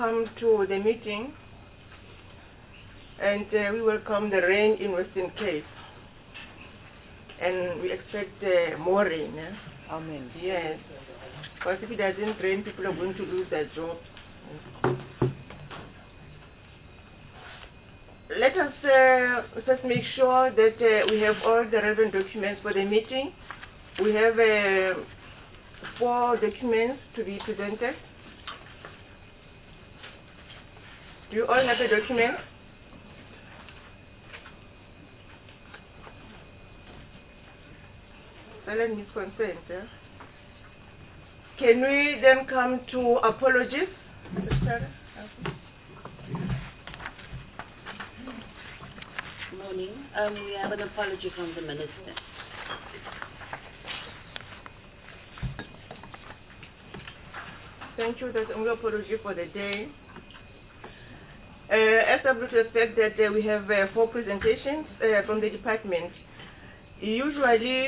Come to the meeting, and we welcome the rain in Western Cape, and we expect more rain. Amen. Yes, because if it doesn't rain, people are going to lose their jobs. Let us first make sure that we have all the relevant documents for the meeting. We have 4 documents to be presented. Do you all have the document? Silent means consent. Can we then come to apologies? Morning. We have an apology from the Minister. Thank you. That's the only apology for the day. As I would expect that we have 4 presentations from the department. Usually,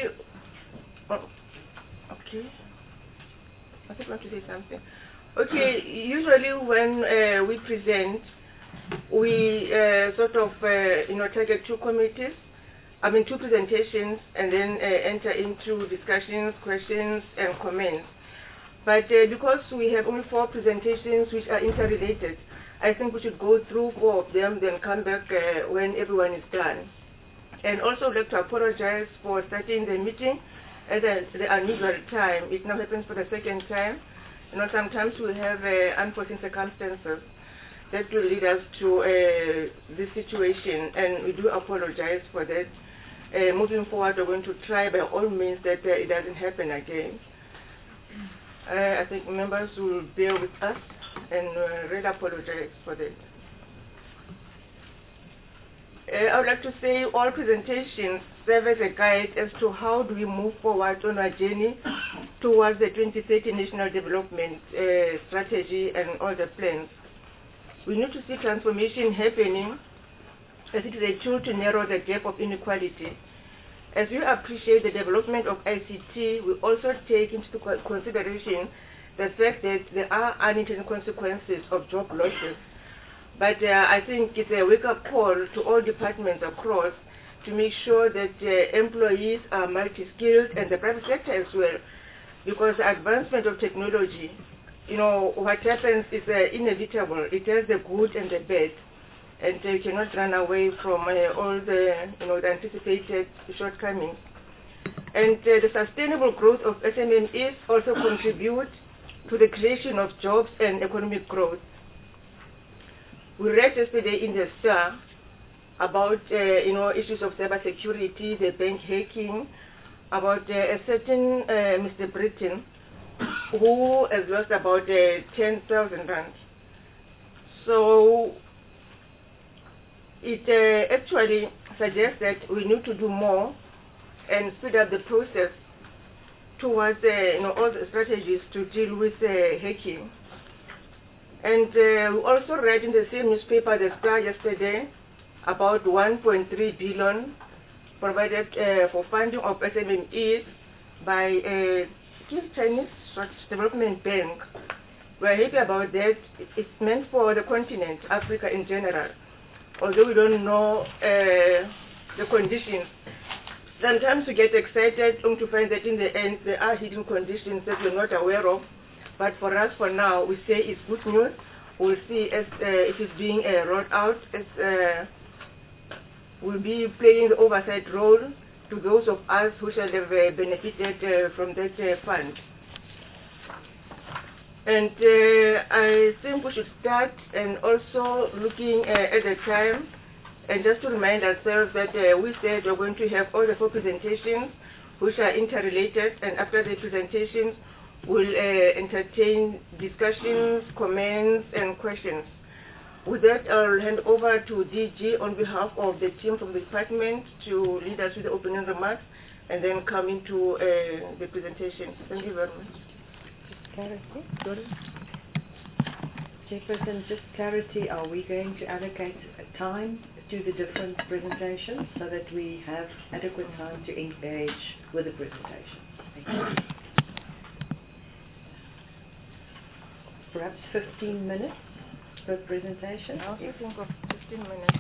okay. I just want to say something. Okay, usually when we present, we sort of target 2 committees. 2 presentations, and then enter into discussions, questions, and comments. But because we have only 4 presentations which are interrelated, I think we should go through 4 of them, then come back when everyone is done. And also I'd like to apologize for starting the meeting at the unusual time. It now happens for the 2nd time. Sometimes we have unforeseen circumstances that will lead us to this situation, and we do apologize for that. Moving forward, we're going to try by all means that it doesn't happen again. I think members will bear with us and really apologize for that. I would like to say all presentations serve as a guide as to how do we move forward on our journey towards the 2030 National Development Strategy and all the plans. We need to see transformation happening as it is a tool to narrow the gap of inequality. As we appreciate the development of ICT, we also take into consideration the fact that there are unintended consequences of job losses. But I think it's a wake-up call to all departments across to make sure that employees are multi-skilled, and the private sector as well, because the advancement of technology, what happens is inevitable. It has the good and the bad, and you cannot run away from all the, the anticipated shortcomings. And the sustainable growth of SMMEs also contribute to the creation of jobs and economic growth. We read yesterday in the Star about issues of cybersecurity, the bank hacking, about a certain Mr. Britain who has lost about 10,000 rand. So it actually suggests that we need to do more and speed up the process towards all the strategies to deal with hacking. And we also read in the same newspaper, The Star, yesterday about 1.3 billion provided for funding of SMMEs by Chinese Development Bank. We're happy about that. It's meant for the continent, Africa in general, although we don't know the conditions. Sometimes we get excited to find that in the end there are hidden conditions that we're not aware of. But for us, for now, we say it's good news. We'll see as it is being rolled out, as we'll be playing the oversight role to those of us who shall have benefited from that fund. And I think we should start and also looking at the time, and just to remind ourselves that we said we're going to have all the 4 presentations which are interrelated, and after the presentations we'll entertain discussions, comments, and questions. With that, I'll hand over to DG on behalf of the team from the department to lead us with the opening remarks and then come into the presentation. Thank you very much. Clarity? Chairperson, just clarity, are we going to allocate time to the different presentations so that we have adequate time to engage with the presentation? Thank you. Perhaps 15 minutes per presentation? I also think of 15 minutes.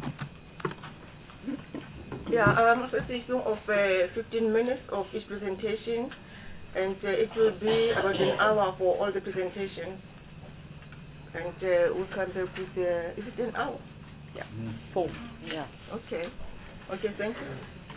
Yeah, I'm also thinking of 15 minutes of each presentation, and it will be about an hour for all the presentations. And we'll come back with, is it an hour? Yeah. 4. Yeah. Okay. Okay, thank you.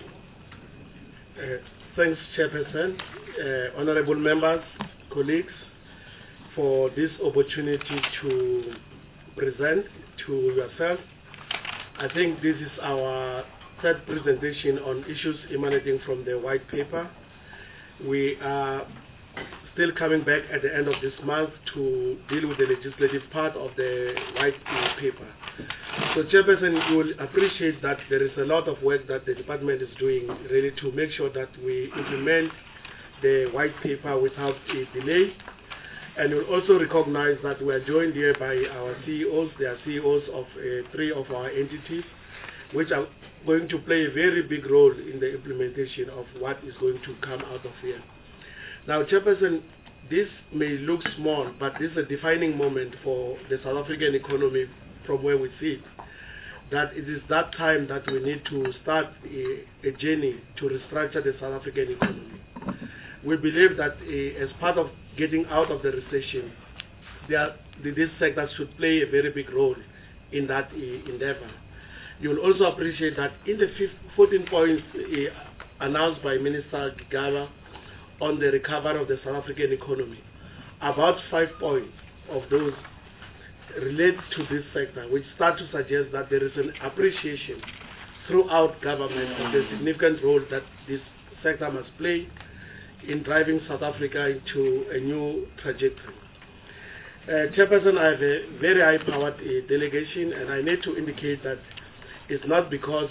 Thanks, Chairperson, honorable members, colleagues, for this opportunity to present to yourself. I think this is our third presentation on issues emanating from the white paper. We are still coming back at the end of this month to deal with the legislative part of the white paper. So, Chairperson, you will appreciate that there is a lot of work that the department is doing really to make sure that we implement the white paper without a delay. And you'll also recognize that we are joined here by our CEOs. They are CEOs of 3 of our entities, which are going to play a very big role in the implementation of what is going to come out of here. Now, Chairperson, this may look small, but this is a defining moment for the South African economy from where we sit, that it is that time that we need to start a journey to restructure the South African economy. We believe that as part of getting out of the recession, these sectors should play a very big role in that endeavor. You will also appreciate that in the 14 points announced by Minister Gigaba on the recovery of the South African economy, about 5 points of those relate to this sector, which start to suggest that there is an appreciation throughout government of the significant role that this sector must play in driving South Africa into a new trajectory. Chairperson, I have a very high-powered delegation, and I need to indicate that it's not because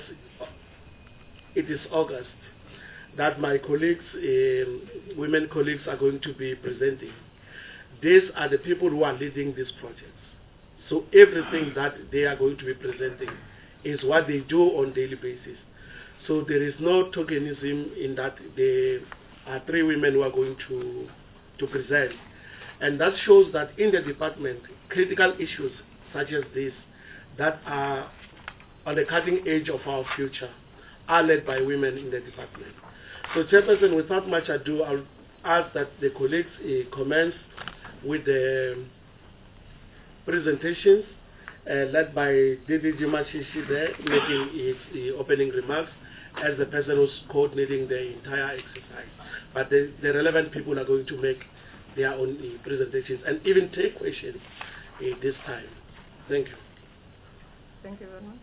it is August that my colleagues, women colleagues, are going to be presenting. These are the people who are leading these projects. So everything that they are going to be presenting is what they do on a daily basis. So there is no tokenism in that there are 3 women who are going to present. And that shows that in the department, critical issues such as this that are on the cutting edge of our future are led by women in the department. So, Chairperson, without much ado, I'll ask that the colleagues commence with the presentations led by Didi Jimashishi there, making his opening remarks as the person who's coordinating the entire exercise. But the relevant people are going to make their own presentations and even take questions this time. Thank you. Thank you very much.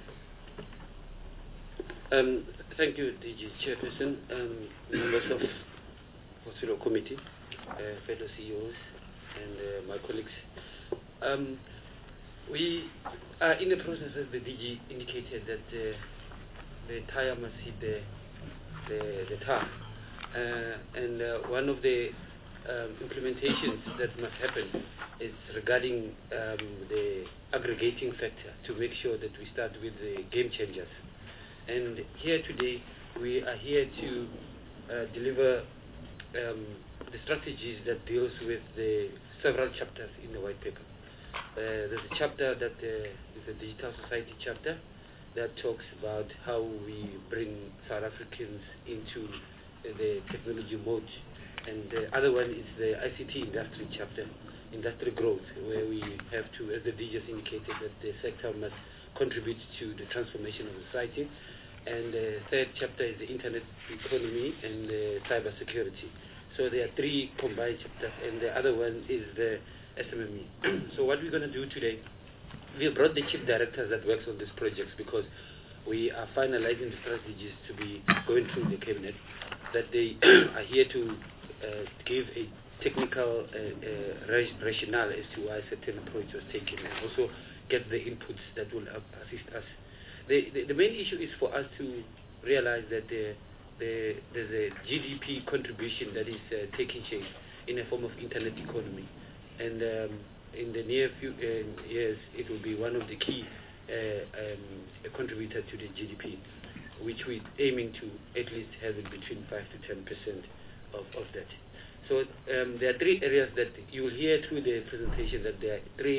Thank you, DG Chairperson, members of Hospital Committee, fellow CEOs, and my colleagues. We are in the process, as the DG indicated, that the tire must hit the tar. And one of the implementations that must happen is regarding the aggregating factor to make sure that we start with the game changers. And here today, we are here to deliver the strategies that deals with the several chapters in the white paper. There's a chapter that is a digital society chapter that talks about how we bring South Africans into the technology mode. And the other one is the ICT industry chapter, industry growth, where we have to, as the DG has indicated, that the sector must contribute to the transformation of society. And the third chapter is the internet economy and cyber security. So there are 3 combined chapters, and the other one is the SMME. So what we're going to do today, we have brought the chief directors that works on these projects because we are finalizing the strategies to be going through the cabinet, that they are here to give a technical rationale as to why certain approach was taken, and also get the inputs that will assist us. The main issue is for us to realize that there's a GDP contribution that is taking shape in a form of internet economy. And in the near years, it will be one of the key contributor to the GDP, which we're aiming to at least have it between 5 to 10% of that. So there are 3 areas that you will hear through the presentation, that there are 3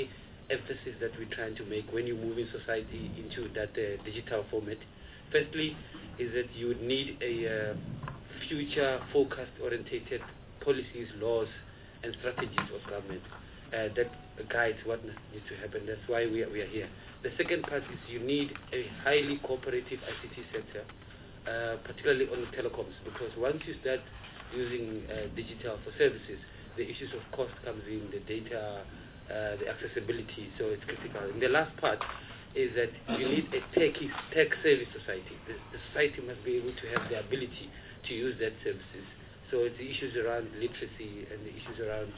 emphasis that we're trying to make when you move in society into that digital format. Firstly, is that you would need a future-focused, orientated policies, laws, and strategies of government that guides what needs to happen. That's why we are here. The second part is you need a highly cooperative ICT sector, particularly on telecoms, because once you start using digital for services, the issues of cost comes in, the data, the accessibility, so it's critical. And the last part is that you need a tech-savvy society. The society must be able to have the ability to use that services. So it's the issues around literacy and the issues around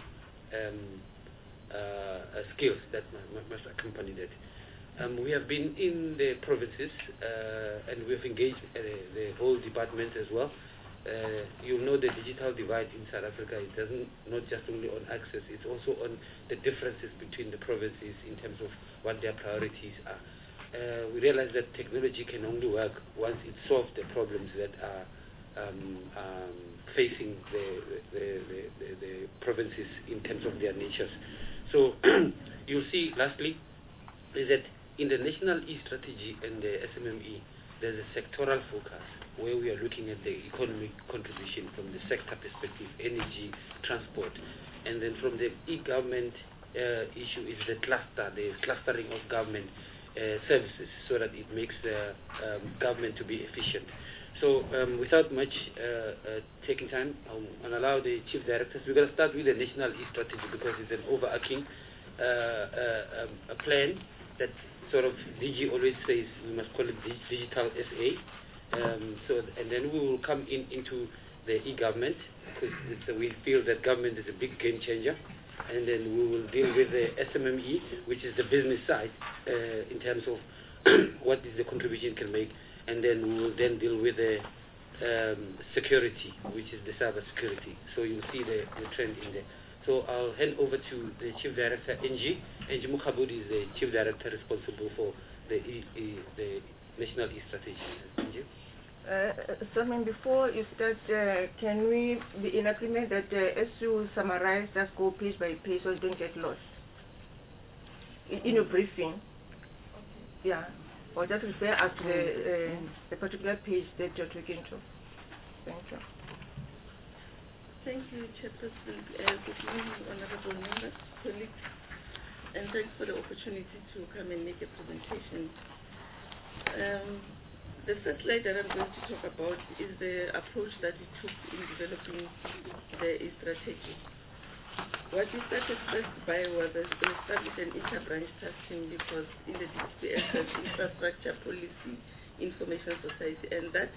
skills that must accompany that. We have been in the provinces and we have engaged the whole department as well. You know the digital divide in South Africa, it doesn't not just only on access, it's also on the differences between the provinces in terms of what their priorities are. We realize that technology can only work once it solves the problems that are facing the provinces in terms of their natures. So you'll see, lastly, is that in the National E-Strategy and the SMME, there's a sectoral focus where we are looking at the economic contribution from the sector perspective, energy, transport. And then from the e-government issue is the clustering of government services so that it makes the government to be efficient. So without much taking time, I'll allow the chief directors. We're going to start with the National E-Strategy because it's an overarching a plan that sort of DG always says we must call it Digital SA. And then we will come into the e-government because we feel that government is a big game changer. And then we will deal with the SMME, which is the business side, in terms of what is the contribution can make. And then we will then deal with the security, which is the cyber security. So you'll see the trend in there. So I'll hand over to the Chief Director, Angie. Angie Mukhabudi is the Chief Director responsible for the National E-Strategy. Angie? So, before you start, can we be in agreement that as you summarize, just go page by page so you don't get lost in your briefing? Okay. Yeah. Or just refer us to the particular page that you're talking to. Thank you. Thank you, Chairperson. Good morning, honorable members, colleagues, and thanks for the opportunity to come and make a presentation. The first slide that I'm going to talk about is the approach that we took in developing the strategy. What we started first by was to establish an inter-branch task team because in the DCPS there's infrastructure, policy, information society, and that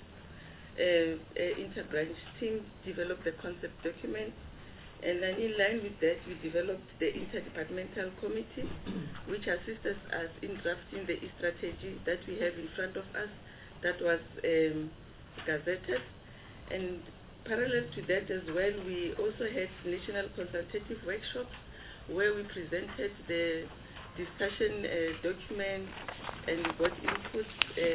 inter-branch team developed the concept document, and then in line with that we developed the interdepartmental committee which assisted us in drafting the strategy that we have in front of us that was gazetted. And parallel to that as well, we also had national consultative workshops where we presented the discussion document and got input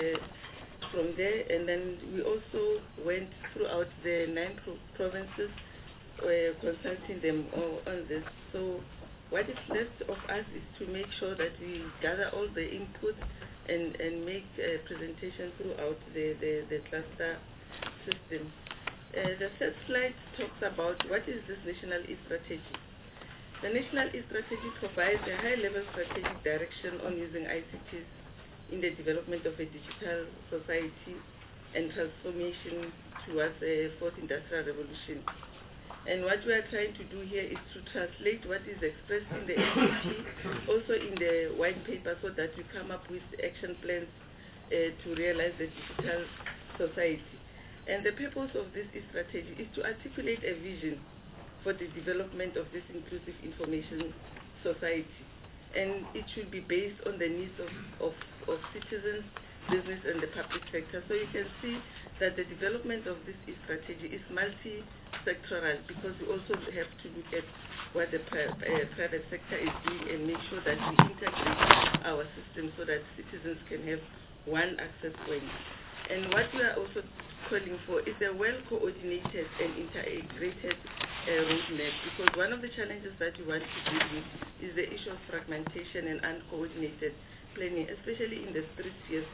from there, and then we also went throughout the 9 provinces consulting them on this. So what is left of us is to make sure that we gather all the input and make a presentation throughout the cluster system. The first slide talks about what is this National E-Strategy. The National E-Strategy provides a high-level strategic direction on using ICTs in the development of a digital society and transformation towards a fourth industrial revolution. And what we are trying to do here is to translate what is expressed in the SAP, also in the white paper, so that we come up with action plans to realize the digital society. And the purpose of this strategy is to articulate a vision for the development of this inclusive information society. And it should be based on the needs of citizens, business, and the public sector. So you can see that the development of this strategy is multi-sectoral because we also have to look at what the private sector is doing and make sure that we integrate our system so that citizens can have one access point. And what we are also calling for is a well-coordinated and integrated roadmap, because one of the challenges that we want to deal with is the issue of fragmentation and uncoordinated planning, especially in the street spheres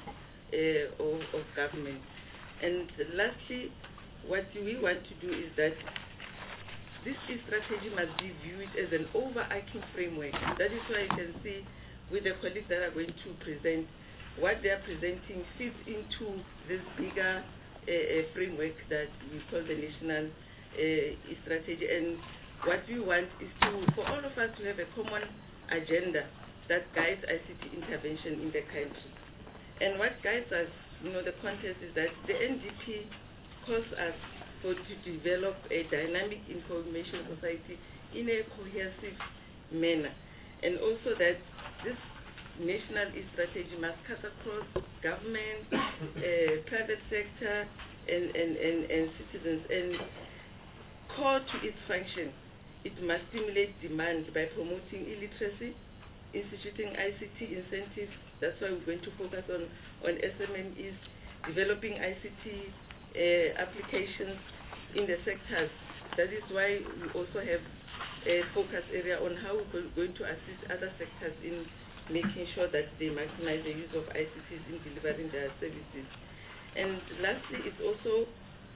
of government. And lastly, what we want to do is that this strategy must be viewed as an overarching framework. That is why you can see with the colleagues that are going to present, what they are presenting fits into this bigger framework that we call the national strategy. And what we want is for all of us to have a common agenda that guides ICT intervention in the country. And what guides us, the context is that the NDP calls us to develop a dynamic information society in a cohesive manner. And also that this national strategy must cut across government, private sector, and citizens. And core to its function, it must stimulate demand by promoting illiteracy, instituting ICT incentives. That's why we're going to focus on SMMEs, developing ICT applications in the sectors. That is why we also have a focus area on how we're going to assist other sectors in making sure that they maximize the use of ICTs in delivering their services. And lastly, it's also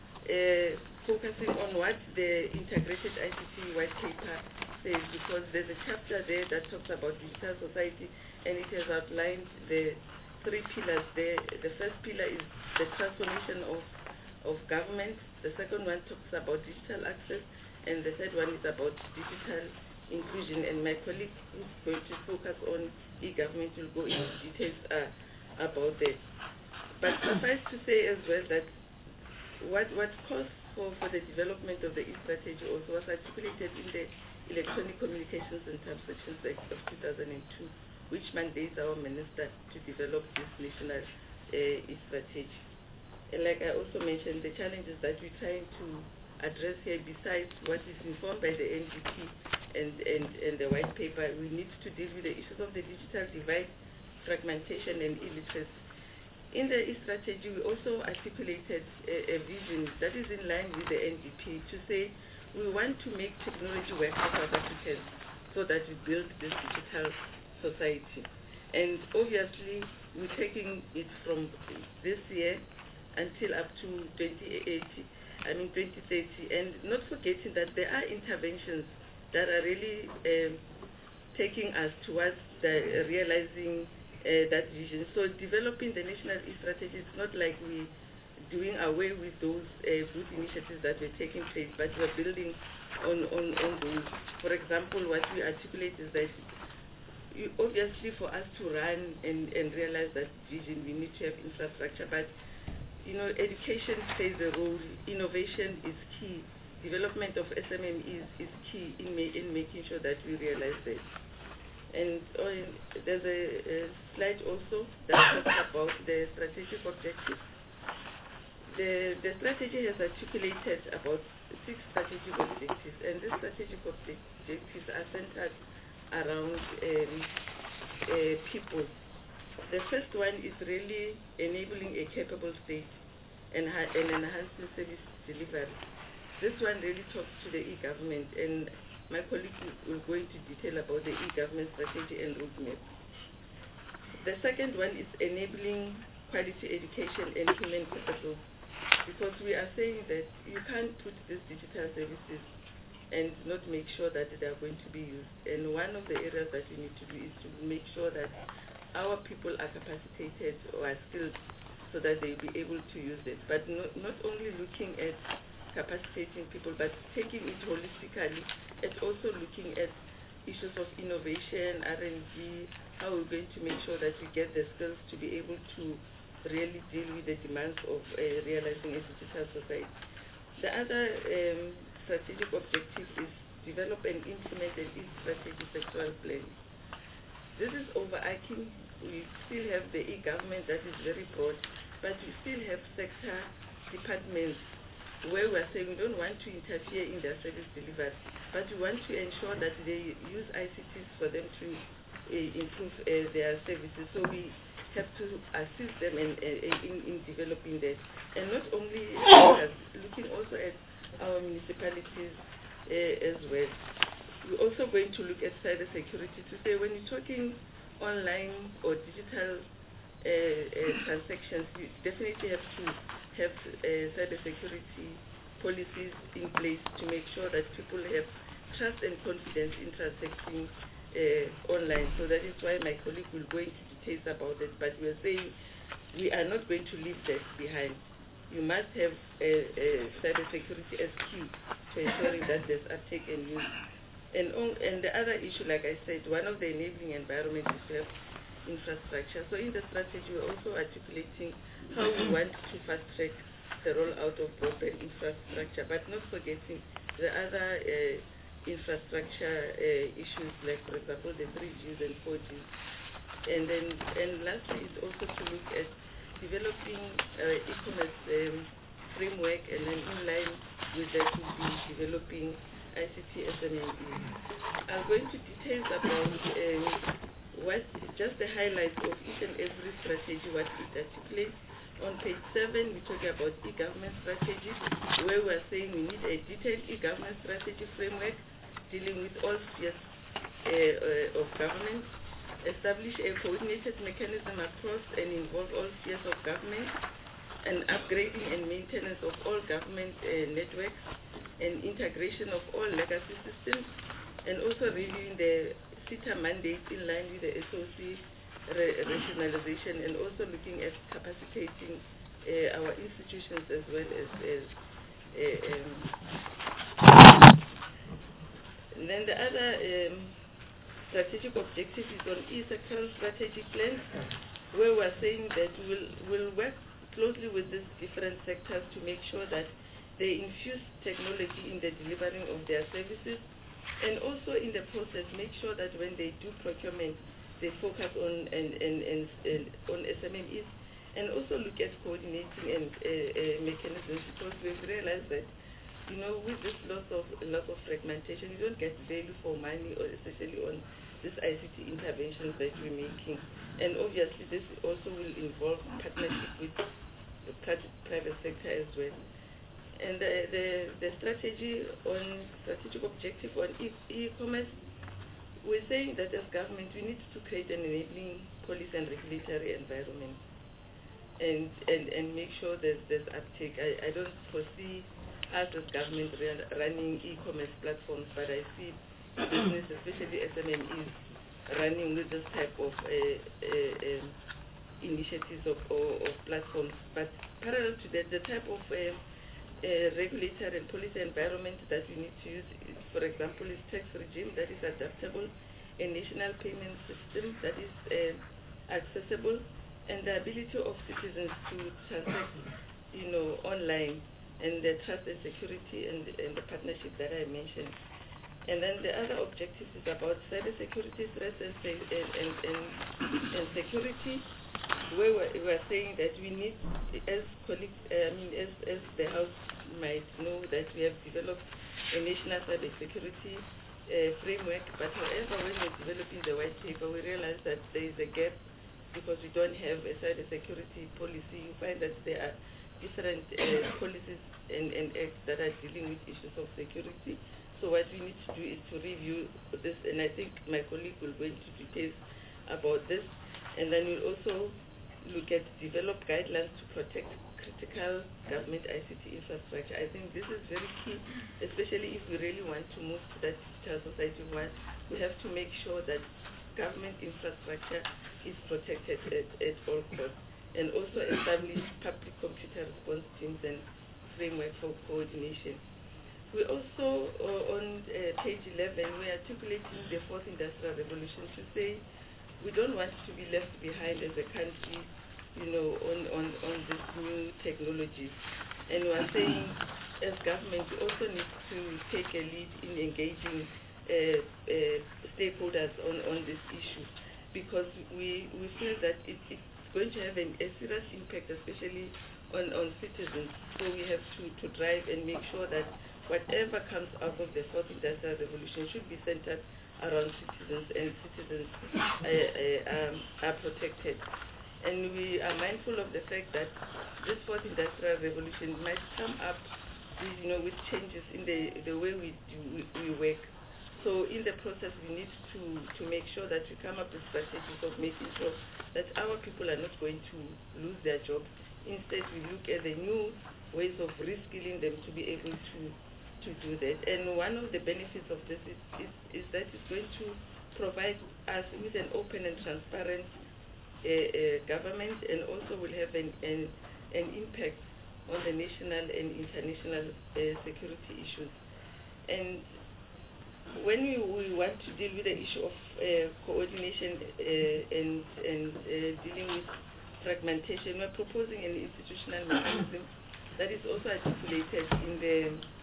focusing on what the integrated ICT white paper says, because there's a chapter there that talks about digital society, and it has outlined the 3 pillars there. The first pillar is the transformation of government. The second one talks about digital access, and the third one is about digital inclusion. And my colleague who's going to focus on e-government will go into details about that. But suffice to say as well that what calls for the development of the e-strategy also was articulated in the Electronic Communications and Transactions Act of 2002, which mandates our minister to develop this national e-strategy. And like I also mentioned, the challenges that we're trying to address here, besides what is informed by the NDP and the white paper, we need to deal with the issues of the digital divide, fragmentation, and illiteracy. In the e-strategy, we also articulated a vision that is in line with the NDP to say we want to make technology work for South Africans so that we build this digital society. And obviously, we're taking it from this year until up to 2030, and not forgetting that there are interventions that are really taking us towards realizing that vision. So developing the national e-strategy is not like we doing away with those good initiatives that were taking place, but we're building on those. For example, what we articulate is that obviously for us to run and realize that vision, we need to have infrastructure, but education plays a role, innovation is key, development of SMMEs is key in making sure that we realize that. And there's a slide also that talks about the strategic objectives. The strategy has articulated about 6 strategic objectives, and these strategic objectives are centered around people. The first one is really enabling a capable state and enhancing service delivery. This one really talks to the e-government, and my colleague will go into detail about the e-government strategy and roadmap. The second one is enabling quality education and human capital, because we are saying that you can't put these digital services and not make sure that they are going to be used. And one of the areas that we need to do is to make sure that our people are capacitated or are skilled so that they'll be able to use it. But not only looking at capacitating people, but taking it holistically, and also looking at issues of innovation, R&D, how we're going to make sure that we get the skills to be able to really deal with the demands of realizing a digital society. The other strategic objective is develop and implement an e-strategy sectoral plan. This is overarching. We still have the e-government that is very broad, but we still have sector departments where we are saying we don't want to interfere in their service delivery, but we want to ensure that they use ICTs for them to improve their services. So we have to assist them in developing that. And not only looking also at our municipalities, as well. We're also going to look at cyber security to say when you're talking online or digital transactions, you definitely have to have cyber security policies in place to make sure that people have trust and confidence in transacting online. So that is why my colleague will go into details about it, but we are saying we are not going to leave that behind. You must have cyber security as key to ensuring that there's uptake and use. And the other issue, like I said, one of the enabling environments is to have infrastructure. So in the strategy, we're also articulating how we want to fast-track the rollout of broadband infrastructure, but not forgetting the other infrastructure issues, like, for example, the 3Gs and 4Gs. And lastly is also to look at developing e-commerce framework, and then in line with that will be developing ICT SMEs. I'm going to details about what just the highlights of each and every strategy, what it articulates. On page 7, we talk about e-government strategy, where we are saying we need a detailed e-government strategy framework dealing with all spheres of government, establish a coordinated mechanism across and involve all spheres of government, and upgrading and maintenance of all government networks, and integration of all legacy systems, and also reviewing the CETA mandate in line with the SOC rationalization, and also looking at capacitating our institutions as well as and then the other strategic objective is on e-sectoral strategic plans, where we're saying that we'll work closely with these different sectors to make sure that they infuse technology in the delivering of their services, and also in the process make sure that when they do procurement, they focus on SMEs, and also look at coordinating and mechanisms, because we've realized that, you know, with this loss of fragmentation, you don't get value for money, or especially on these ICT interventions that we're making. And obviously this also will involve partnership with the private sector as well. And the strategy on strategic objective on e-commerce, we're saying that as government we need to create an enabling policy and regulatory environment, and make sure that there's uptake. I don't foresee us as government running e-commerce platforms, but I see business, especially SMEs, running with this type of initiatives or platforms. But parallel to that, the type of regulatory and policy environment that we need to use, for example, is tax regime that is adaptable, a national payment system that is accessible, and the ability of citizens to transact, you know, online, and the trust and security and the partnership that I mentioned. And then the other objective is about cyber security threats and security, where we're saying that we need, as colleagues, as the House might know, that we have developed a national cyber security framework, but however, when we're developing the white paper, we realize that there is a gap because we don't have a cyber security policy. You find that there are different policies and acts that are dealing with issues of security. So what we need to do is to review this, and I think my colleague will go into details about this. And then we'll also look at develop guidelines to protect critical government ICT infrastructure. I think this is very key, especially if we really want to move to that digital society where we have to make sure that government infrastructure is protected at all costs, and also establish public computer response teams and framework for coordination. We also, on page 11, we're articulating the fourth industrial revolution to say we don't want to be left behind as a country, you know, on these new technologies. And we're saying, as government, we also need to take a lead in engaging stakeholders on this issue, because we feel that it's going to have a serious impact, especially on citizens. So we have to drive and make sure that whatever comes out of the fourth industrial revolution should be centered around citizens, and citizens are protected. And we are mindful of the fact that this fourth industrial revolution might come up with changes in the way we work. So in the process, we need to make sure that we come up with strategies of making sure that our people are not going to lose their jobs. Instead, we look at the new ways of reskilling them to be able to do that. And one of the benefits of this is that it's going to provide us with an open and transparent government, and also will have an impact on the national and international security issues. And when we want to deal with the issue of coordination and dealing with fragmentation, we're proposing an institutional mechanism that is also articulated in the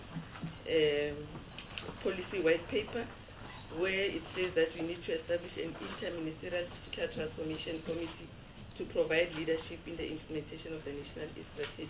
policy white paper, where it says that we need to establish an interministerial digital transformation committee to provide leadership in the implementation of the national strategy.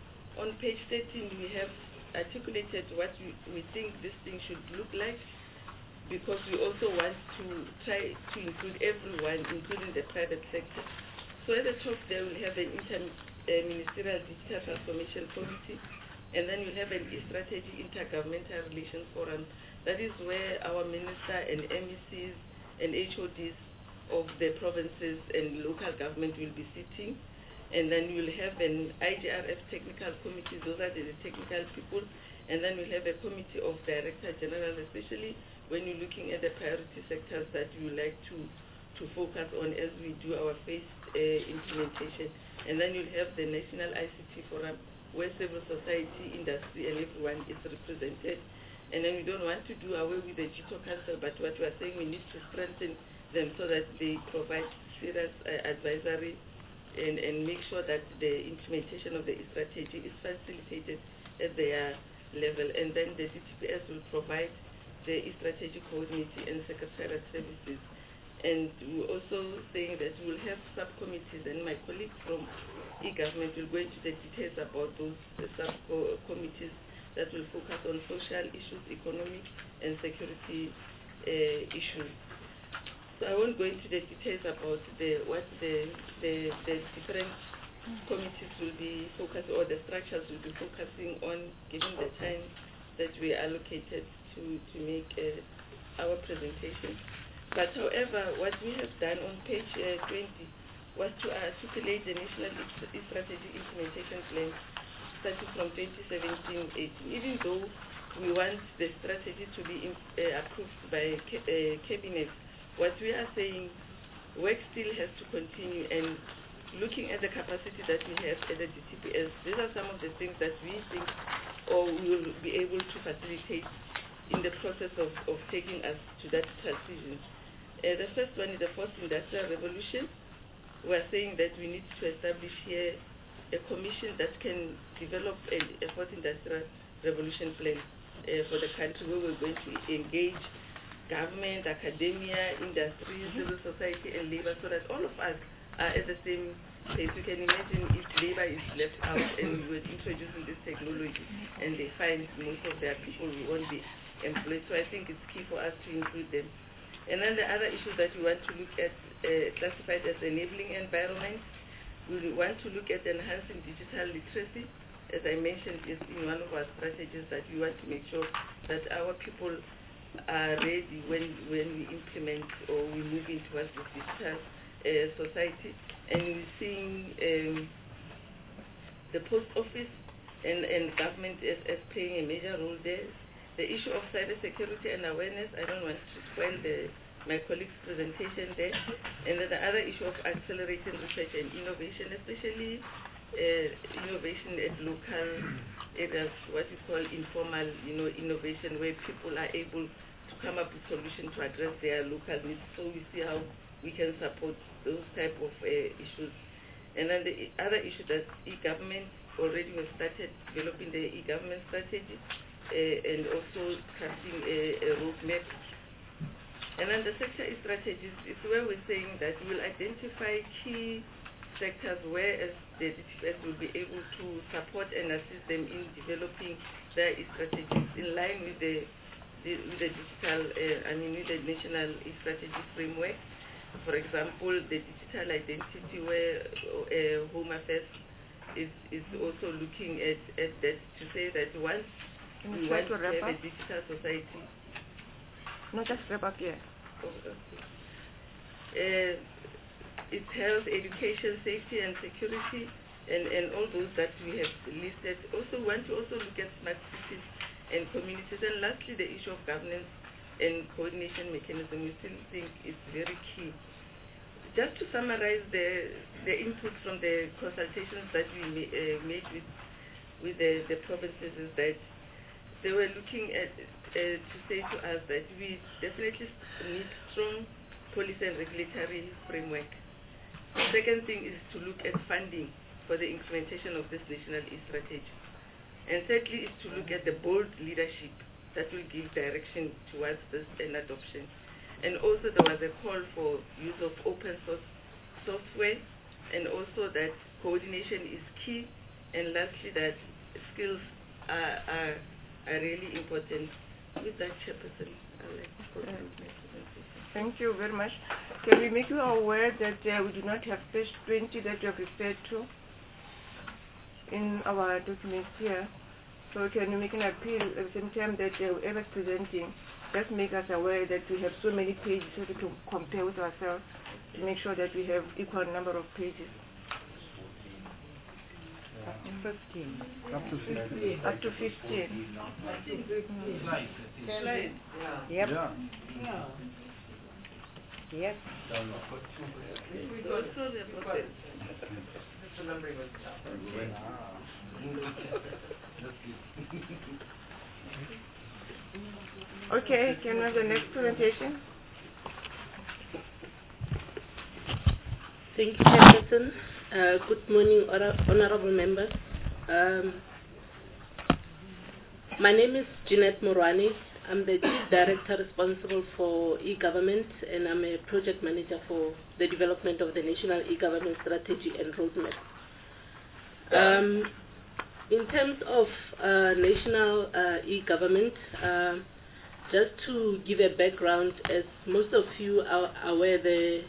On page 13, we have articulated what we think this thing should look like, because we also want to try to include everyone, including the private sector. So at the top there, we'll have an interministerial digital transformation committee, and then we'll have an e-strategy intergovernmental relations forum. That is where our minister and MECs and HODs of the provinces and local government will be sitting. And then we'll have an IGRF technical committee, those are the technical people. And then we'll have a committee of director general, especially when you're looking at the priority sectors that you would like to focus on as we do our phased implementation. And then you'll have the National ICT Forum, where civil society, industry, and everyone is represented. And then we don't want to do away with the GITO Council, but what we are saying, we need to strengthen them so that they provide serious advisory and make sure that the implementation of the strategy is facilitated at their level. And then the DTPS will provide the strategic coordinating and secretariat services. And we're also saying that we'll have subcommittees, and my colleagues from e-government will go into the details about those subcommittees that will focus on social issues, economic and security issues. So I won't go into the details about what the different committees will be focused, or the structures will be focusing on, given the time that we allocated to make our presentation. But however, what we have done on page 20 was to articulate the National Strategy Implementation Plan starting from 2017-18. Even though we want the strategy to be approved by Cabinet, what we are saying, work still has to continue, and looking at the capacity that we have at the DTPS, these are some of the things that we think or we will be able to facilitate in the process of taking us to that transition. The first one is the fourth industrial revolution. We are saying that we need to establish here a commission that can develop a fourth industrial revolution plan for the country, where we're going to engage government, academia, industry, civil society, and labor, so that all of us are at the same place. You can imagine if labor is left out and we're introducing this technology and they find most of their people won't be employed. So I think it's key for us to include them. And then the other issue that we want to look at, classified as enabling environment, we want to look at enhancing digital literacy. As I mentioned, is in one of our strategies that we want to make sure that our people are ready when we implement or we move into towards this digital society. And we're seeing the post office and government as playing a major role there. The issue of cybersecurity and awareness, I don't want to spoil my colleague's presentation there. And then the other issue of accelerating research and innovation, especially innovation at local areas, what we call informal, innovation, where people are able to come up with solutions to address their local needs. So we see how we can support those type of issues. And then the other issue that e-government already was started developing the e-government strategy and also crafting a roadmap. And then the sector strategies is where we're saying that we'll identify key sectors where the DTPS will be able to support and assist them in developing their strategies in line with the digital, with the national strategy framework. For example, the digital identity, where Home Affairs is also looking at that to say that once Can we you try want to to wrap have a up? digital society, No, just wrap up here. it's health, education, safety and security, and all those that we have listed. Also want to also look at smart cities and communities. And lastly, the issue of governance and coordination mechanism, we still think it's very key. Just to summarize the input from the consultations that we made with the provinces is that they were looking at to say to us that we definitely need strong policy and regulatory framework. The second thing is to look at funding for the implementation of this national e-strategy. And thirdly is to look at the bold leadership that will give direction towards this and adoption. And also there was a call for use of open source software, and also that coordination is key, and lastly that skills are really important. With that, Chairperson, I'd like to conclude my presentation. Thank you very much. Can we make you aware that we do not have page 20 that you have referred to in our documents here? So can you make an appeal at the same time that whoever is presenting, just make us aware that we have so many pages so we can compare with ourselves to make sure that we have equal number of pages. 15. Up to 15. Up to 15. Slides. Yep. Yeah. Yep. We go through the process. Okay, can we have the next presentation? Thank you, Chairperson. Good morning, honorable members. My name is Jeanette Morwane. I'm the Chief Director responsible for e-government, and I'm a project manager for the development of the National E-Government Strategy and Roadmap. In terms of national e-government, just to give a background, as most of you are aware,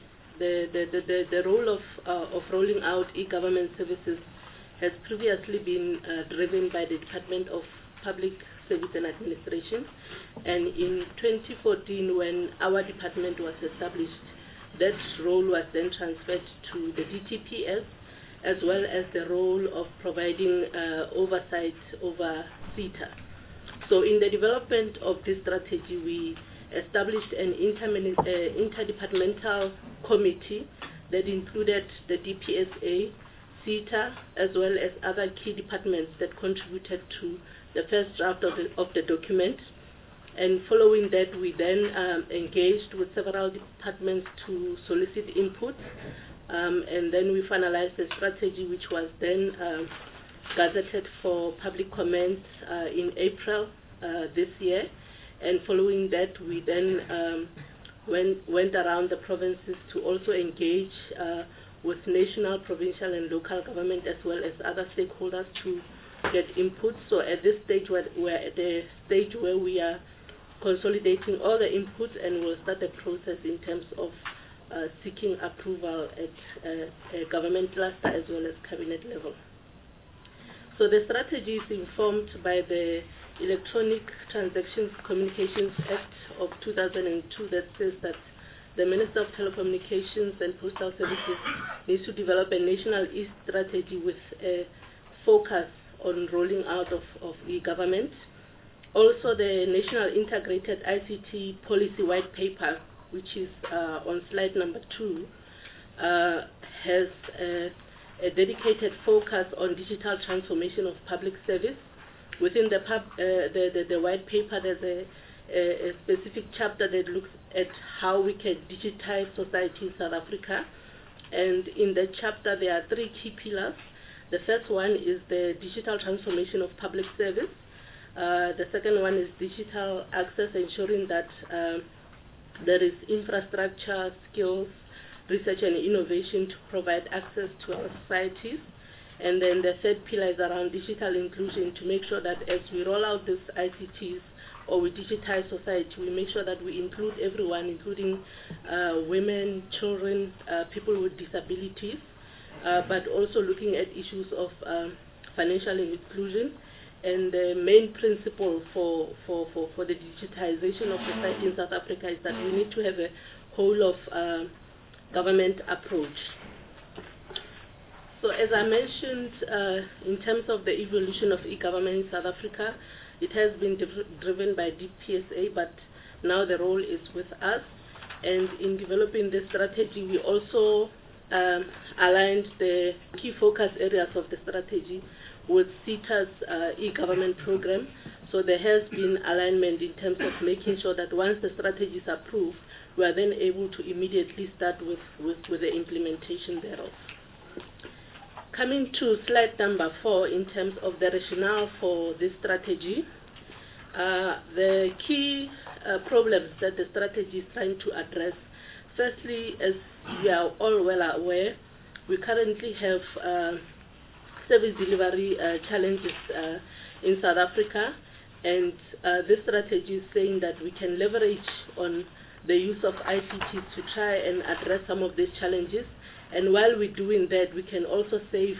the role of rolling out e-government services has previously been driven by the Department of Public Service and Administration, and in 2014, when our department was established, that role was then transferred to the DTPS, as well as the role of providing oversight over CETA. So in the development of this strategy, we established an interdepartmental committee that included the DPSA, CETA, as well as other key departments that contributed to the first draft of the document. And following that, we then engaged with several departments to solicit input, and then we finalized the strategy, which was then gazetted for public comments in April this year. And following that, we then went around the provinces to also engage with national, provincial, and local government, as well as other stakeholders to get input. So at this stage, we're at the stage where we are consolidating all the input, and we'll start the process in terms of seeking approval at government cluster as well as cabinet level. So the strategy is informed by the Electronic Transactions Communications Act of 2002 that says that the Minister of Telecommunications and Postal Services needs to develop a national e-strategy with a focus on rolling out of e-government. Also, the National Integrated ICT Policy White Paper, which is on slide number 2, has a dedicated focus on digital transformation of public service. Within the white paper, there's a specific chapter that looks at how we can digitize society in South Africa. And in that chapter, there are 3 key pillars. The first one is the digital transformation of public service. The second one is digital access, ensuring that there is infrastructure, skills, research and innovation to provide access to our societies. And then the third pillar is around digital inclusion, to make sure that as we roll out these ICTs or we digitize society, we make sure that we include everyone, including women, children, people with disabilities. but also looking at issues of financial inclusion. And the main principle for the digitization of society in South Africa is that we need to have a whole of government approach. So as I mentioned, in terms of the evolution of e-government in South Africa, it has been driven by DPSA, but now the role is with us. And in developing this strategy, we also aligned the key focus areas of the strategy with CETA's e-government program. So there has been alignment in terms of making sure that once the strategy is approved, we are then able to immediately start with the implementation thereof. Coming to slide number 4, in terms of the rationale for this strategy, the key problems that the strategy is trying to address. Firstly, as we are all well aware, we currently have service delivery challenges in South Africa, and this strategy is saying that we can leverage on the use of ICT to try and address some of these challenges, and while we're doing that, we can also save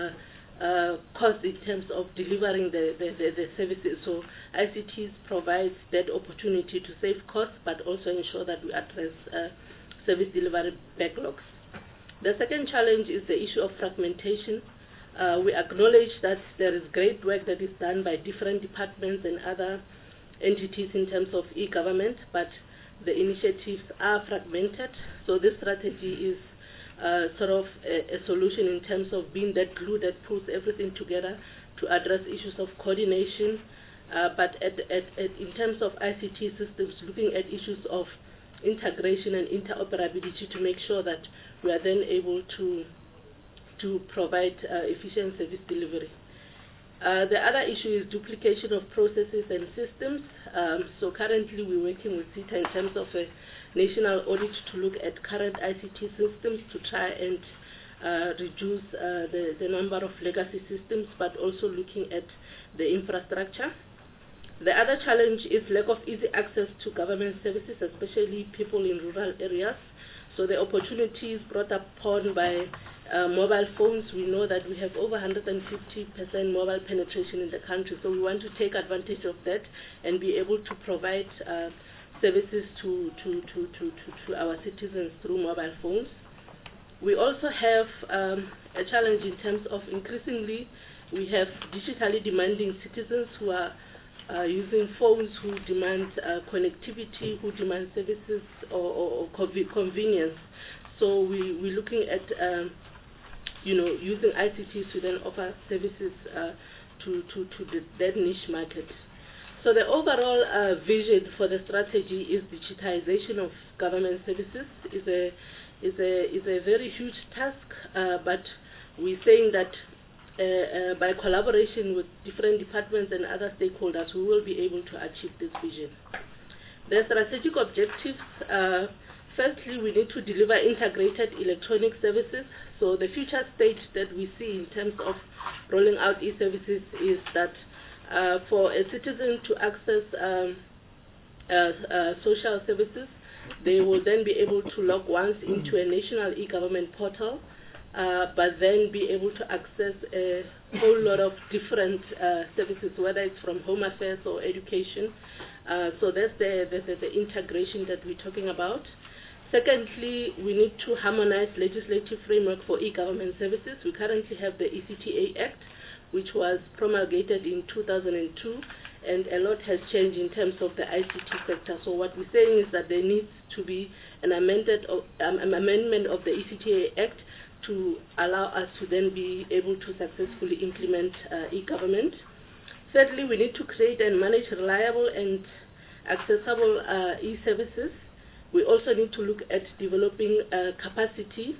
costs in terms of delivering the services. So ICT provides that opportunity to save costs, but also ensure that we address service delivery backlogs. The second challenge is the issue of fragmentation. We acknowledge that there is great work that is done by different departments and other entities in terms of e-government, but the initiatives are fragmented. So this strategy is sort of a solution in terms of being that glue that pulls everything together to address issues of coordination, but in terms of ICT systems, looking at issues of integration and interoperability to make sure that we are then able to provide efficient service delivery. The other issue is duplication of processes and systems. So currently we're working with CETA in terms of a national audit to look at current ICT systems to try and reduce the number of legacy systems, but also looking at the infrastructure. The other challenge is lack of easy access to government services, especially people in rural areas. So the opportunities brought upon by mobile phones, we know that we have over 150% mobile penetration in the country. So we want to take advantage of that and be able to provide services to our citizens through mobile phones. We also have a challenge in terms of increasingly we have digitally demanding citizens who are using phones, who demand connectivity, who demand services or convenience. So we're looking at using ICT to then offer services to that niche market. So the overall vision for the strategy is digitization of government services. Is a very huge task, but we're saying that by collaboration with different departments and other stakeholders, we will be able to achieve this vision. The strategic objectives, firstly, we need to deliver integrated electronic services. So the future state that we see in terms of rolling out e-services is that for a citizen to access social services, they will then be able to log once into a national e-government portal, but then be able to access a whole lot of different services, whether it's from home affairs or education. So that's the integration that we're talking about. Secondly, we need to harmonize legislative framework for e-government services. We currently have the ECTA Act, which was promulgated in 2002, and a lot has changed in terms of the ICT sector. So what we're saying is that there needs to be an amendment of the ECTA Act to allow us to then be able to successfully implement e-government. Thirdly, we need to create and manage reliable and accessible e-services. We also need to look at developing capacity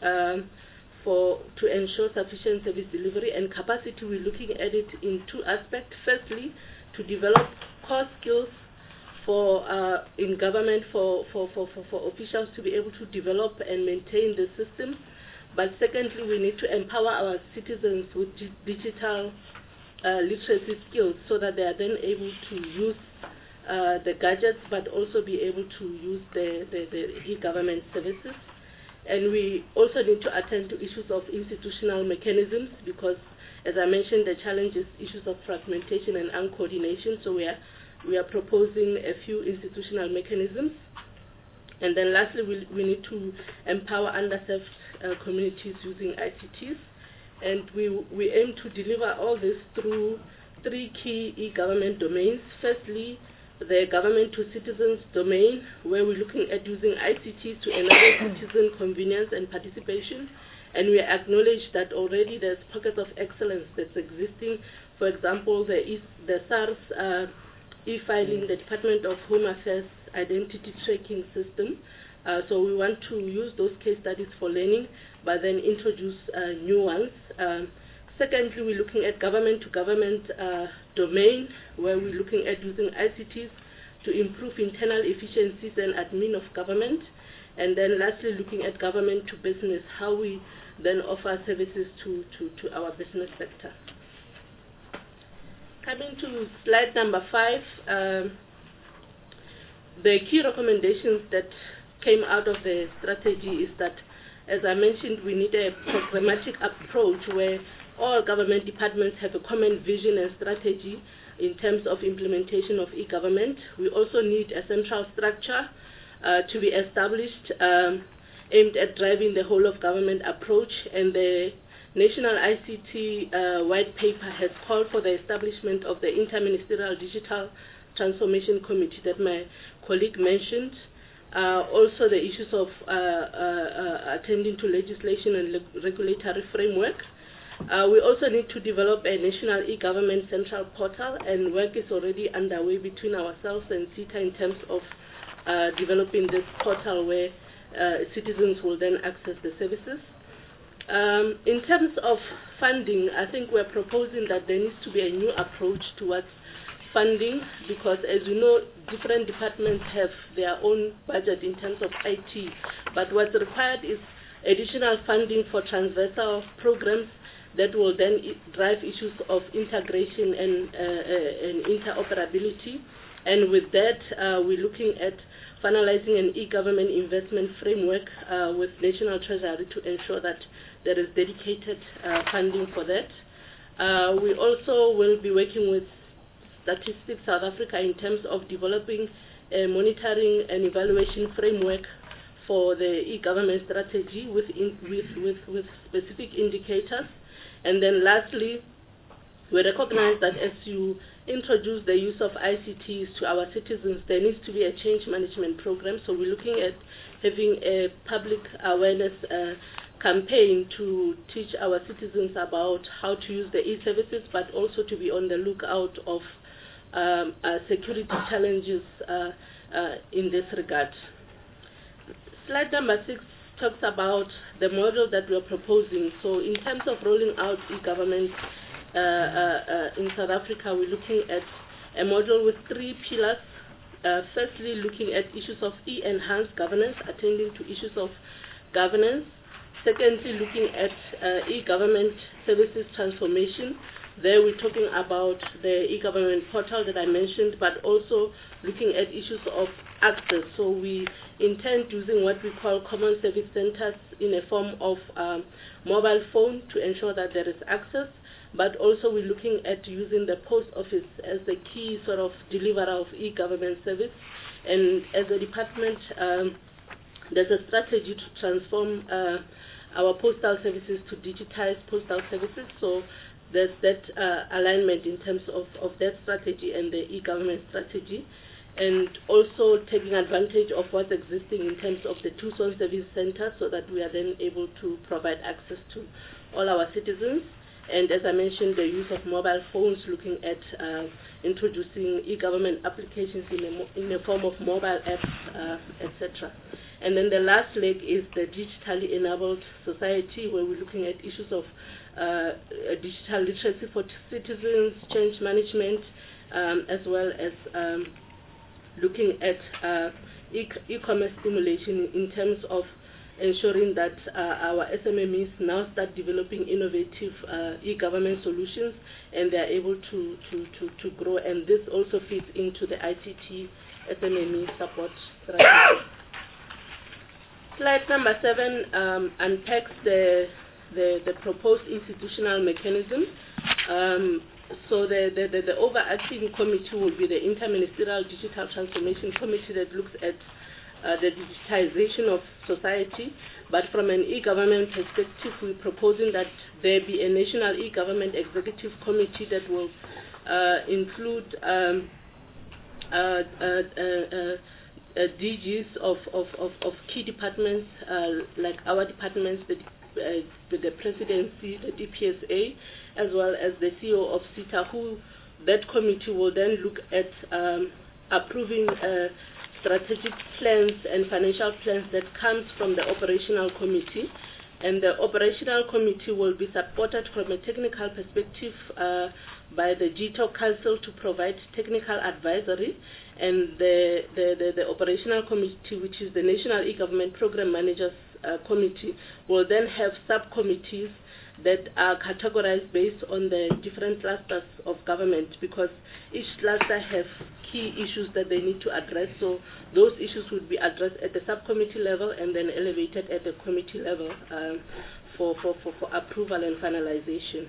to ensure sufficient service delivery. And capacity, we're looking at it in two aspects. Firstly, to develop core skills in government for officials to be able to develop and maintain the system. But secondly, we need to empower our citizens with digital literacy skills so that they are then able to use the gadgets, but also be able to use the e-government services. And we also need to attend to issues of institutional mechanisms because, as I mentioned, the challenge is issues of fragmentation and uncoordination. So we are proposing a few institutional mechanisms. And then lastly, we need to empower underserved communities using ICTs. And we aim to deliver all this through 3 key e-government domains. Firstly, the government to citizens domain, where we're looking at using ICTs to enable citizen convenience and participation. And we acknowledge that already there's pockets of excellence that's existing. For example, the SARS e-filing, the Department of Home Affairs identity tracking system. So we want to use those case studies for learning, but then introduce new ones. Secondly, we're looking at government-to-government domain, where we're looking at using ICTs to improve internal efficiencies and admin of government. And then lastly, looking at government-to-business, how we then offer services to our business sector. Coming to slide number 5, the key recommendations that came out of the strategy is that, as I mentioned, we need a programmatic approach where all government departments have a common vision and strategy in terms of implementation of e-government. We also need a central structure to be established aimed at driving the whole of government approach, and the National ICT White Paper has called for the establishment of the Interministerial Digital Transformation Committee that my colleague mentioned. Also the issues of attending to legislation and regulatory framework. We also need to develop a national e-government central portal, and work is already underway between ourselves and CETA in terms of developing this portal where citizens will then access the services. In terms of funding, I think we're proposing that there needs to be a new approach towards funding, because as you know, different departments have their own budget in terms of IT, but what's required is additional funding for transversal programs that will then drive issues of integration and interoperability. And with that, we're looking at finalizing an e-government investment framework with National Treasury to ensure that there is dedicated funding for that. We also will be working with Statistics South Africa in terms of developing a monitoring and evaluation framework for the e-government strategy with specific indicators. And then lastly, we recognize that as you introduce the use of ICTs to our citizens, there needs to be a change management program. So we're looking at having a public awareness campaign to teach our citizens about how to use the e-services, but also to be on the lookout of security challenges in this regard. Slide number 6 talks about the model that we're proposing. So in terms of rolling out e-government in South Africa, we're looking at a model with 3 pillars. Firstly, looking at issues of e-enhanced governance, attending to issues of governance. Secondly, looking at e-government services transformation. There we're talking about the e-government portal that I mentioned, but also looking at issues of access. So we intend using what we call common service centers in a form of mobile phone to ensure that there is access, but also we're looking at using the post office as the key sort of deliverer of e-government service. And as a department, there's a strategy to transform our postal services to digitize postal services. So there's that alignment in terms of that strategy and the e-government strategy, and also taking advantage of what's existing in terms of the Tucson Service Center so that we are then able to provide access to all our citizens. And as I mentioned, the use of mobile phones, looking at introducing e-government applications in the form of mobile apps, etc. And then the last leg is the digitally enabled society, where we're looking at issues of digital literacy for citizens, change management, as well as looking at e-commerce stimulation in terms of ensuring that our SMMEs now start developing innovative e-government solutions, and they are able to grow. And this also fits into the ICT SMME support strategy. Slide number 7 unpacks the proposed institutional mechanism. So the overarching committee will be the Interministerial Digital Transformation Committee that looks at the digitization of society. But from an e-government perspective, we're proposing that there be a National E-Government Executive Committee that will include DGs of key departments like our departments, the presidency, the DPSA, as well as the CEO of SETA, who that committee will then look at approving strategic plans and financial plans that comes from the operational committee. And the operational committee will be supported from a technical perspective by the GTOC Council to provide technical advisory, and the operational committee, which is the National E-Government Program Managers Committee, will then have subcommittees that are categorized based on the different clusters of government, because each cluster have key issues that they need to address. So those issues would be addressed at the subcommittee level and then elevated at the committee level for approval and finalization.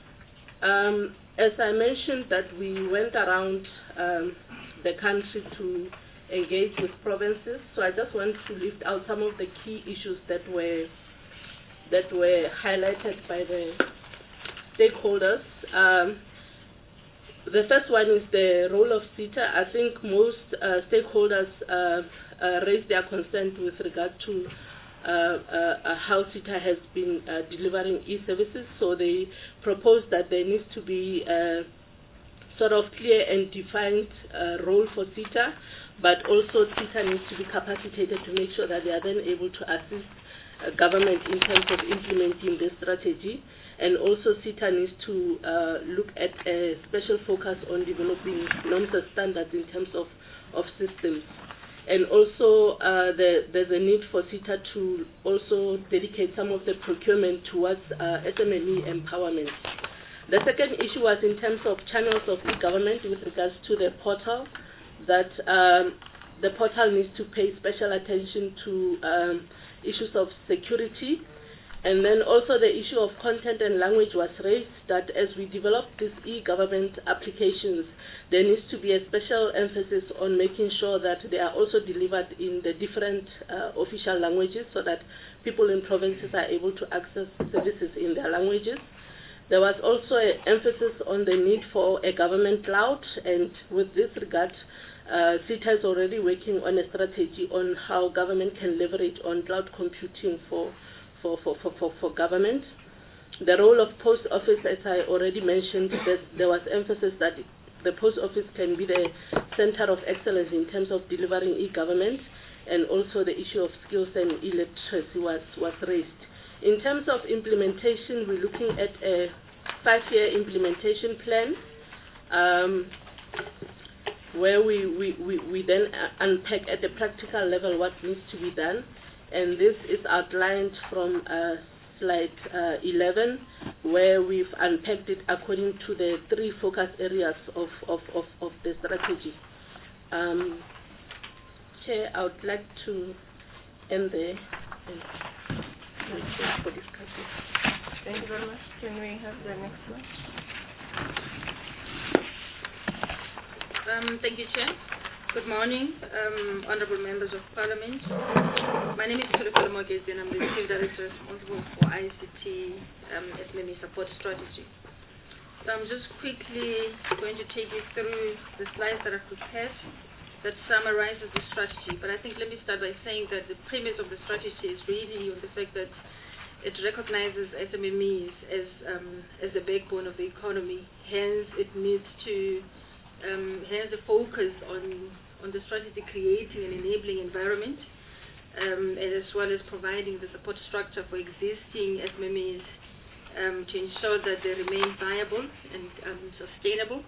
As I mentioned, that we went around the country to engage with provinces, so I just want to lift out some of the key issues that were highlighted by the stakeholders. The first one is the role of SETA. I think most stakeholders raised their concern with regard to how SETA has been delivering e-services. So they proposed that there needs to be a sort of clear and defined role for SETA, but also SETA needs to be capacitated to make sure that they are then able to assist government in terms of implementing this strategy. And also SETA needs to look at a special focus on developing norms and standards in terms of systems. And also there's a need for SETA to also dedicate some of the procurement towards SMME empowerment. The second issue was in terms of channels of e-government with regards to the portal, that the portal needs to pay special attention to issues of security. And then also the issue of content and language was raised, that as we develop these e-government applications, there needs to be a special emphasis on making sure that they are also delivered in the different official languages, so that people in provinces are able to access services in their languages. There was also an emphasis on the need for a government cloud, and with this regard, SETA is already working on a strategy on how government can leverage on cloud computing for government. The role of post office, as I already mentioned, there was emphasis that the post office can be the center of excellence in terms of delivering e-government, and also the issue of skills and illiteracy was raised. In terms of implementation, we're looking at a 5-year implementation plan, where we then unpack at the practical level what needs to be done. And this is outlined from slide 11, where we've unpacked it according to the 3 focus areas of the strategy. Chair, I would like to end there and for discussion. Thank you very much. Can we have the next one? Thank you, Chair. Good morning, honorable members of Parliament. My name is Philippa Mogezi, and I'm the Chief Director responsible for ICT SMME support strategy. So I'm just quickly going to take you through the slides that I've prepared that summarizes the strategy. But I think let me start by saying that the premise of the strategy is really on the fact that it recognizes SMMEs as the backbone of the economy. Hence, it needs to hence the focus on the strategy creating an enabling environment, as well as providing the support structure for existing SMMEs to ensure that they remain viable and sustainable,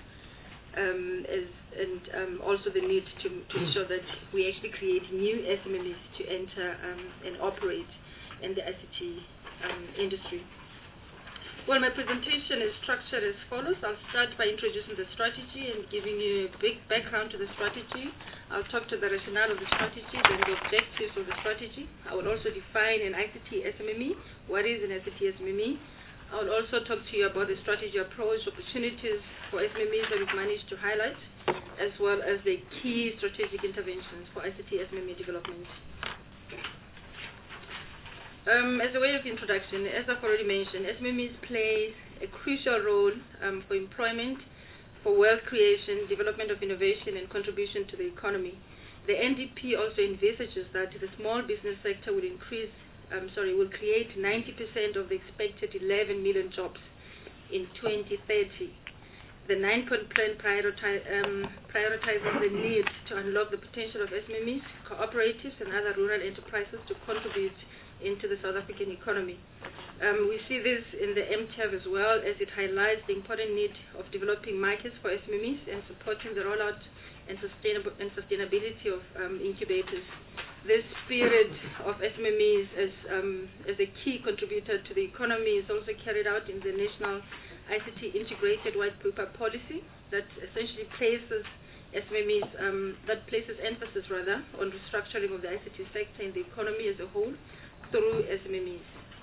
and also the need to ensure that we actually create new SMMEs to enter and operate in the ICT industry. Well, my presentation is structured as follows. I'll start by introducing the strategy and giving you a big background to the strategy. I'll talk to the rationale of the strategy, then the objectives of the strategy. I will also define an ICT SMME. What is an ICT SMME? I will also talk to you about the strategy approach, opportunities for SMMEs that we've managed to highlight, as well as the key strategic interventions for ICT SMME development. As a way of introduction, as I've already mentioned, SMMEs play a crucial role for employment, for wealth creation, development of innovation, and contribution to the economy. The NDP also envisages that the small business sector will create 90% of the expected 11 million jobs in 2030. The 9-point plan prioritizes the need to unlock the potential of SMMEs, cooperatives, and other rural enterprises to contribute into the South African economy. We see this in the MTAV as well, as it highlights the important need of developing markets for SMMEs and supporting the rollout and sustainability of incubators. This spirit of SMMEs as a key contributor to the economy is also carried out in the National ICT Integrated White Paper policy that essentially places SMMEs, that places emphasis on restructuring of the ICT sector in the economy as a whole through SMMEs.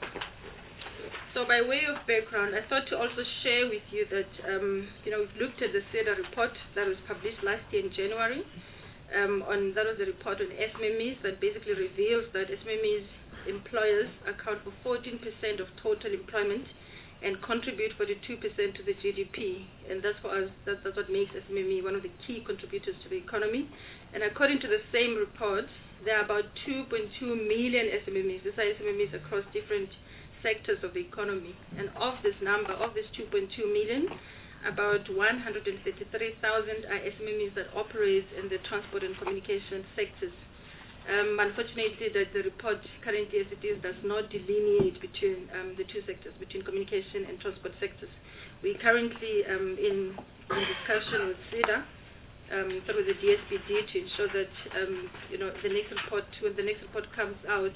So by way of background, I thought to also share with you that, we've looked at the SEDA report that was published last year in January. That was a report on SMMEs that basically reveals that SMMEs employers account for 14% of total employment and contribute 42% to the GDP. And that's for us, that's what makes SMME one of the key contributors to the economy. And according to the same report, there are about 2.2 million SMMEs. These are SMMEs across different sectors of the economy. And of this number, of this 2.2 million, about 133,000 are SMMEs that operate in the transport and communication sectors. Unfortunately, the report currently as it is does not delineate between the two sectors, between communication and transport sectors. We're currently in discussion with SEDA, with the DSPD, to ensure that the next report, when the next report comes out,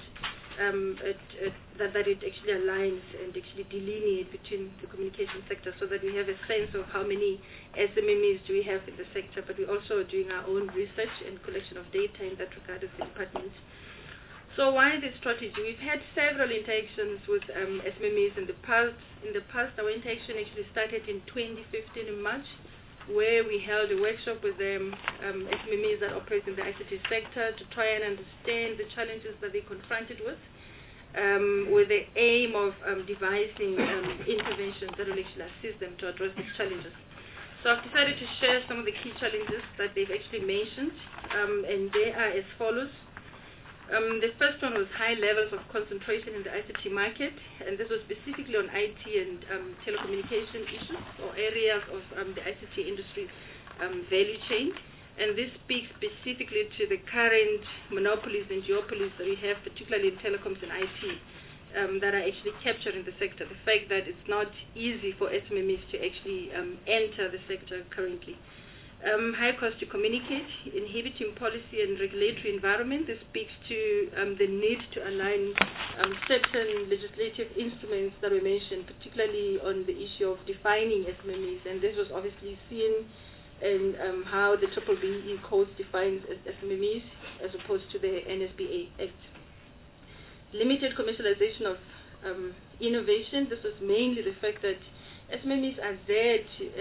that it actually aligns and actually delineate between the communication sector, so that we have a sense of how many SMMEs do we have in the sector. But we're also doing our own research and collection of data in that regard as the department. So why this strategy? We've had several interactions with SMMEs in the past. Our interaction actually started in 2015 in March, where we held a workshop with SMMEs that operate in the ICT sector to try and understand the challenges that they're confronted with the aim of devising interventions that will actually assist them to address these challenges. So I've decided to share some of the key challenges that they've actually mentioned, and they are as follows. The first one was high levels of concentration in the ICT market, and this was specifically on IT and telecommunication issues or areas of the ICT industry value chain. And this speaks specifically to the current monopolies and duopolies that we have, particularly in telecoms and IT, that are actually captured in the sector. The fact that it's not easy for SMMEs to actually enter the sector currently. High cost to communicate, inhibiting policy and regulatory environment. This speaks to the need to align certain legislative instruments that were mentioned, particularly on the issue of defining SMMEs. And this was obviously seen in how the BBBE code defines SMMEs as opposed to the NSBA Act. Limited commercialization of innovation. This was mainly the fact that SMMEs are there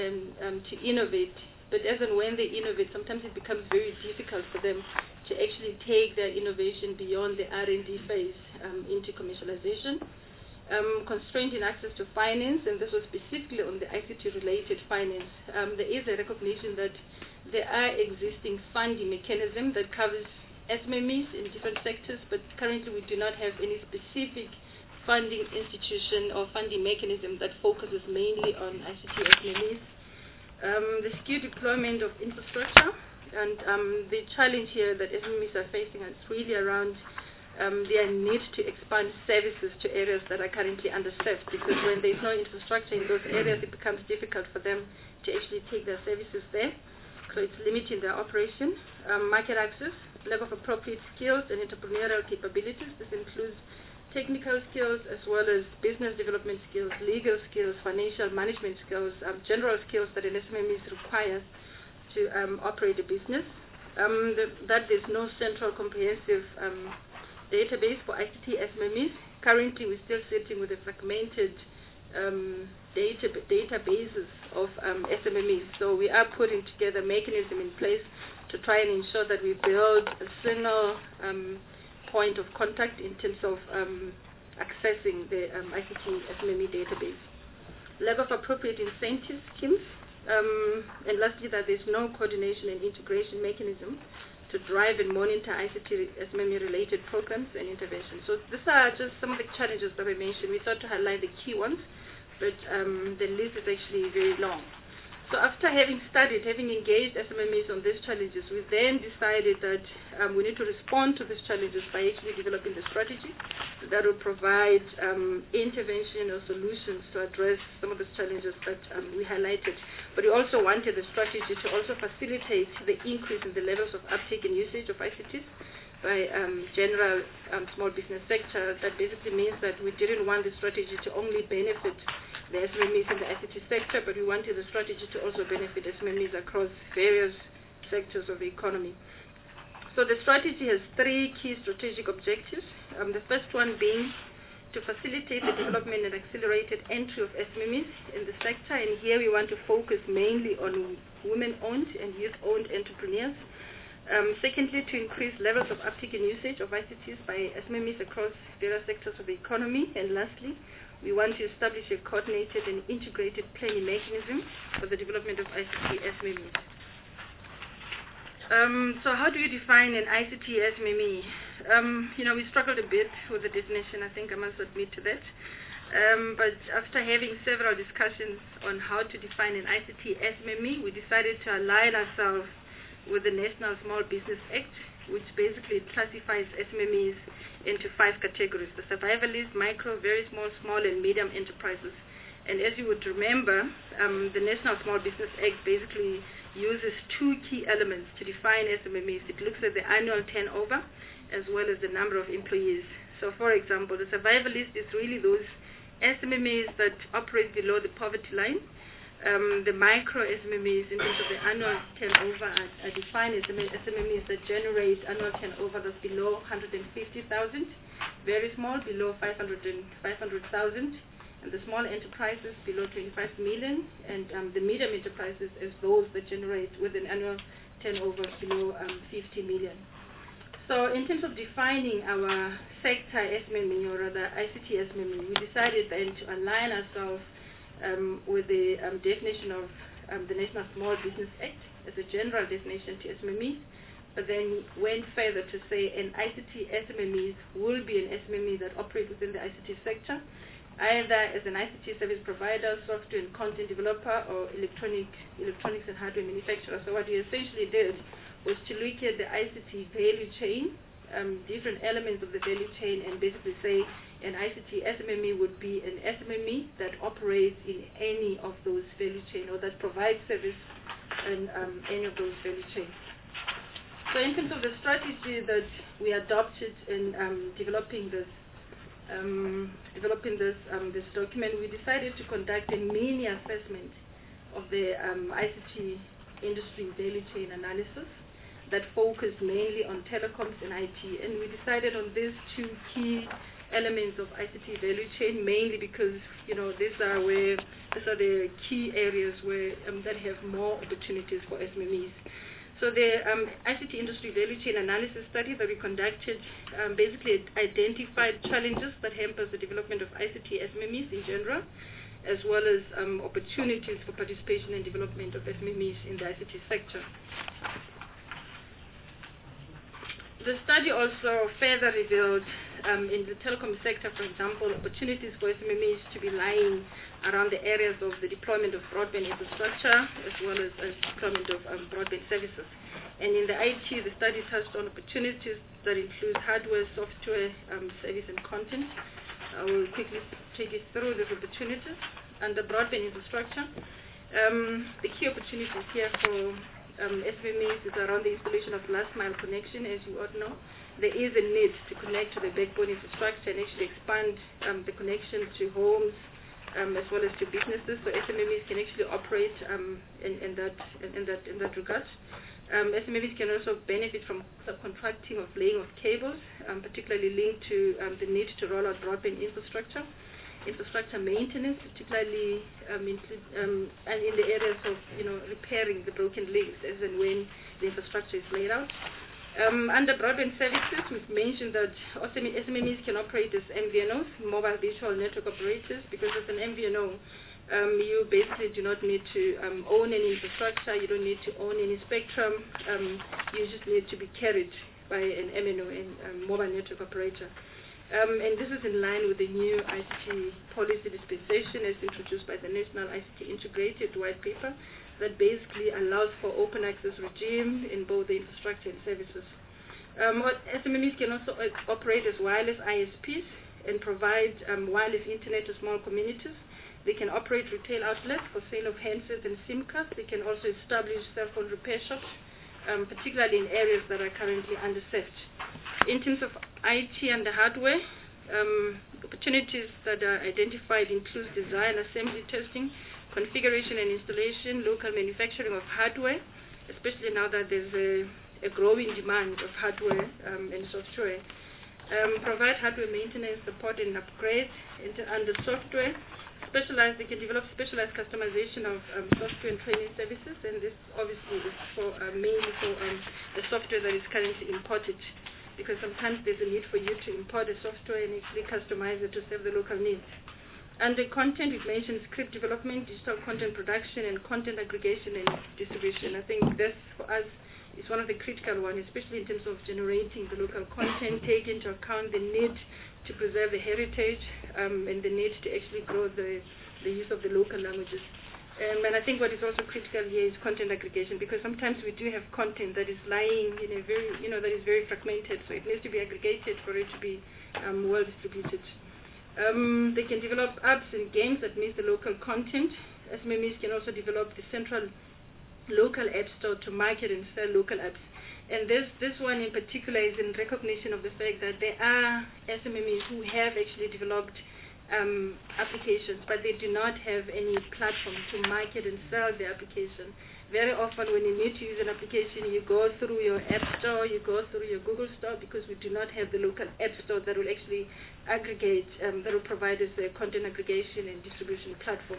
to innovate, but as and when they innovate, sometimes it becomes very difficult for them to actually take their innovation beyond the R&D phase into commercialization. Constraint in access to finance, and this was specifically on the ICT-related finance. There is a recognition that there are existing funding mechanisms that covers SMMEs in different sectors, but currently we do not have any specific funding institution or funding mechanism that focuses mainly on ICT SMMEs. The skewed deployment of infrastructure, and the challenge here that SMMEs are facing is really around their need to expand services to areas that are currently underserved, because when there's no infrastructure in those areas, it becomes difficult for them to actually take their services there. So it's limiting their operation. Market access, lack of appropriate skills and entrepreneurial capabilities. This includes technical skills as well as business development skills, legal skills, financial management skills, general skills that an SMME requires to operate a business. That there's no central comprehensive database for ICT SMMEs. Currently, we're still sitting with a fragmented databases of SMMEs. So we are putting together a mechanism in place to try and ensure that we build a single point of contact in terms of accessing the ICT SMME database. Lack of appropriate incentive schemes, and lastly that there's no coordination and integration mechanism to drive and monitor ICT SMME related programs and interventions. So these are just some of the challenges that we mentioned. We thought to highlight the key ones, but the list is actually very long. So after having studied, having engaged SMMEs on these challenges, we then decided that we need to respond to these challenges by actually developing the strategy that will provide intervention or solutions to address some of the challenges that we highlighted. But we also wanted the strategy to also facilitate the increase in the levels of uptake and usage of ICTs by general small business sector. That basically means that we didn't want the strategy to only benefit the SMMEs in the ICT sector, but we wanted the strategy to also benefit SMMEs across various sectors of the economy. So the strategy has three key strategic objectives. The first one being to facilitate the development and accelerated entry of SMMEs in the sector, and here we want to focus mainly on women-owned and youth-owned entrepreneurs. Secondly, to increase levels of uptake and usage of ICTs by SMMEs across various sectors of the economy. And lastly, we want to establish a coordinated and integrated planning mechanism for the development of ICT SMMEs. So how do you define an ICT SMME? We struggled a bit with the definition, I think I must admit to that. But after having several discussions on how to define an ICT SMME, we decided to align ourselves with the National Small Business Act, which basically classifies SMMEs into 5 categories: the survivalist, micro, very small, small and medium enterprises. And as you would remember, the National Small Business Act basically uses 2 key elements to define SMMEs. It looks at the annual turnover as well as the number of employees. So for example, the survivalist is really those SMMEs that operate below the poverty line. The micro SMMEs in terms of the annual turnover are defined as SMMEs that generate annual turnover that's below 150,000, very small below 500,000, and the small enterprises below 25 million, and the medium enterprises as those that generate with an annual turnover below 50 million. So in terms of defining our sector SMME, or rather ICT SMME, we decided then to align ourselves with the definition of the National Small Business Act as a general definition to SMME, but then went further to say an ICT SMME will be an SMME that operates within the ICT sector, either as an ICT service provider, software and content developer, or electronics and hardware manufacturer. So what we essentially did was to look at the ICT value chain, different elements of the value chain, and basically say an ICT SMME would be an SMME that operates in any of those value chains, or that provides service in any of those value chains. So in terms of the strategy that we adopted in developing this document, we decided to conduct a mini assessment of the ICT industry value chain analysis that focused mainly on telecoms and IT, and we decided on these 2 key elements of ICT value chain, mainly because these are the key areas where that have more opportunities for SMMEs. So the ICT industry value chain analysis study that we conducted basically identified challenges that hamper the development of ICT SMMEs in general, as well as opportunities for participation and development of SMMEs in the ICT sector. The study also further revealed in the telecom sector, for example, opportunities for SMMEs to be lying around the areas of the deployment of broadband infrastructure as well as deployment of broadband services. And in the IT, the study touched on opportunities that include hardware, software, service and content. I will quickly take you through these opportunities. And the broadband infrastructure, the key opportunities here for SMMEs is around the installation of last mile connection. As you all know, there is a need to connect to the backbone infrastructure and actually expand the connection to homes as well as to businesses. So SMMEs can actually operate in that regard. SMMEs can also benefit from subcontracting of laying of cables, particularly linked to the need to roll out broadband infrastructure maintenance, particularly and in the areas of repairing the broken links as and when the infrastructure is laid out. Under broadband services, we've mentioned that SMMEs can operate as MVNOs, mobile virtual network operators, because as an MVNO, you basically do not need to own any infrastructure, you don't need to own any spectrum, you just need to be carried by an MNO, and mobile network operator. And this is in line with the new ICT policy dispensation as introduced by the National ICT Integrated White Paper that basically allows for open access regime in both the infrastructure and services. SMMEs can also operate as wireless ISPs and provide wireless internet to small communities. They can operate retail outlets for sale of handsets and SIM cards. They can also establish cell phone repair shops, particularly in areas that are currently underserved. In terms of IT and the hardware, opportunities that are identified include design, assembly, testing, configuration and installation, local manufacturing of hardware, especially now that there's a growing demand of hardware and software. Provide hardware maintenance, support and upgrade under software. They can develop specialized customization of software and training services, and this obviously is mainly for the software that is currently imported, because sometimes there's a need for you to import the software and actually customize it to serve the local needs. Under content, we've mentioned script development, digital content production, and content aggregation and distribution. I think this, for us, is one of the critical ones, especially in terms of generating the local content, take into account the need to preserve the heritage and the need to actually grow the use of the local languages. And I think what is also critical here is content aggregation, because sometimes we do have content that is lying in a very, that is very fragmented, so it needs to be aggregated for it to be well distributed. They can develop apps and games that meet the local content. SMMEs can also develop the central local app store to market and sell local apps. And this one in particular is in recognition of the fact that there are SMMEs who have actually developed applications, but they do not have any platform to market and sell their application. Very often when you need to use an application, you go through your App Store, you go through your Google Store, because we do not have the local App Store that will actually aggregate, that will provide us a content aggregation and distribution platform.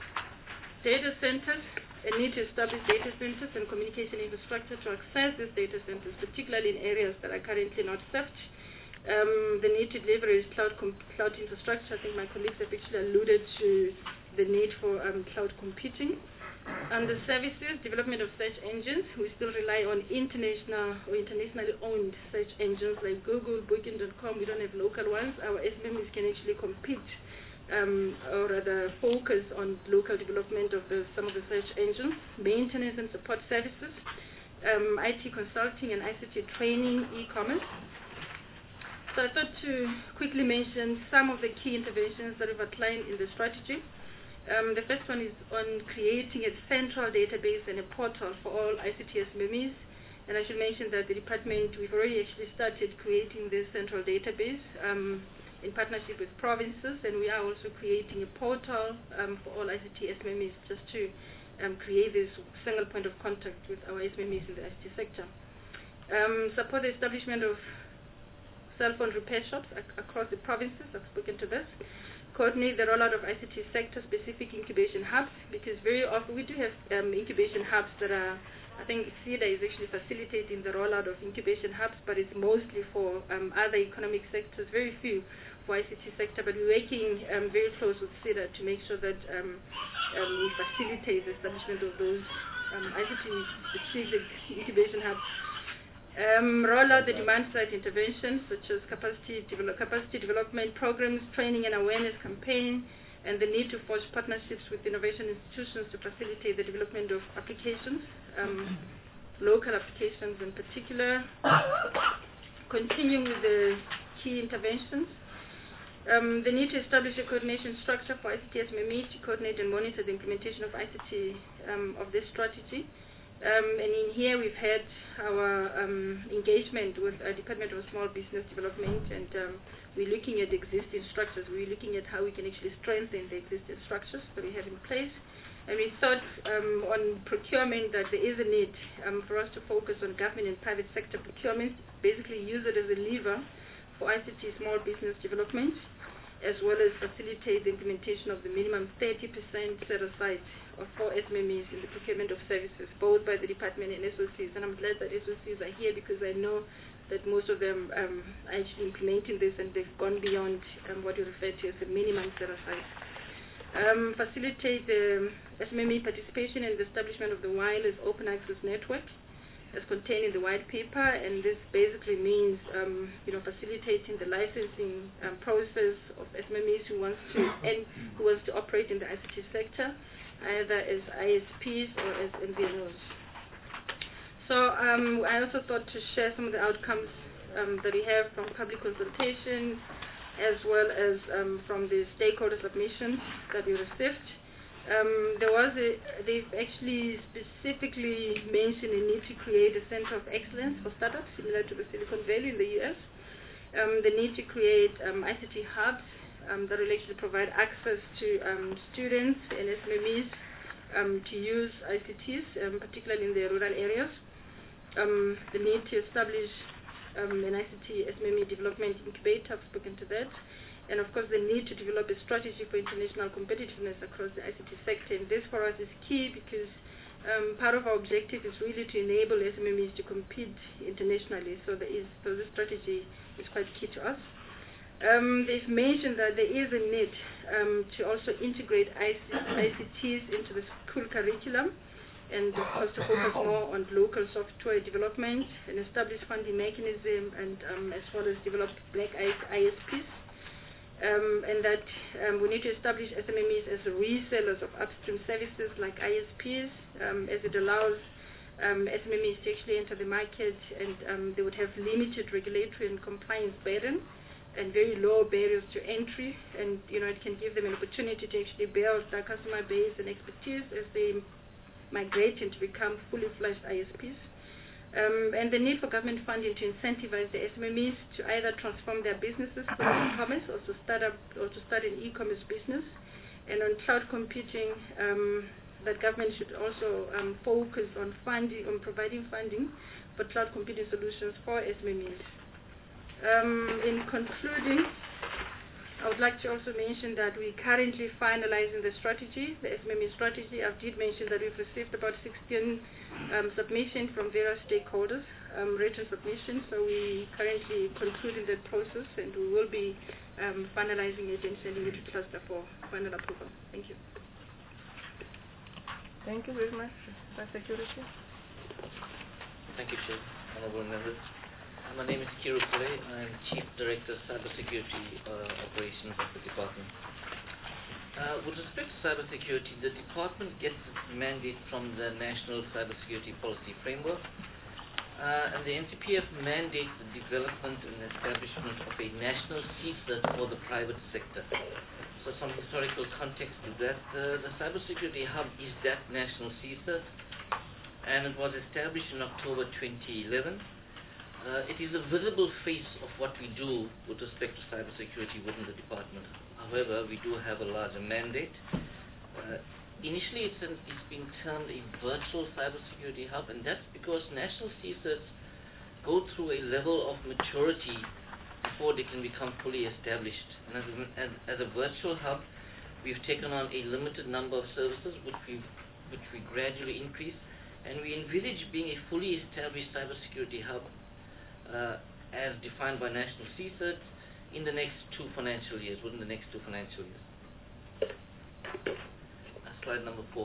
Data centers, a need to establish data centers and communication infrastructure to access these data centers, particularly in areas that are currently not served. The need to leverage cloud infrastructure. I think my colleagues have actually alluded to the need for cloud computing. Under services, development of search engines, we still rely on international or internationally owned search engines like Google, Booking.com. We don't have local ones. Our SMMEs can actually compete or rather focus on local development of some of the search engines, maintenance and support services, IT consulting and ICT training, e-commerce. So I thought to quickly mention some of the key interventions that we've outlined in the strategy. The first one is on creating a central database and a portal for all ICT SMMEs. And I should mention that the department, we've already actually started creating this central database in partnership with provinces, and we are also creating a portal for all ICT SMMEs just to create this single point of contact with our SMMEs in the ICT sector. Support the establishment of cell phone repair shops across the provinces. I've spoken to this. Coordinate the rollout of ICT sector-specific incubation hubs, because very often we do have incubation hubs that are, I think SEDA is actually facilitating the rollout of incubation hubs, but it's mostly for other economic sectors, very few for ICT sector, but we're working very close with SEDA to make sure that we facilitate the establishment of those ICT-specific incubation hubs. Roll out the demand-side interventions such as capacity development programs, training and awareness campaign, and the need to forge partnerships with innovation institutions to facilitate the development of applications, local applications in particular. Continuing with the key interventions, the need to establish a coordination structure for ICT SMME to coordinate and monitor the implementation of ICT of this strategy. And in here we've had our engagement with Department of Small Business Development, and we're looking at existing structures. We're looking at how we can actually strengthen the existing structures that we have in place. And we thought on procurement that there is a need for us to focus on government and private sector procurement, basically use it as a lever for ICT small business development, as well as facilitate the implementation of the minimum 30% set aside for SMMEs in the procurement of services, both by the department and SOCs. And I'm glad that SOCs are here because I know that most of them are actually implementing this, and they've gone beyond what you refer to as the minimum set aside. Facilitate SMME participation in the establishment of the wireless open access network as contained in the white paper, and this basically means facilitating the licensing process of SMMEs who wants to operate in the ICT sector, either as ISPs or as MVNOs. So I also thought to share some of the outcomes that we have from public consultation, as well as from the stakeholder submissions that we received. They've actually specifically mentioned a need to create a center of excellence for startups, similar to the Silicon Valley in the US. The need to create ICT hubs that will actually provide access to students and SMMEs to use ICTs, particularly in the rural areas. The need to establish an ICT SMME development incubator, I've spoken to that. And of course the need to develop a strategy for international competitiveness across the ICT sector. And this for us is key because part of our objective is really to enable SMMEs to compete internationally. So this strategy is quite key to us. They've mentioned that there is a need to also integrate ICTs into the school curriculum, and of course to focus more on local software development and establish funding mechanism, and as well as develop black ISPs. And that we need to establish SMMEs as resellers of upstream services like ISPs, as it allows SMMEs to actually enter the market, and they would have limited regulatory and compliance burden and very low barriers to entry, and it can give them an opportunity to actually build their customer base and expertise as they migrate and to become fully fledged ISPs. And the need for government funding to incentivize the SMMEs to either transform their businesses to e-commerce or to start an e-commerce business. And on cloud computing, that government should also focus on providing funding for cloud computing solutions for SMMEs. In concluding, I would like to also mention that we're currently finalizing the strategy, the SMME strategy. I did mention that we've received about 16 submissions from various stakeholders, written submissions. So we currently concluding that process, and we will be finalizing it and sending it to cluster for final approval. Thank you. Thank you very much, Security. Thank you, Chair. Honorable members. My name is Kiru Pillai. I am Chief Director of Cybersecurity Operations of the Department. With respect to cybersecurity, the Department gets its mandate from the National Cybersecurity Policy Framework, and the NCPF mandates the development and establishment of a national CSIRT for the private sector. So some historical context to that. The Cybersecurity Hub is that national CSIRT, and it was established in October 2011. It is a visible face of what we do with respect to cybersecurity within the department. However, we do have a larger mandate. Initially, it's been termed a virtual cybersecurity hub, and that's because national CSIRTs go through a level of maturity before they can become fully established. And as a virtual hub, we've taken on a limited number of services, which we gradually increase, and we envisage being a fully established cybersecurity hub as defined by national CSIRT in the next 2 financial years, within the next 2 financial years. Slide number 4.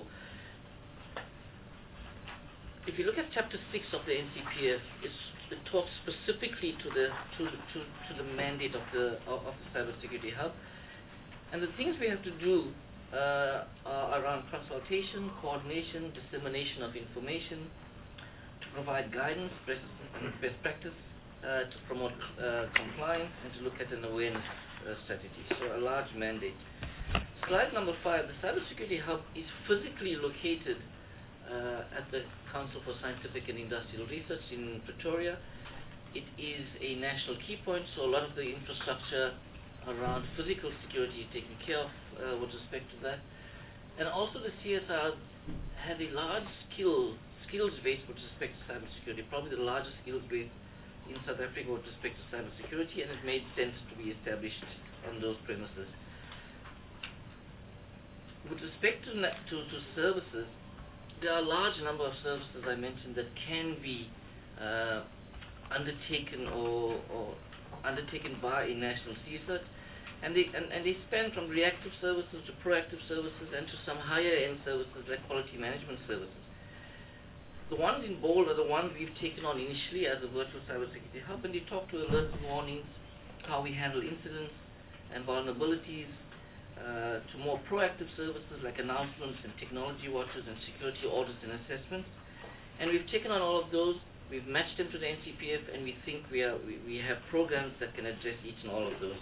If you look at Chapter 6 of the NCPF, it talks specifically to the mandate of the Cybersecurity Hub, and the things we have to do are around consultation, coordination, dissemination of information, to provide guidance, best practice, to promote compliance, and to look at an awareness strategy. So a large mandate. Slide number 5, the Cybersecurity Hub is physically located at the Council for Scientific and Industrial Research in Pretoria. It is a national key point, so a lot of the infrastructure around physical security is taken care of with respect to that. And also the CSR has a large skills base with respect to cybersecurity, probably the largest skills base in South Africa with respect to cybersecurity, and it made sense to be established on those premises. With respect to services, there are a large number of services I mentioned that can be undertaken or undertaken by a national CSIRT, and they span from reactive services to proactive services and to some higher end services like quality management services. The ones in bold are the ones we've taken on initially as a virtual cybersecurity hub, and they talk to alerts and warnings, how we handle incidents and vulnerabilities, to more proactive services like announcements and technology watches and security audits and assessments. And we've taken on all of those, we've matched them to the NCPF, and we think we have programs that can address each and all of those.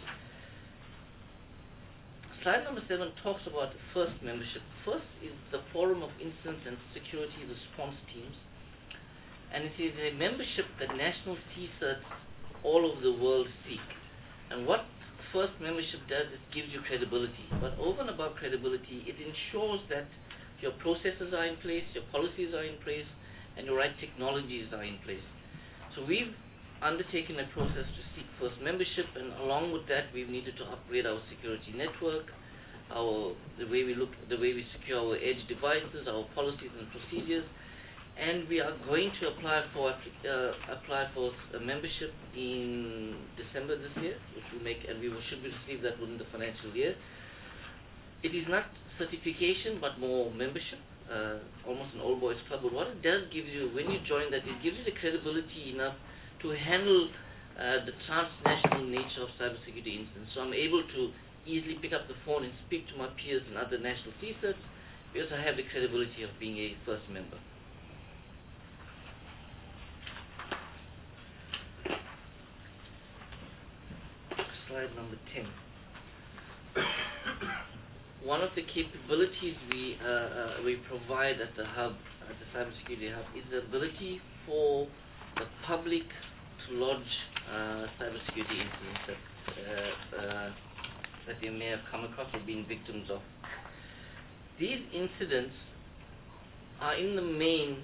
Slide number 7 talks about the FIRST membership. FIRST is the Forum of Incident and Security Response Teams, and it is a membership that national CSIRTs all over the world seek. And what FIRST membership does, it gives you credibility. But over and above credibility, it ensures that your processes are in place, your policies are in place, and your right technologies are in place. So we've undertaken a process to seek FIRST membership, and along with that, we've needed to upgrade our security network, the way we secure our edge devices, our policies and procedures, and we are going to apply for a membership in December this year, which will make, and we should receive that within the financial year. It is not certification, but more membership, almost an old boys club. But what it does give you when you join that, it gives you the credibility enough to handle the transnational nature of cybersecurity incidents. So I'm able to easily pick up the phone and speak to my peers and other national CSIRTs because I have the credibility of being a FIRST member. Slide number 10. One of the capabilities we provide at the hub, at the cybersecurity hub, is the ability for the public to lodge cybersecurity incidents that they may have come across or been victims of. These incidents are in the main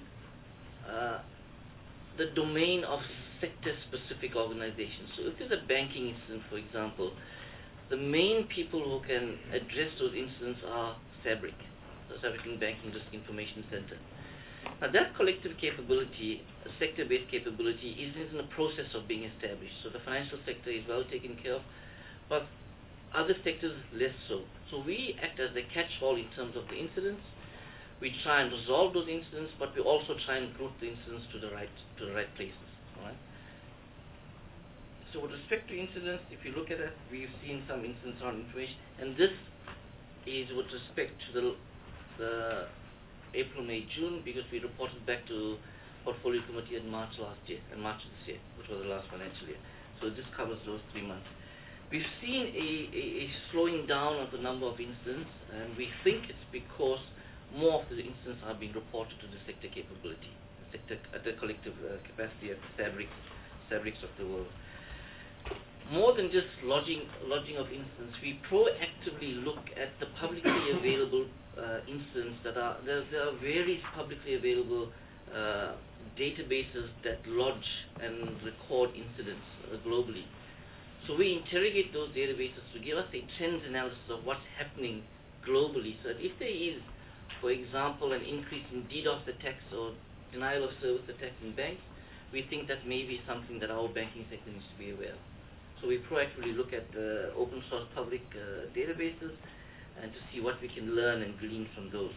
the domain of sector-specific organizations. So if there's a banking incident, for example, the main people who can address those incidents are SABRIC, the South African Banking Risk Information Center. Now that collective capability, a sector-based capability, is in the process of being established. So the financial sector is well taken care of, but other sectors less so. So we act as a catch-all in terms of the incidents. We try and resolve those incidents, but we also try and group the incidents to the right places. All right? So with respect to incidents, if you look at it, we've seen some incidents on information, and this is with respect to the April, May, June, because we reported back to Portfolio Committee in March last year, and March this year, which was the last financial year. So this covers those 3 months. We've seen a slowing down of the number of incidents, and we think it's because more of the incidents are being reported to the sector capability, the collective capacity of the SABRICs of the world. More than just lodging of incidents, we proactively look at the publicly available incidents that are, there are various publicly available databases that lodge and record incidents globally. So we interrogate those databases to give us a trends analysis of what's happening globally. So that if there is, for example, an increase in DDoS attacks or denial of service attacks in banks, we think that may be something that our banking sector needs to be aware of. So we proactively look at the open source public databases and to see what we can learn and glean from those.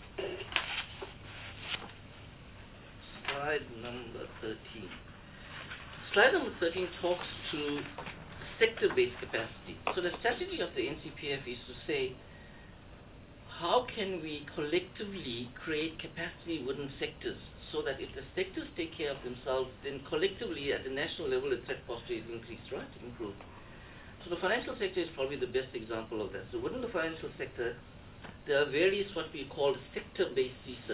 Slide number 13. Slide number 13 talks to sector-based capacity. So the strategy of the NCPF is to say, how can we collectively create capacity within sectors so that if the sectors take care of themselves, then collectively at the national level, the threat posture is increased, right? Improved. So the financial sector is probably the best example of that. So within the financial sector, there are various what we call sector-based CSIRTs.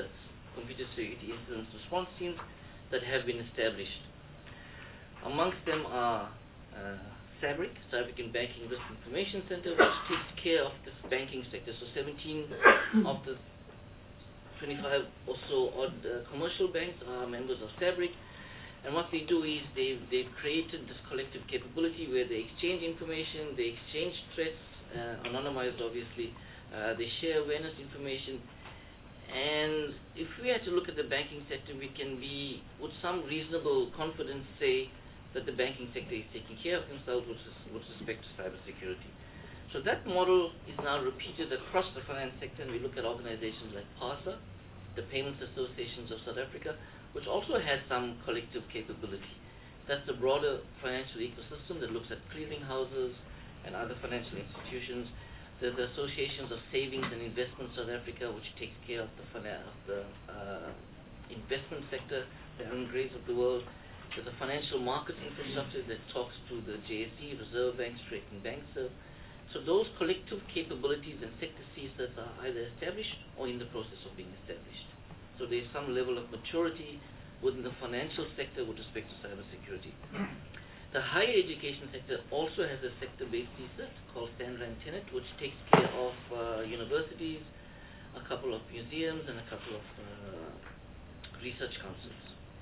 computer security incident response teams that have been established. Amongst them are SABRIC, South African Banking Risk Information Center, which takes care of this banking sector. So 17 of the 25 or so odd commercial banks are members of SABRIC. And what they do is they've created this collective capability where they exchange information, they exchange threats, anonymized obviously, they share awareness information. And if we had to look at the banking sector, we can be, with some reasonable confidence, say that the banking sector is taking care of themselves with respect to cybersecurity. So that model is now repeated across the finance sector, and we look at organizations like PASA, the Payments Associations of South Africa, which also has some collective capability. That's the broader financial ecosystem that looks at clearing houses and other financial institutions. There's the Associations of Savings and Investment South Africa, which takes care of the investment sector, the Grays of the world. There's a financial market infrastructure that talks to the JSE, Reserve Bank, Straighten Bank. So those collective capabilities and sector CSIRTs are either established or in the process of being established. So there's some level of maturity within the financial sector with respect to cybersecurity. The higher education sector also has a sector-based CSIRT called Sandra and Tenet, which takes care of universities, a couple of museums, and a couple of research councils.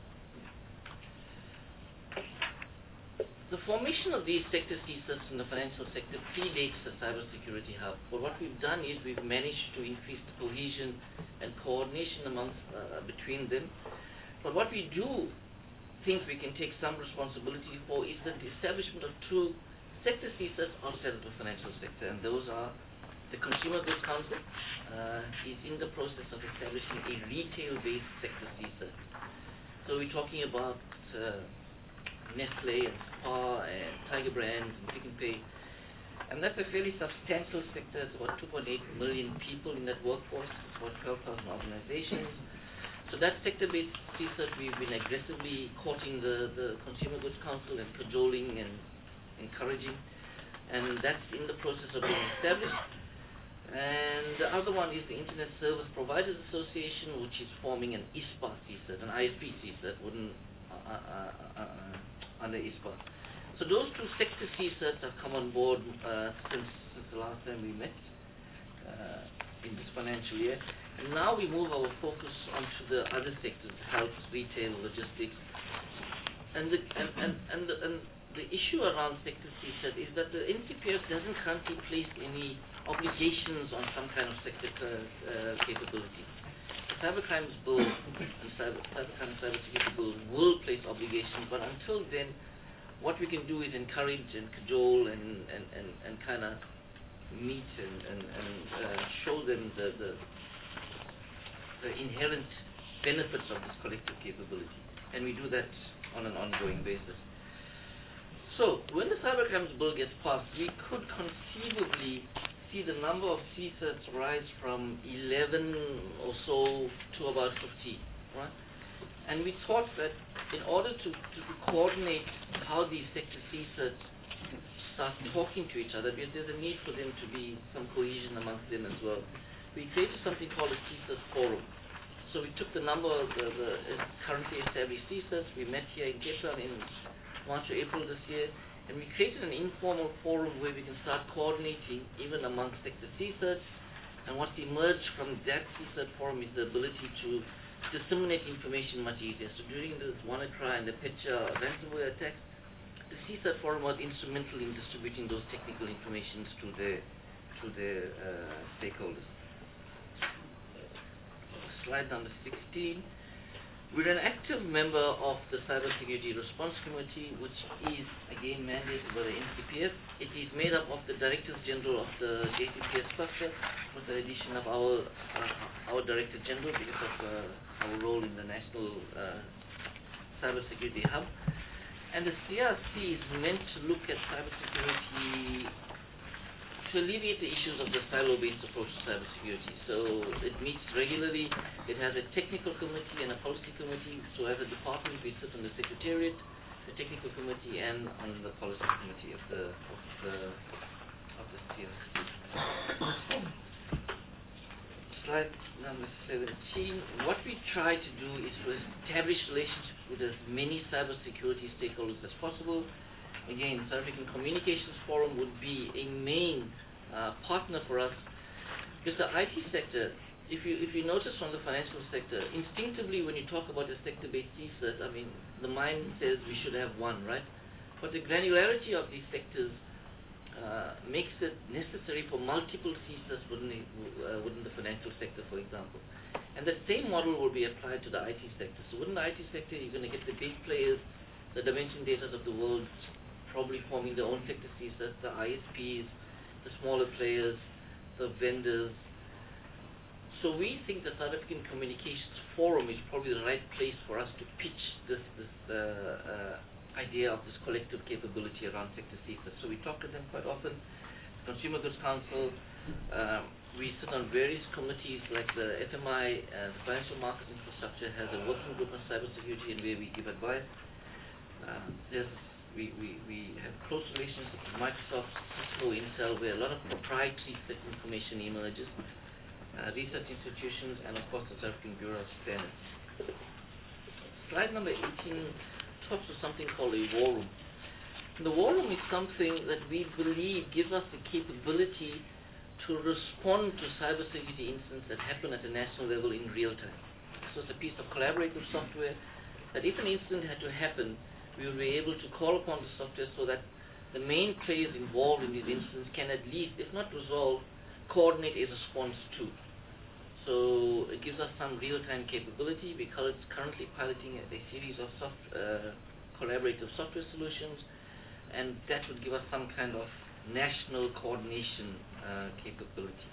The formation of these sector CSIRTs in the financial sector predates the Cybersecurity Hub. But what we've done is we've managed to increase the cohesion and coordination amongst between them. But what we do think we can take some responsibility for is the establishment of two sector CSIRTs outside of the financial sector, and those are the Consumer Goods Council is in the process of establishing a retail-based sector CSIRT. So we're talking about Nestle and Spa and Tiger Brands and Pick n Pay, and that's a fairly substantial sector. It's about 2.8 million people in that workforce. It's about 12,000 organizations. So that sector-based CSIRT, we've been aggressively courting the Consumer Goods Council and cajoling and encouraging, and that's in the process of being established. And the other one is the Internet Service Providers Association, which is forming an ISPA CSIRT, an ISP CSIRT, under ISPA. So those two sector CSIRTs have come on board since the last time we met in this financial year. And now we move our focus onto the other sectors, health, retail, logistics. And the issue around sector CSIRT is that the NCPF doesn't currently place any obligations on some kind of sector capability. The Cybercrimes Bill and Cybercrime Cybersecurity Bill will place obligations, but until then, what we can do is encourage and cajole and kind of meet and show them the inherent benefits of this collective capability, and we do that on an ongoing basis. So when the Cybercrimes Bill gets passed, we could conceivably see the number of CSIRTs rise from 11 or so to about 50, right? And we thought that in order to coordinate how these sector CSIRTs start talking to each other, because there's a need for them to be some cohesion amongst them as well, we created something called a CSIRT forum. So we took the number of the currently established CSIRTs, we met here in Cape Town in March or April this year, and we created an informal forum where we can start coordinating even amongst sector CSIRTs. And what's emerged from that CSIRT forum is the ability to disseminate information much easier. So during this WannaCry and the Petya ransomware attacks, the CSIRT forum was instrumental in distributing those technical informations to their stakeholders. Slide number 16. We're an active member of the Cybersecurity Response Committee, which is again mandated by the NCPF. It is made up of the Directors General of the JCPS structure, with the addition of our Director General because of our role in the National Cybersecurity Hub. And the CRC is meant to look at cybersecurity to alleviate the issues of the silo-based approach to cybersecurity. So it meets regularly. It has a technical committee and a policy committee. So as a department, we sit on the Secretariat, the technical committee, and on the policy committee of the CRC. slide number 17, what we try to do is to establish relationships with as many cybersecurity stakeholders as possible. Again, South African Communications Forum would be a main partner for us, because the IT sector, if you notice from the financial sector, instinctively when you talk about a sector-based CSIRT, I mean, the mind says we should have one, right? But the granularity of these sectors makes it necessary for multiple CSIRTs within the financial sector, for example. And that same model will be applied to the IT sector. So within the IT sector, you're going to get the big players, the Dimension Datas of the world, probably forming their own sector CSIRTs, the ISPs, the smaller players, the vendors. So we think the South African Communications Forum is probably the right place for us to pitch this idea of this collective capability around sector CSIRT. So we talk to them quite often. The Consumer Goods Council, we sit on various committees like the FMI, the Financial Market Infrastructure has a working group on cybersecurity and where we give advice. We have close relationships with Microsoft, Cisco, Intel, where a lot of proprietary sector information emerges. Research institutions, and of course the South African Bureau of Standards. Slide number 18 talks of something called a war room. The war room is something that we believe gives us the capability to respond to cybersecurity incidents that happen at a national level in real time. So it's a piece of collaborative software that if an incident had to happen, we will be able to call upon the software so that the main players involved in these incidents can at least, if not resolve, coordinate a response to. So it gives us some real-time capability because it's currently piloting a series of collaborative software solutions, and that would give us some kind of national coordination capability.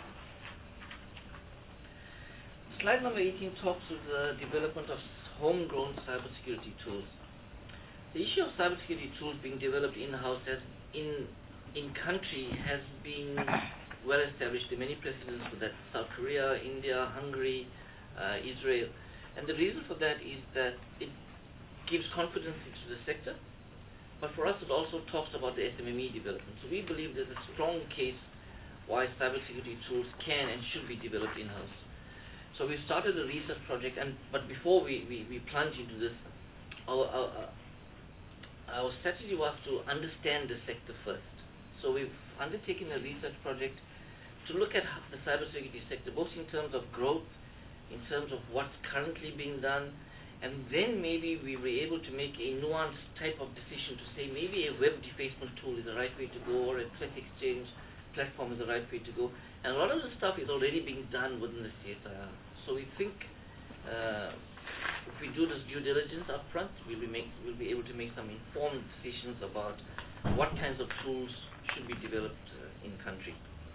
Slide number 18 talks of the development of homegrown cybersecurity tools. The issue of cybersecurity tools being developed in-house in country has been well established. There are many precedents for that: South Korea, India, Hungary, Israel. And the reason for that is that it gives confidence into the sector, but for us it also talks about the SMME development. So we believe there's a strong case why cybersecurity tools can and should be developed in-house. So we've started a research project, but before we plunge into this, our strategy was to understand the sector first. So we've undertaken a research project to look at the cybersecurity sector, both in terms of growth, in terms of what's currently being done, and then maybe we were able to make a nuanced type of decision to say maybe a web defacement tool is the right way to go, or a threat exchange platform is the right way to go. And a lot of the stuff is already being done within the CSIR. So we think if we do this due diligence up front, we'll be able to make some informed decisions about what kinds of tools should be developed in country.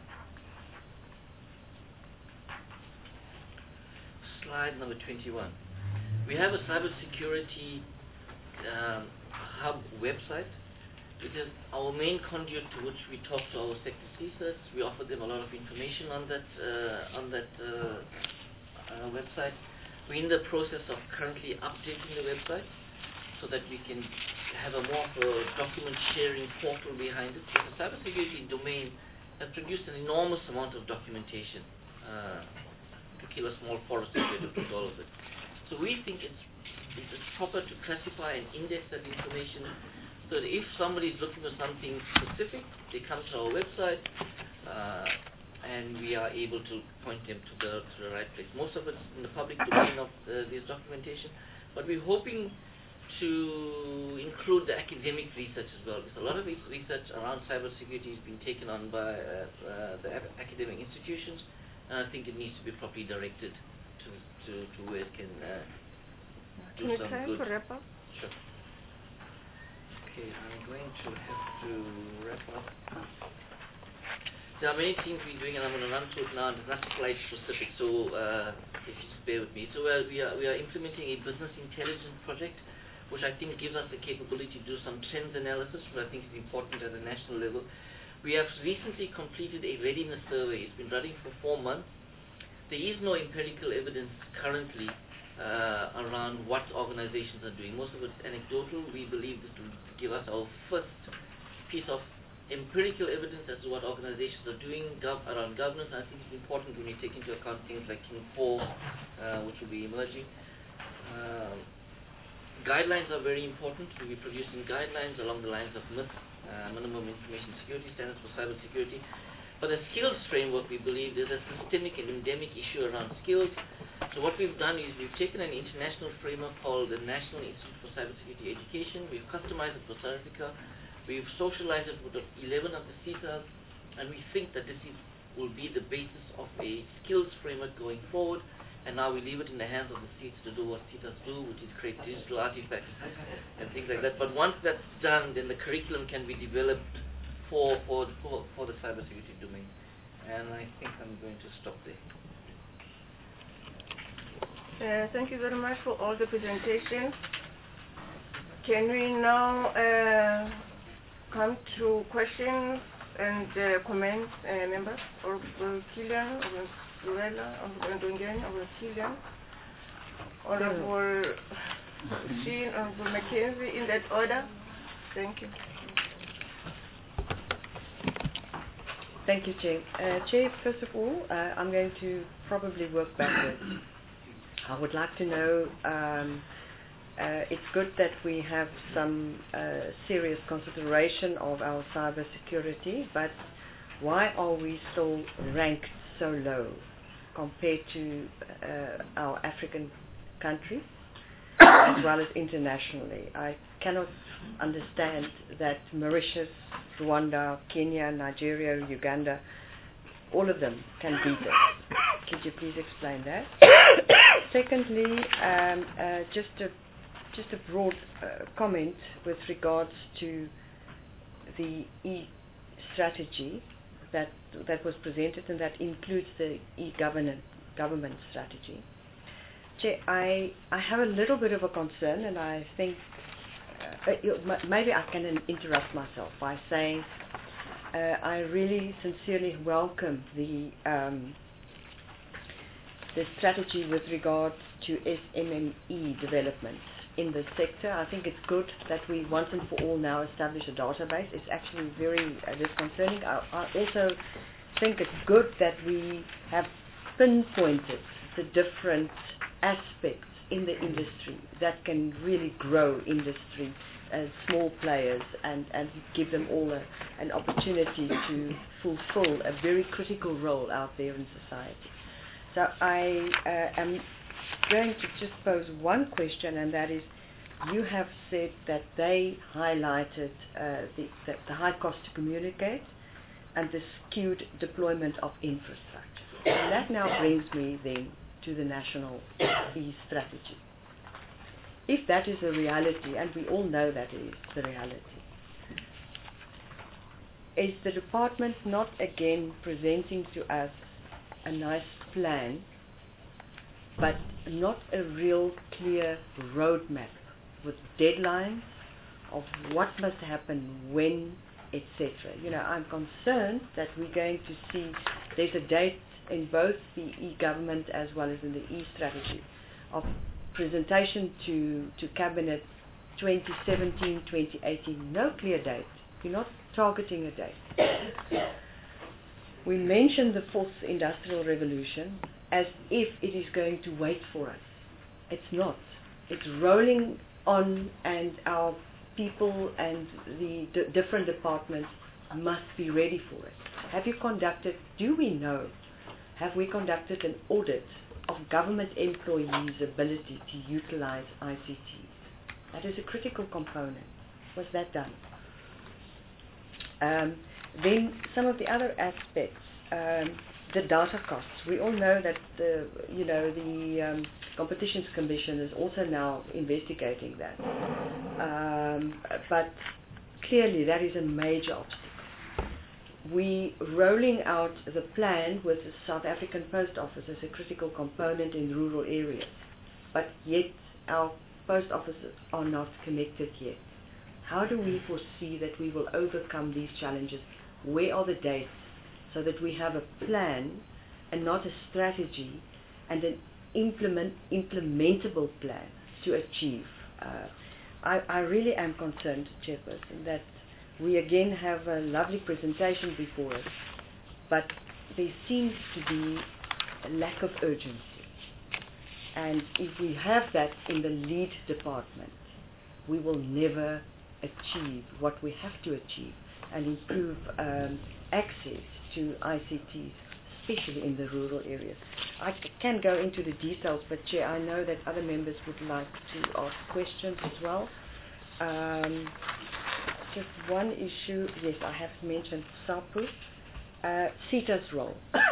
Slide number 21. We have a cybersecurity hub website, which is our main conduit to which we talk to our sector CSIRTs. We offer them a lot of information on that website. We're in the process of currently updating the website so that we can have a more of a document sharing portal behind it. So the cybersecurity domain has produced an enormous amount of documentation to kill a small forest if we look at all of it. So we think it's proper to classify and index that information so that if somebody is looking for something specific, they come to our website and we are able to point them to the right place. Most of it's in the public domain of this documentation, but we're hoping to include the academic research as well, because a lot of research around cybersecurity is being taken on by the academic institutions, and I think it needs to be properly directed to where it can do some good. To wrap up? Sure. Okay, I'm going to have to wrap up. There are many things we're doing, and I'm going to run through it now. It's not slide specific, so if you just bear with me. So we are implementing a business intelligence project, which I think gives us the capability to do some trends analysis, which I think is important at a national level. We have recently completed a readiness survey. It's been running for 4 months. There is no empirical evidence currently around what organizations are doing. Most of it's anecdotal. We believe this will give us our first piece of empirical evidence as to what organizations are doing around governance. I think it's important when you take into account things like King 4, which will be emerging. Guidelines are very important. We'll be producing guidelines along the lines of MIST, Minimum Information Security Standards for Cyber Security. For the skills framework, we believe there's a systemic and endemic issue around skills. So what we've done is we've taken an international framework called the National Institute for Cybersecurity Education. We've customized it for South Africa. We've socialized it with 11 of the CETAs, and we think that this will be the basis of a skills framework going forward. And now we leave it in the hands of the CETAs to do what CETAs do, which is create digital artifacts and things like that. But once that's done, then the curriculum can be developed for the cybersecurity domain. And I think I'm going to stop there. Thank you very much for all the presentations. Can we now come to questions and comments, members? Or Kilian, or Luella, or Ndongeni, or Kilian, or Sheen, or Mackenzie, in that order? Thank you. Thank you, Chair. Chair, first of all, I'm going to probably work backwards. I would like to know, it's good that we have some serious consideration of our cyber security, but why are we still ranked so low compared to our African countries, as well as internationally? I cannot understand that Mauritius, Rwanda, Kenya, Nigeria, Uganda, all of them can beat us. Could you please explain that? Secondly, just a broad comment with regards to the e-strategy that was presented, and that includes the e-government strategy. Chair, I have a little bit of a concern, and I think maybe I can interrupt myself by saying I really sincerely welcome the strategy with regards to SMME development in the sector. I think it's good that we once and for all now establish a database. It's actually very disconcerting. I also think it's good that we have pinpointed the different aspects in the industry that can really grow industry as small players and give them all an opportunity to fulfill a very critical role out there in society. So I am going to just pose one question, and that is, you have said that they highlighted the high cost to communicate and the skewed deployment of infrastructure. And that now brings me then to the national e-strategy. If that is a reality, and we all know that is the reality, is the department not again presenting to us a nice plan, but not a real clear roadmap with deadlines of what must happen when, etc.? You know, I'm concerned that we're going to see there's a date in both the e-government as well as in the e-strategy of presentation to Cabinet 2017, 2018. No clear date. We're not targeting a date. We mentioned the fourth industrial revolution as if it is going to wait for us. It's not. It's rolling on, and our people and the different departments must be ready for it. Have we conducted an audit of government employees' ability to utilize ICTs? That is a critical component. Was that done? Then some of the other aspects, the data costs. We all know that the Competitions Commission is also now investigating that. But clearly that is a major obstacle. We rolling out the plan with the South African Post Office as a critical component in rural areas, but yet our post offices are not connected yet. How do we foresee that we will overcome these challenges? Where are the dates so that we have a plan and not a strategy and an implementable plan to achieve? I really am concerned, Chairperson, that We again have a lovely presentation before us, but there seems to be a lack of urgency. And if we have that in the lead department, we will never achieve what we have to achieve and improve access to ICTs, especially in the rural areas. I can go into the details, but Chair, I know that other members would like to ask questions as well. Just one issue, yes, I have mentioned SAPU, CETA's role.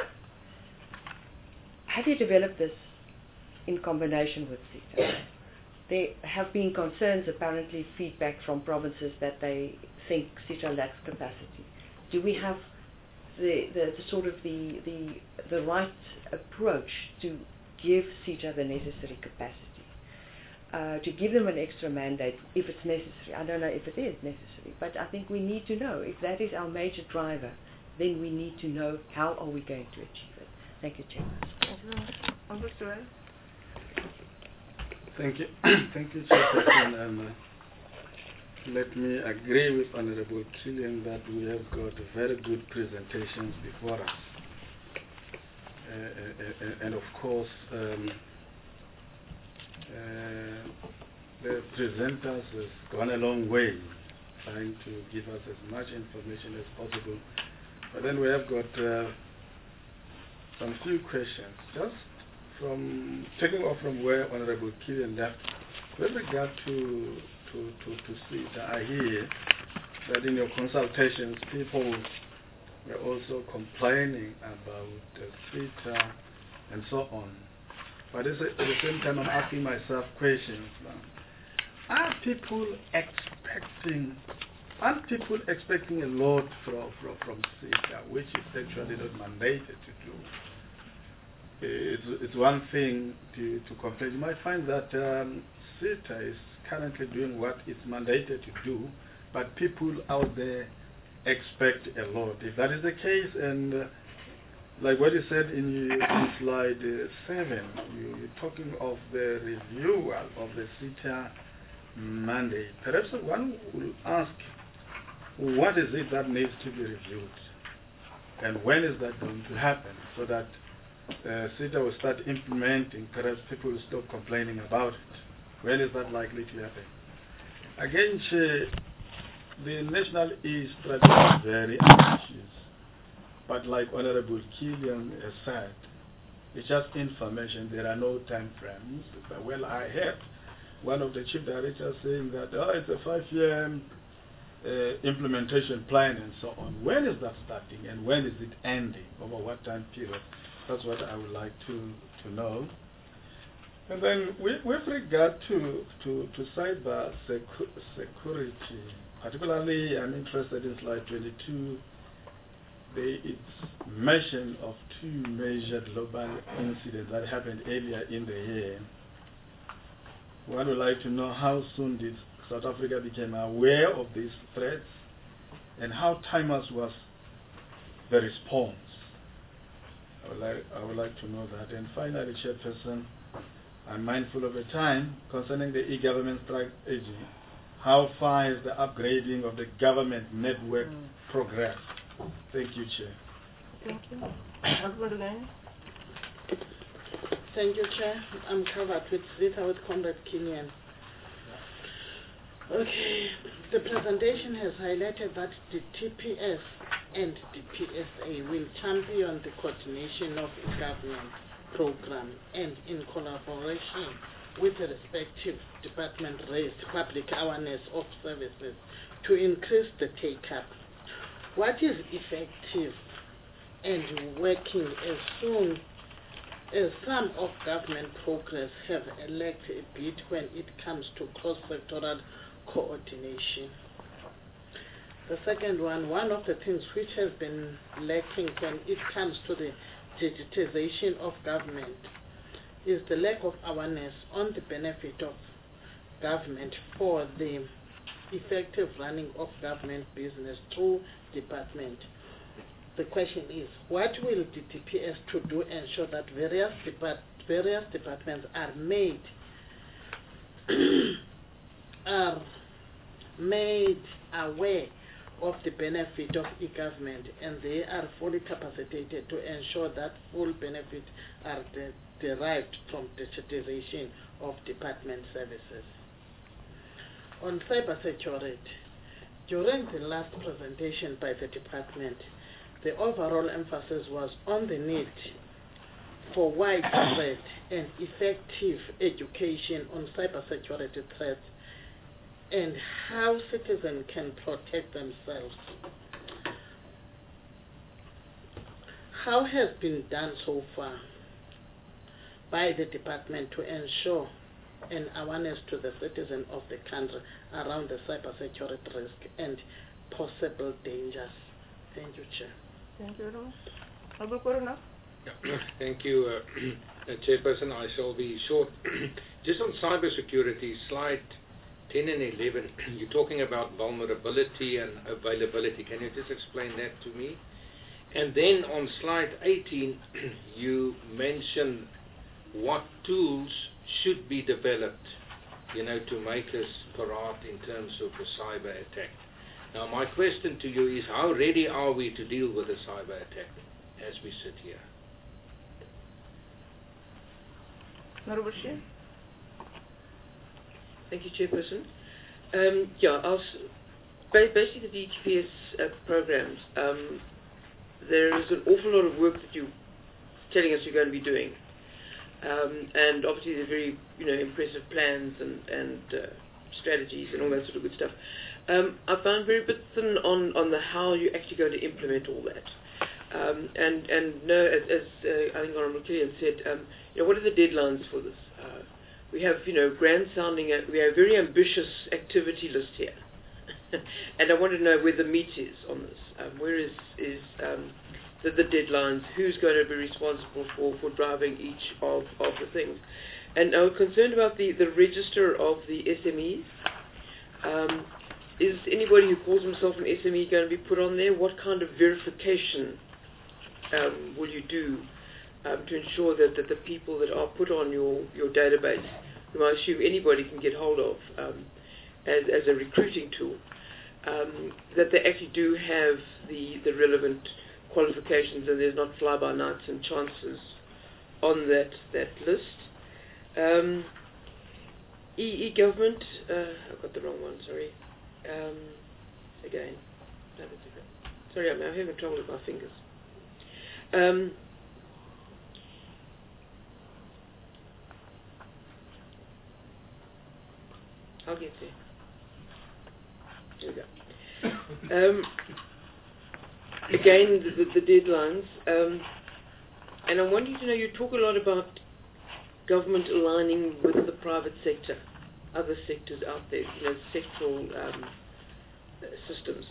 Have you developed this in combination with CETA? There have been concerns, apparently feedback from provinces that they think CETA lacks capacity. Do we have the sort of the right approach to give CETA the necessary capacity, to give them an extra mandate if it's necessary? I don't know if it is necessary, but I think we need to know. If that is our major driver, then we need to know how are we going to achieve it. Thank you, Chair. Thank you. Thank you, Chairperson. And let me agree with Honorable Killian that we have got very good presentations before us. And of course, the presenters have gone a long way trying to give us as much information as possible. But then we have got some few questions. Just from taking off from where Honorable Killian left, with regard to CETA, I hear that in your consultations, people were also complaining about CETA and so on. But at the same time, I'm asking myself questions now. Aren't people expecting a lot from CETA, which is actually not mandated to do? It's one thing to complain. You might find that CETA is currently doing what it's mandated to do, but people out there expect a lot. If that is the case, and like what you said in slide 7, you're talking of the review of the CETA mandate. Perhaps one will ask, what is it that needs to be reviewed? And when is that going to happen? So that CETA will start implementing, perhaps people will stop complaining about it. When is that likely to happen? Again, the National E-Strategy is very ambitious. But like Honorable Killian has said, it's just information. There are no time frames. Well, I heard one of the chief directors saying that it's a 5-year implementation plan and so on. When is that starting and when is it ending? Over what time period? That's what I would like to know. And then with regard to cyber security, particularly I'm interested in slide 22. It's mention of 2 major global incidents that happened earlier in the year. One would like to know how soon did South Africa become aware of these threats and how timely was the response. I would like to know that. And finally, Chairperson, I'm mindful of the time concerning the e-government strategy. How far is the upgrading of the government network progress? Thank you, Chair. Thank you. Thank you, Chair. I'm covered with CETA with Comrade Killian. Okay, the presentation has highlighted that the TPS and the PSA will champion the coordination of the government program and in collaboration with the respective department raise public awareness of services to increase the take-up. What is effective and working as soon as some of government progress have lacked a bit when it comes to cross-sectoral coordination? The second one of the things which has been lacking when it comes to the digitization of government is the lack of awareness on the benefit of government for the effective running of government business through department. The question is, what will the DPS to do ensure that various departments are made aware of the benefit of e-government, and they are fully capacitated to ensure that full benefits are derived from digitization of department services. On cybersecurity, during the last presentation by the department, the overall emphasis was on the need for widespread and effective education on cybersecurity threats and how citizens can protect themselves. How has been done so far by the department to ensure an awareness to the citizens of the country around the cybersecurity risk and possible dangers? Thank you, Chair. Thank you, Abu Korona. Thank you, Chairperson. I shall be short. Just on cybersecurity, slide 10 and 11, you're talking about vulnerability and availability. Can you just explain that to me? And then on slide 18, you mention what tools should be developed, to make us parate in terms of a cyber attack. Now, my question to you is, how ready are we to deal with a cyber attack as we sit here? Thank you, Chairperson. Basically the DTPS programs, there is an awful lot of work that you're telling us you're going to be doing. And obviously they're very, impressive plans and strategies and all that sort of good stuff. I found very bit thin on the how you're actually going to implement all that. As I think Honourable Killian said, what are the deadlines for this? We have, grand sounding, we have a very ambitious activity list here. And I want to know where the meat is on this. Where is the deadlines? Who's going to be responsible for driving each of the things? And I was concerned about the register of the SMEs. Is anybody who calls himself an SME going to be put on there? What kind of verification will you do to ensure that the people that are put on your database, whom I assume anybody can get hold of as a recruiting tool, that they actually do have the relevant qualifications and there's not fly-by-nights and chances on that list. E-government, I've got the wrong one, sorry. Again, no, that's okay. Sorry, I'm having trouble with my fingers. I'll get there. There we go. Again, the deadlines. And I want you to know, you talk a lot about government aligning with the private sector, other sectors out there, sectoral systems.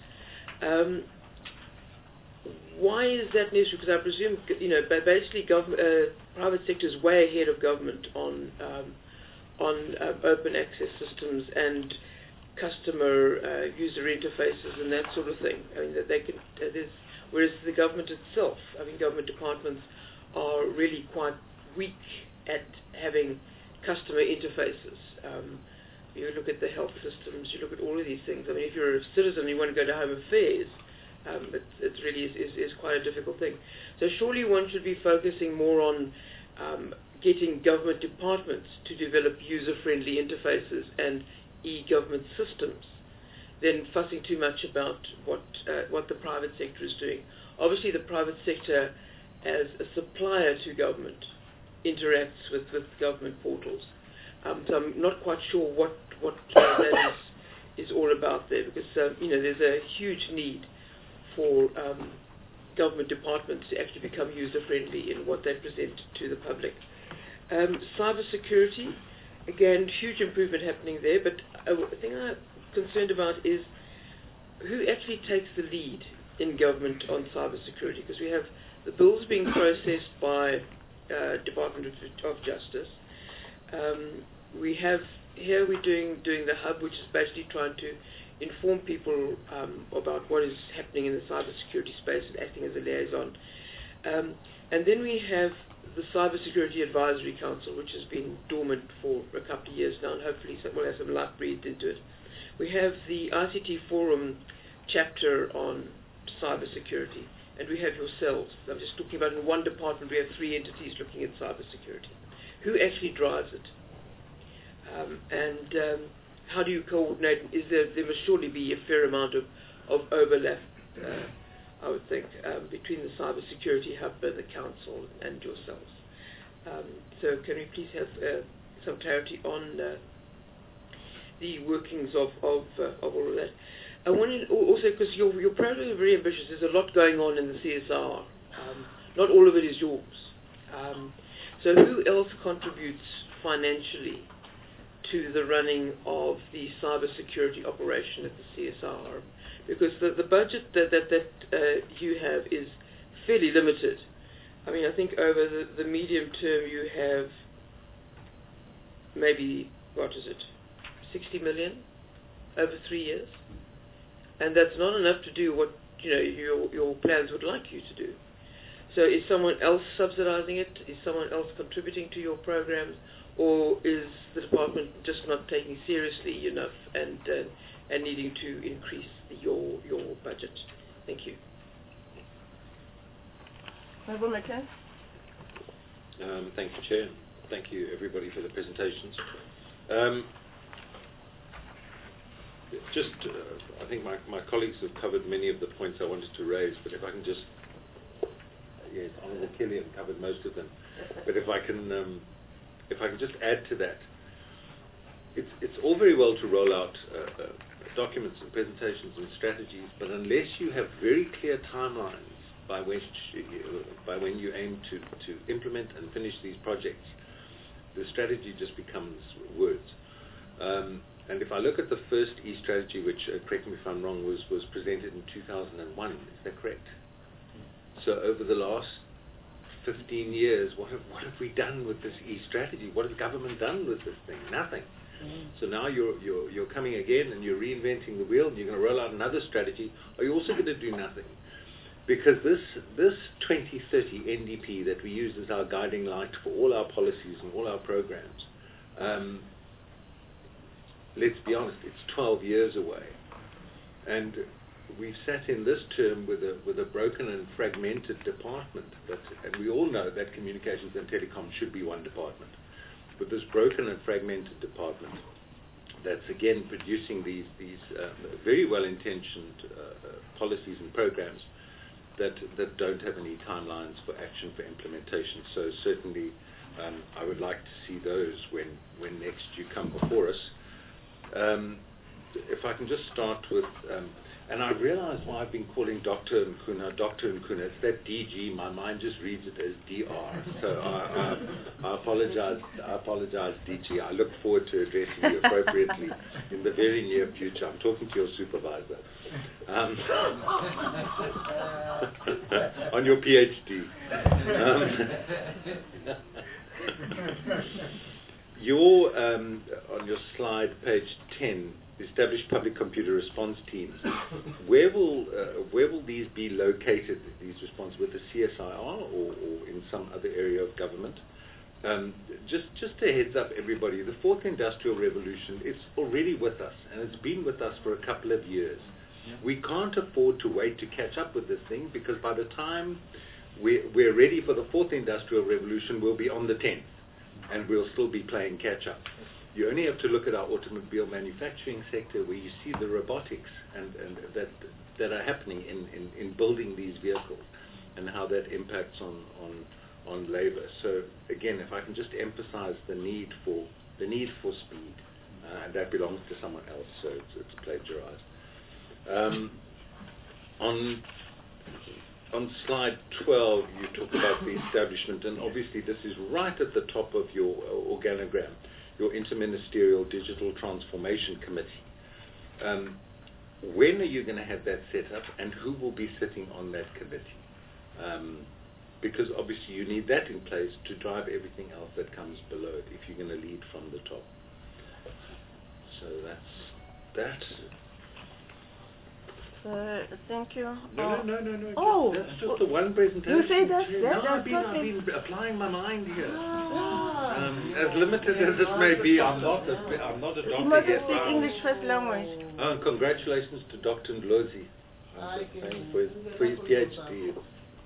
Why is that necessary? Because I presume, basically, private sector is way ahead of government on open access systems and customer user interfaces and that sort of thing. I mean, that they can. Whereas the government itself, government departments are really quite weak at having customer interfaces. You look at the health systems, you look at all of these things. I mean, if you're a citizen, you want to go to Home Affairs, it really is quite a difficult thing. So surely one should be focusing more on getting government departments to develop user-friendly interfaces and e-government systems than fussing too much about what the private sector is doing. Obviously, the private sector, as a supplier to government, interacts with government portals. So I'm not quite sure what that is all about there, because there's a huge need for government departments to actually become user-friendly in what they present to the public. Cyber security, again, huge improvement happening there, but the thing I'm concerned about is who actually takes the lead in government on cyber security, because we have the bills being processed by Department of Justice. We have here we're doing the hub, which is basically trying to inform people about what is happening in the cybersecurity space and acting as a liaison. And then we have the Cybersecurity Advisory Council, which has been dormant for a couple of years now, and hopefully we'll have some life breathed into it. We have the ICT Forum chapter on cybersecurity, and we have yourselves. I'm just talking about in one department we have 3 entities looking at cybersecurity. Who actually drives it? And how do you coordinate? There must surely be a fair amount of overlap, I would think, between the cybersecurity hub and the council and yourselves. So can we please have some clarity on the workings of all of that? I wanted also, because your program is very ambitious, there's a lot going on in the CSR. Not all of it is yours. So who else contributes financially to the running of the cybersecurity operation at the CSR? Because the budget that you have is fairly limited. I mean, I think over the medium term you have maybe, 60 million over 3 years? And that's not enough to do what your plans would like you to do. So is someone else subsidizing it? Is someone else contributing to your programs? Or is the department just not taking seriously enough and needing to increase your budget? Thank you. Thank you, Chair. Thank you, everybody, for the presentations. I think my colleagues have covered many of the points I wanted to raise, but if I can just, yes, Honourable Killian covered most of them, but if I can just add to that, it's all very well to roll out documents and presentations and strategies, but unless you have very clear timelines by when you aim to implement and finish these projects, the strategy just becomes words. And if I look at the first e-strategy, which, correct me if I'm wrong, was presented in 2001, is that correct? So over the last 15 years, what have we done with this e-strategy? What has government done with this thing? Nothing. So now you're coming again and you're reinventing the wheel and you're going to roll out another strategy. Are you also going to do nothing? Because this 2030 NDP that we use as our guiding light for all our policies and all our programs, let's be honest, it's 12 years away. And we've sat in this term with a broken and fragmented department, and we all know that communications and telecom should be one department. But this broken and fragmented department that's again producing these very well-intentioned policies and programs that don't have any timelines for action, for implementation. So certainly I would like to see those when next you come before us. If I can just start with, and I realize why I've been calling Dr. Nkuna. It's that DG. My mind just reads it as DR. So I apologize, DG. I look forward to addressing you appropriately in the very near future. I'm talking to your supervisor on your PhD. On your slide, page 10, established public computer response teams. Where will these be located, these response, with the CSIR or in some other area of government? Just a heads up, everybody, the fourth industrial revolution, it's already with us, and it's been with us for a couple of years. We can't afford to wait to catch up with this thing, because by the time we're ready for the fourth industrial revolution, we'll be on the 10th. And we'll still be playing catch-up. You only have to look at our automobile manufacturing sector, where you see the robotics and that are happening in building these vehicles, and how that impacts on labor. So again, if I can just emphasize the need for speed, and that belongs to someone else, so it's plagiarized. On slide 12, you talk about the establishment, and obviously this is right at the top of your organogram, your Interministerial Digital Transformation Committee. When are you going to have that set up, and who will be sitting on that committee? Because obviously you need that in place to drive everything else that comes below it, if you're going to lead from the top. So that's that. Thank you. No. Oh, that's just the one presentation. You say that? No, I've been applying my mind here. as limited as it may be, I'm not a You must doctor yet. speak English first language. And congratulations to Dr. Ndlozi for his PhD.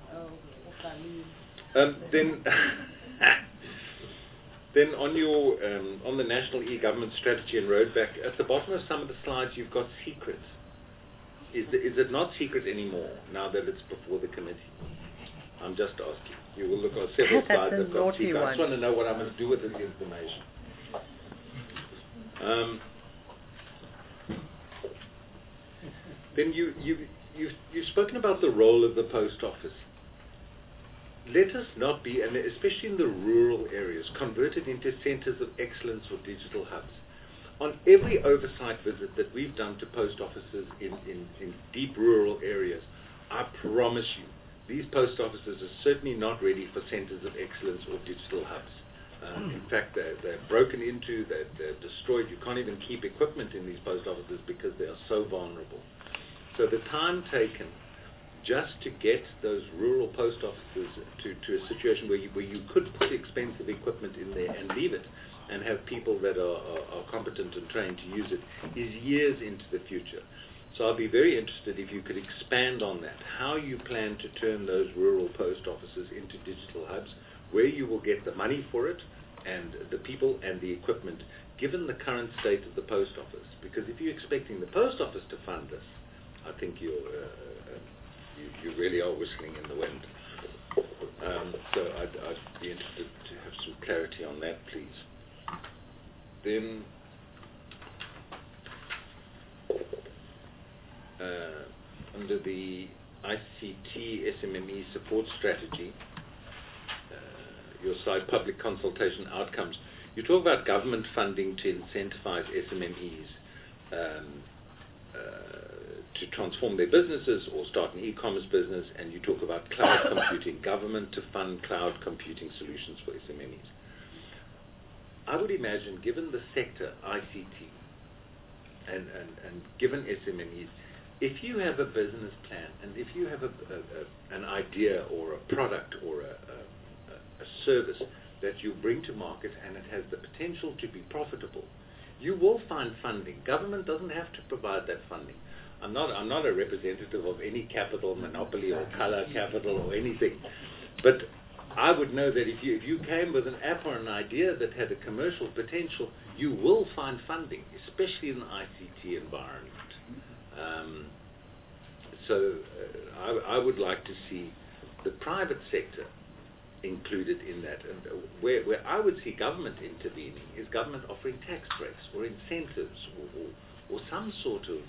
Then on your on the national e-government strategy and roadmap, at the bottom of some of the slides you've got secrets. Is it not secret anymore now that it's before the committee? I'm just asking. You will look at several slides that got secret. I just want to know what I must do with this information. Then you've spoken about the role of the post office. Let us not be, and especially in the rural areas, converted into centers of excellence or digital hubs. On every oversight visit that we've done to post offices in deep rural areas, I promise you, these post offices are certainly not ready for centers of excellence or digital hubs. In fact, they're broken into, they're destroyed. You can't even keep equipment in these post offices because they are so vulnerable. So the time taken just to get those rural post offices to a situation where you could put expensive equipment in there and leave it and have people that are competent and trained to use it is years into the future. So I'll be very interested if you could expand on that, how you plan to turn those rural post offices into digital hubs, where you will get the money for it and the people and the equipment, given the current state of the post office. Because if you're expecting the post office to fund this, I think you really are whistling in the wind. So I'd be interested to have some clarity on that, please. Then under the ICT SMME support strategy, your side public consultation outcomes, you talk about government funding to incentivize SMMEs to transform their businesses or start an e-commerce business, and you talk about cloud computing, government to fund cloud computing solutions for SMMEs. I would imagine, given the sector, ICT, and given SMMEs, if you have a business plan and if you have an idea or a product or a service that you bring to market and it has the potential to be profitable, you will find funding. Government doesn't have to provide that funding. I'm not a representative of any capital monopoly or color capital or anything, but I would know that if you came with an app or an idea that had a commercial potential, you will find funding, especially in the ICT environment. I would like to see the private sector included in that. And where I would see government intervening is government offering tax breaks or incentives or some sort of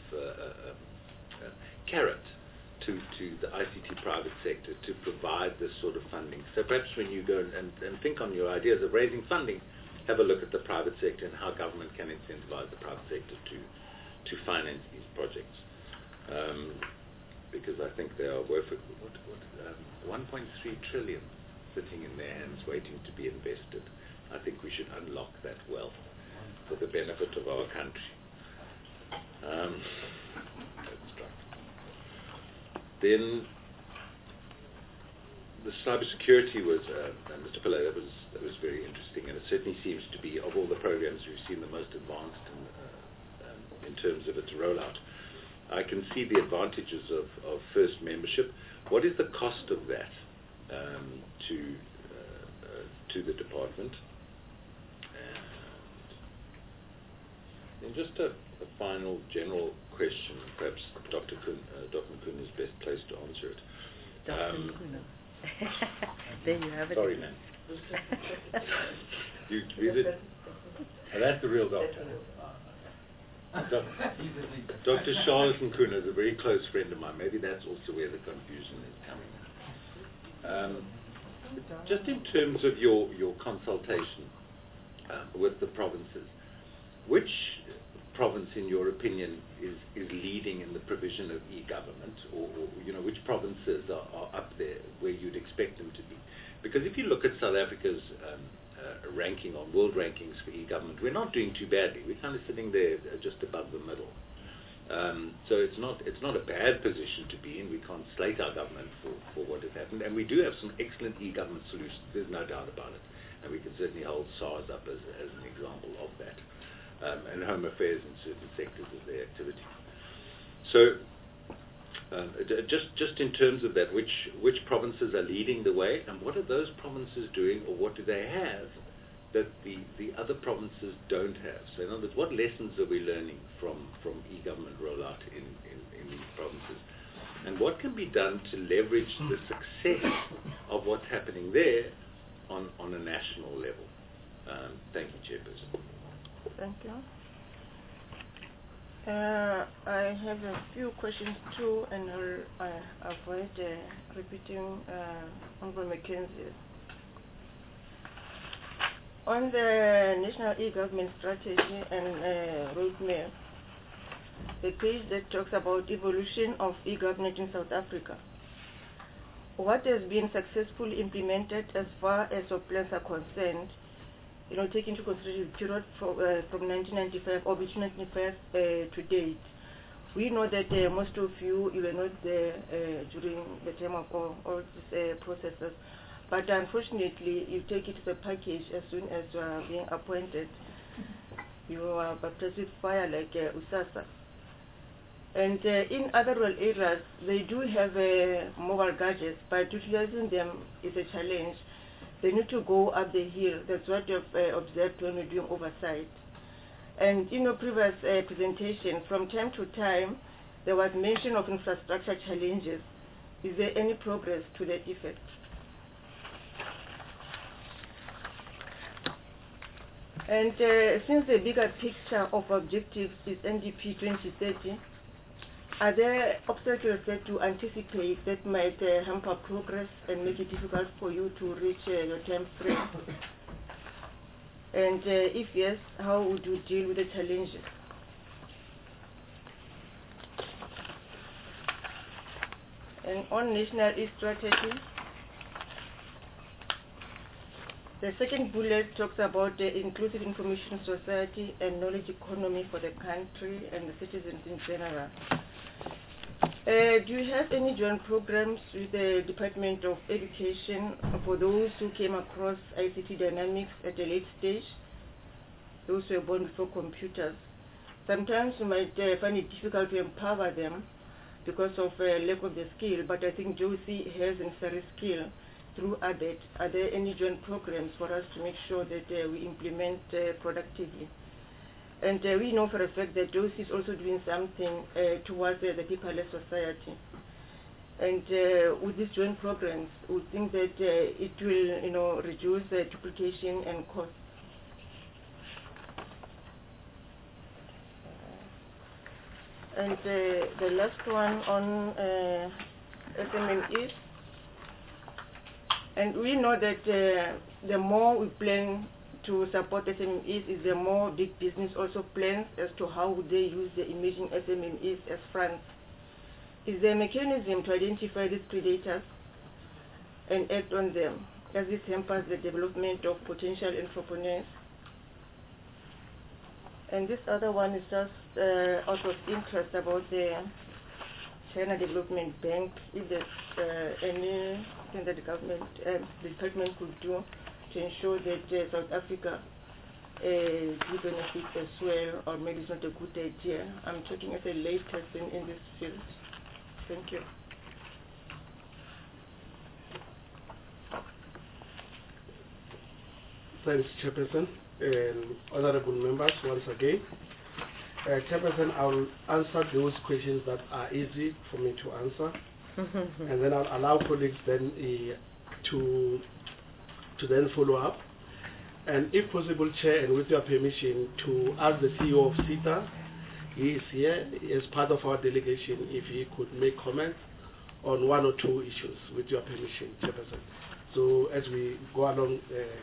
carrot to the ICT private sector to provide this sort of funding. So perhaps when you go and think on your ideas of raising funding, have a look at the private sector and how government can incentivize the private sector to finance these projects. Because I think they are worth 1.3 trillion sitting in their hands waiting to be invested. I think we should unlock that wealth for the benefit of our country. Then the cybersecurity was, Mr. Pillay, that was very interesting, and it certainly seems to be, of all the programs we've seen, the most advanced in terms of its rollout. I can see the advantages of first membership. What is the cost of that to the department? And just a final general question, perhaps Dr. Mkhuna is best placed to answer it. Dr. Mkhuna. There you have it. Sorry, man. That's the real doctor. Dr. Charlotte Mkhuna is a very close friend of mine. Maybe that's also where the confusion is coming. Just in terms of your consultation with the provinces, which province, in your opinion, is leading in the provision of e-government, or which provinces are up there where you'd expect them to be? Because if you look at South Africa's ranking on world rankings for e-government, we're not doing too badly. We're kind of sitting there just above the middle. So it's not a bad position to be in. We can't slate our government for what has happened, and we do have some excellent e-government solutions. There's no doubt about it. And we can certainly hold SARS up as an example of that, and Home Affairs in certain sectors of their activity. So just in terms of that, which provinces are leading the way, and what are those provinces doing, or what do they have that the other provinces don't have? So in other words, what lessons are we learning from e-government rollout in these provinces? And what can be done to leverage the success of what's happening there on a national level? Thank you, Chairperson. Thank you. I have a few questions too, and I'll avoid repeating Honorable Mackenzie. On the National E-Government Strategy and Roadmap, the page that talks about evolution of e-government in South Africa, what has been successfully implemented as far as your plans are concerned, taking into consideration the period from 1995 or between 1995 to date? We know that most of you were not there during the time of all these processes, but unfortunately you take it as a package as soon as you are being appointed. You are baptized with fire like USASA. And in other rural areas, they do have mobile gadgets, but utilizing them is a challenge. They need to go up the hill. That's what you've observed when we're doing oversight. And in your previous presentation, from time to time, there was mention of infrastructure challenges. Is there any progress to that effect? And since the bigger picture of objectives is NDP 2030, are there obstacles that you anticipate that might hamper progress and make it difficult for you to reach your time frame? And if yes, how would you deal with the challenges? And on national e-strategy, the second bullet talks about the inclusive information society and knowledge economy for the country and the citizens in general. Do you have any joint programs with the Department of Education for those who came across ICT dynamics at a late stage, those who were born before computers? Sometimes you might find it difficult to empower them because of lack of the skill, but I think Josie has necessary skill through ADET. Are there any joint programs for us to make sure that we implement productively? And we know for a fact that Josie is also doing something towards the paperless society. And with these joint programs, we think that it will, reduce duplication and cost. And the last one on SMMEs. And we know that the more we plan to support SMEs, is the more big business also plans as to how would they use the emerging SMEs as fronts. Is there a mechanism to identify these predators and act on them, as this hampers the development of potential entrepreneurs? And this other one is just out of interest about the China Development Bank. If there's anything that the department could do to ensure that South Africa do benefit as well, or maybe it's not a good idea. I'm talking as a lay person in this field. Thank you. Thanks, Chairperson, and honorable members once again. Chairperson, I will answer those questions that are easy for me to answer, and then I'll allow colleagues then to then follow up. And if possible, Chair, and with your permission, to ask the CEO of SETA, he is here as part of our delegation, if he could make comments on one or two issues, with your permission, Chairperson. So as we go along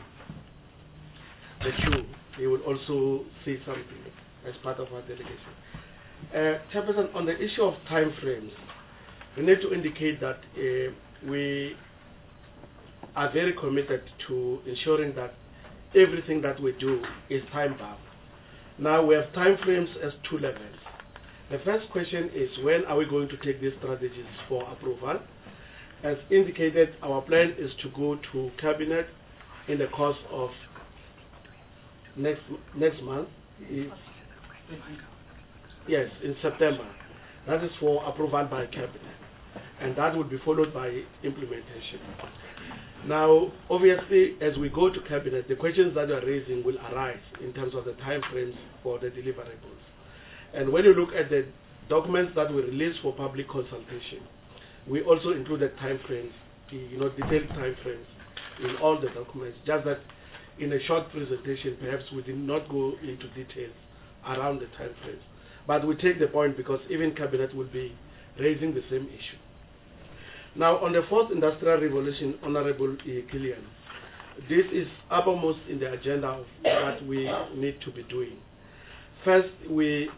the queue, he will also say something as part of our delegation. Chairperson, on the issue of time frames, we need to indicate that we are very committed to ensuring that everything that we do is time-bound. Now, we have time frames as two levels. The first question is, when are we going to take these strategies for approval? As indicated, our plan is to go to Cabinet in the course of next month. Yes, in September. That is for approval by Cabinet, and that would be followed by implementation. Now, obviously, as we go to Cabinet, the questions that you are raising will arise in terms of the time frames for the deliverables. And when you look at the documents that we released for public consultation, we also included time frames, detailed time frames in all the documents, just that in a short presentation, perhaps we did not go into details around the time frames. But we take the point because even Cabinet will be raising the same issue. Now, on the fourth industrial revolution, Honorable Killian, this is uppermost in the agenda of what we need to be doing. First, we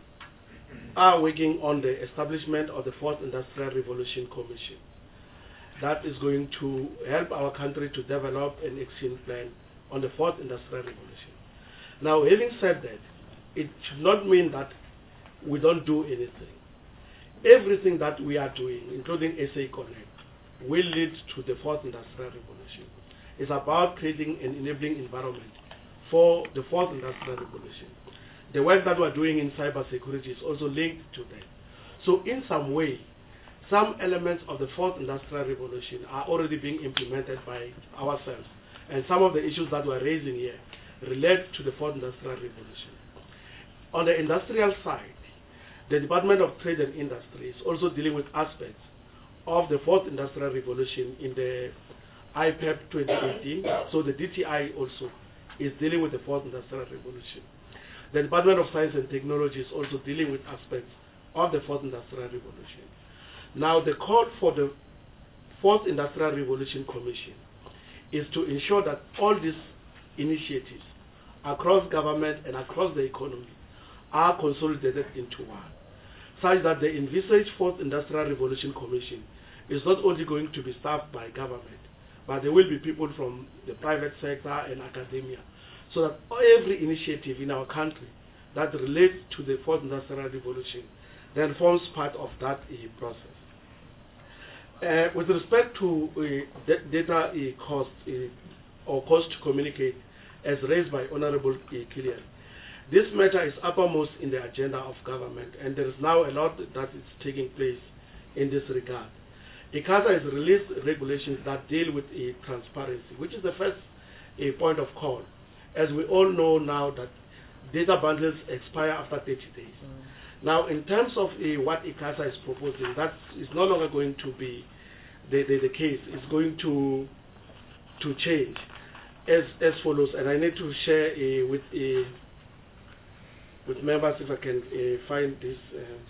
are working on the establishment of the Fourth Industrial Revolution Commission. That is going to help our country to develop an action plan on the Fourth Industrial Revolution. Now, having said that, it should not mean that we don't do anything. Everything that we are doing, including SA Connect, will lead to the Fourth Industrial Revolution. It's about creating an enabling environment for the Fourth Industrial Revolution. The work that we're doing in cybersecurity is also linked to that. So in some way, some elements of the Fourth Industrial Revolution are already being implemented by ourselves. And some of the issues that we're raising here relate to the Fourth Industrial Revolution. On the industrial side, the Department of Trade and Industry is also dealing with aspects of the Fourth Industrial Revolution in the IPEP 2018. So the DTI also is dealing with the Fourth Industrial Revolution. The Department of Science and Technology is also dealing with aspects of the Fourth Industrial Revolution. Now, the call for the Fourth Industrial Revolution Commission is to ensure that all these initiatives across government and across the economy are consolidated into one, such that the envisaged Fourth Industrial Revolution Commission is not only going to be staffed by government, but there will be people from the private sector and academia, so that every initiative in our country that relates to the Fourth Industrial Revolution then forms part of that process. With respect to data cost or cost to communicate, as raised by Honorable Killian, this matter is uppermost in the agenda of government, and there is now a lot that is taking place in this regard. ICASA has released regulations that deal with transparency, which is the first point of call. As we all know now that data bundles expire after 30 days. Now, in terms of what ICASA is proposing, that is no longer going to be the case. It's going to change as follows, and I need to share with members if I can find this.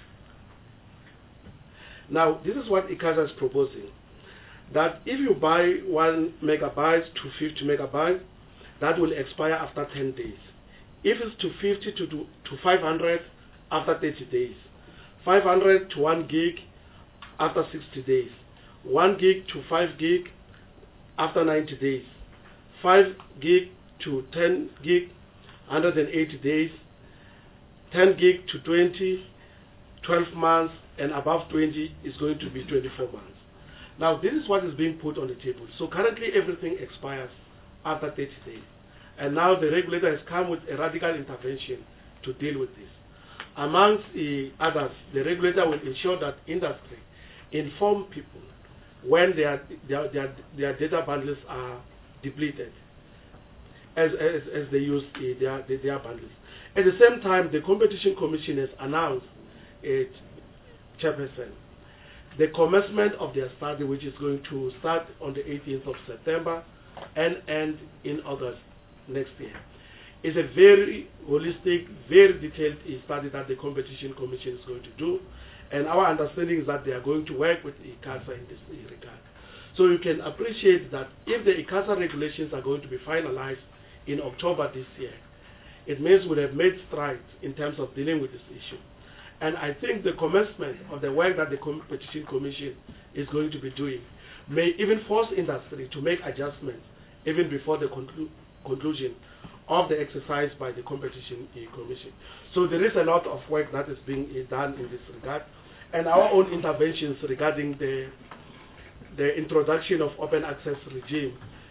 Now, this is what ICASA is proposing, that if you buy 1 megabyte to 50 megabytes, that will expire after 10 days. If it's to 50 to 500, after 30 days. 500 to 1 gig after 60 days. 1 gig to 5 gig after 90 days. 5 gig to 10 gig, 180 days. 10 gig to 20, 12 months, and above 20 is going to be 24 months. Now, this is what is being put on the table. So currently everything expires after 30 days. And now the regulator has come with a radical intervention to deal with this. Amongst others, the regulator will ensure that industry inform people when their data bundles are depleted as they use their bundles. At the same time, the Competition Commission has announced, Chairperson, the commencement of their study, which is going to start on the 18th of September and end in August next year. It's a very holistic, very detailed study that the Competition Commission is going to do, and our understanding is that they are going to work with ICASA in this regard. So you can appreciate that if the ICASA regulations are going to be finalized in October this year, it means we have made strides in terms of dealing with this issue. And I think the commencement of the work that the Competition Commission is going to be doing may even force industry to make adjustments even before the conclusion of the exercise by the Competition Commission. So there is a lot of work that is being done in this regard, and our own interventions regarding the introduction of open access regime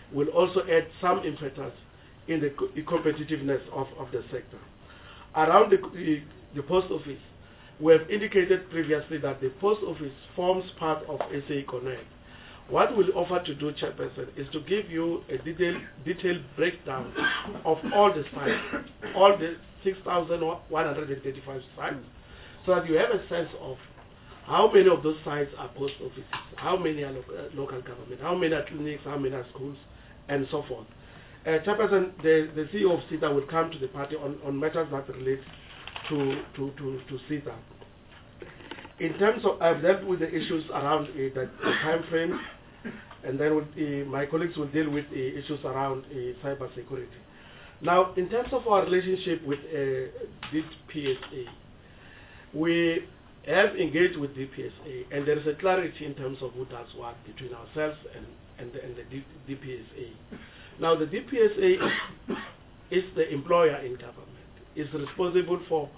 will also add some impetus in the competitiveness of the sector. Around the post office, we have indicated previously that the post office forms part of SA Connect. What we'll offer to do, Chairperson, is to give you a detailed breakdown of all the sites, all the 6,135 sites, so that you have a sense of how many of those sites are post offices, how many are local government, how many are clinics, how many are schools, and so forth. Chairperson, the CEO of SETA will come to the party on matters that relate to SETA. In terms of, I've dealt with the issues around the time frame, and then my colleagues will deal with the issues around cyber security. Now, in terms of our relationship with DPSA, we have engaged with DPSA, and there is a clarity in terms of who does what between ourselves and the DPSA. Now, the DPSA is the employer in government, is responsible for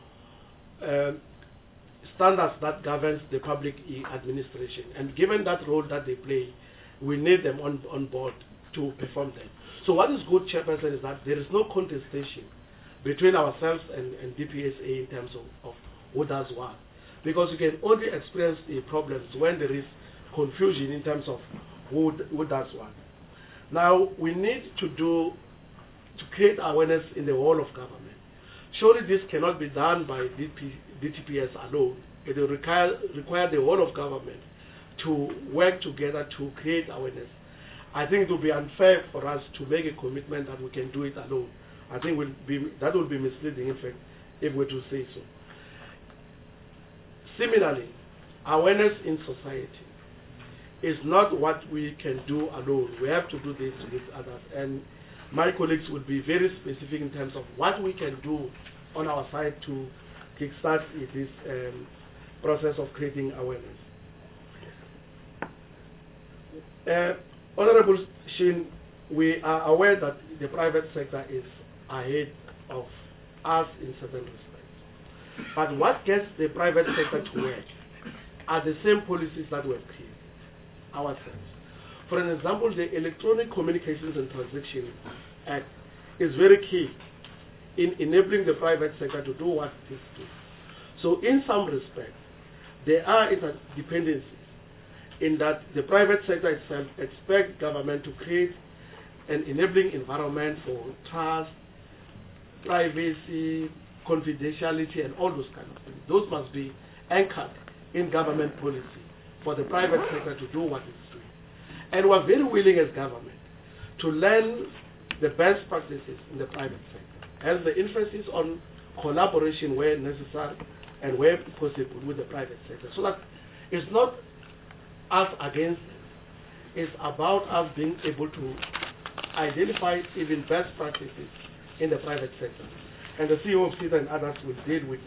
standards that governs the public administration, and given that role that they play, we need them on board to perform them. So what is good, Chairperson, is that there is no contestation between ourselves and DPSA in terms of who does what, because you can only experience the problems when there is confusion in terms of who does what. Now, we need to create awareness in the whole of government. Surely this cannot be done by DTPS alone. It will require the whole of government to work together to create awareness. I think it would be unfair for us to make a commitment that we can do it alone. I think that would be misleading, in fact, if we were to say so. Similarly, awareness in society is not what we can do alone. We have to do this with others. And my colleagues will be very specific in terms of what we can do on our side to kickstart this process of creating awareness. Honorable Shin, we are aware that the private sector is ahead of us in certain respects. But what gets the private sector to work are the same policies that we have created ourselves. For an example, the Electronic Communications and Transaction Act is very key in enabling the private sector to do what it is doing. So in some respects, there are interdependencies in that the private sector itself expects government to create an enabling environment for trust, privacy, confidentiality, and all those kind of things. Those must be anchored in government policy for the private sector to do what it's doing. And we're very willing as government to learn the best practices in the private sector, as the emphasis on collaboration where necessary and where possible with the private sector. So that it's not us against them. It's about us being able to identify even best practices in the private sector. And the CEO of SETA and others will deal with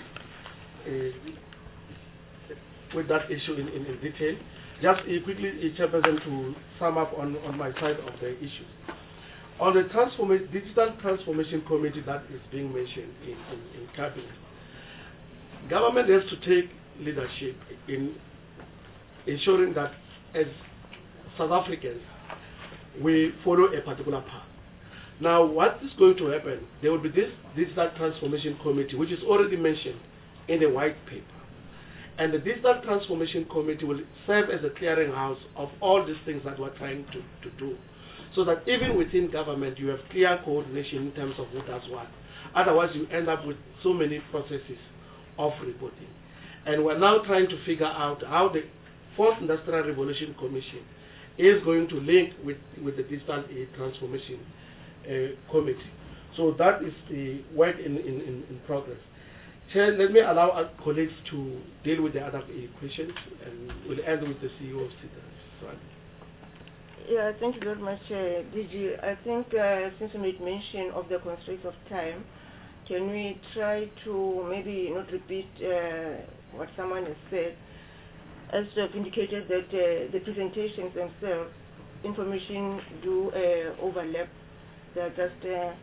that issue in detail. Just quickly, Chairperson, to sum up on my side of the issue. On the Digital Transformation Committee that is being mentioned in Cabinet, government has to take leadership in ensuring that as South Africans, we follow a particular path. Now, what is going to happen, there will be this Digital Transformation Committee, which is already mentioned in the white paper. And the Digital Transformation Committee will serve as a clearinghouse of all these things that we're trying to do. So that even within government, you have clear coordination in terms of who does what. Otherwise, you end up with so many processes of reporting. And we're now trying to figure out how the Fourth Industrial Revolution Commission is going to link with the Digital Transformation Committee. So that is the work in progress. Chair, let me allow our colleagues to deal with the other questions, and we'll end with the CEO of SETA. Yeah, thank you very much, DG. I think since you made mention of the constraints of time, can we try to maybe not repeat what someone has said, as you have indicated that the presentations themselves, information do overlap. They're just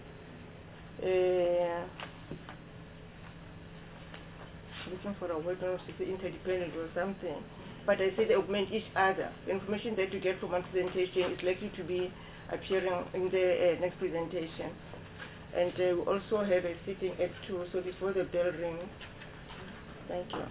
looking for a word, or interdependent or something. But I say they augment each other. The information that you get from one presentation is likely to be appearing in the next presentation. And we also have a sitting at 2, so before the bell rings. Thank you.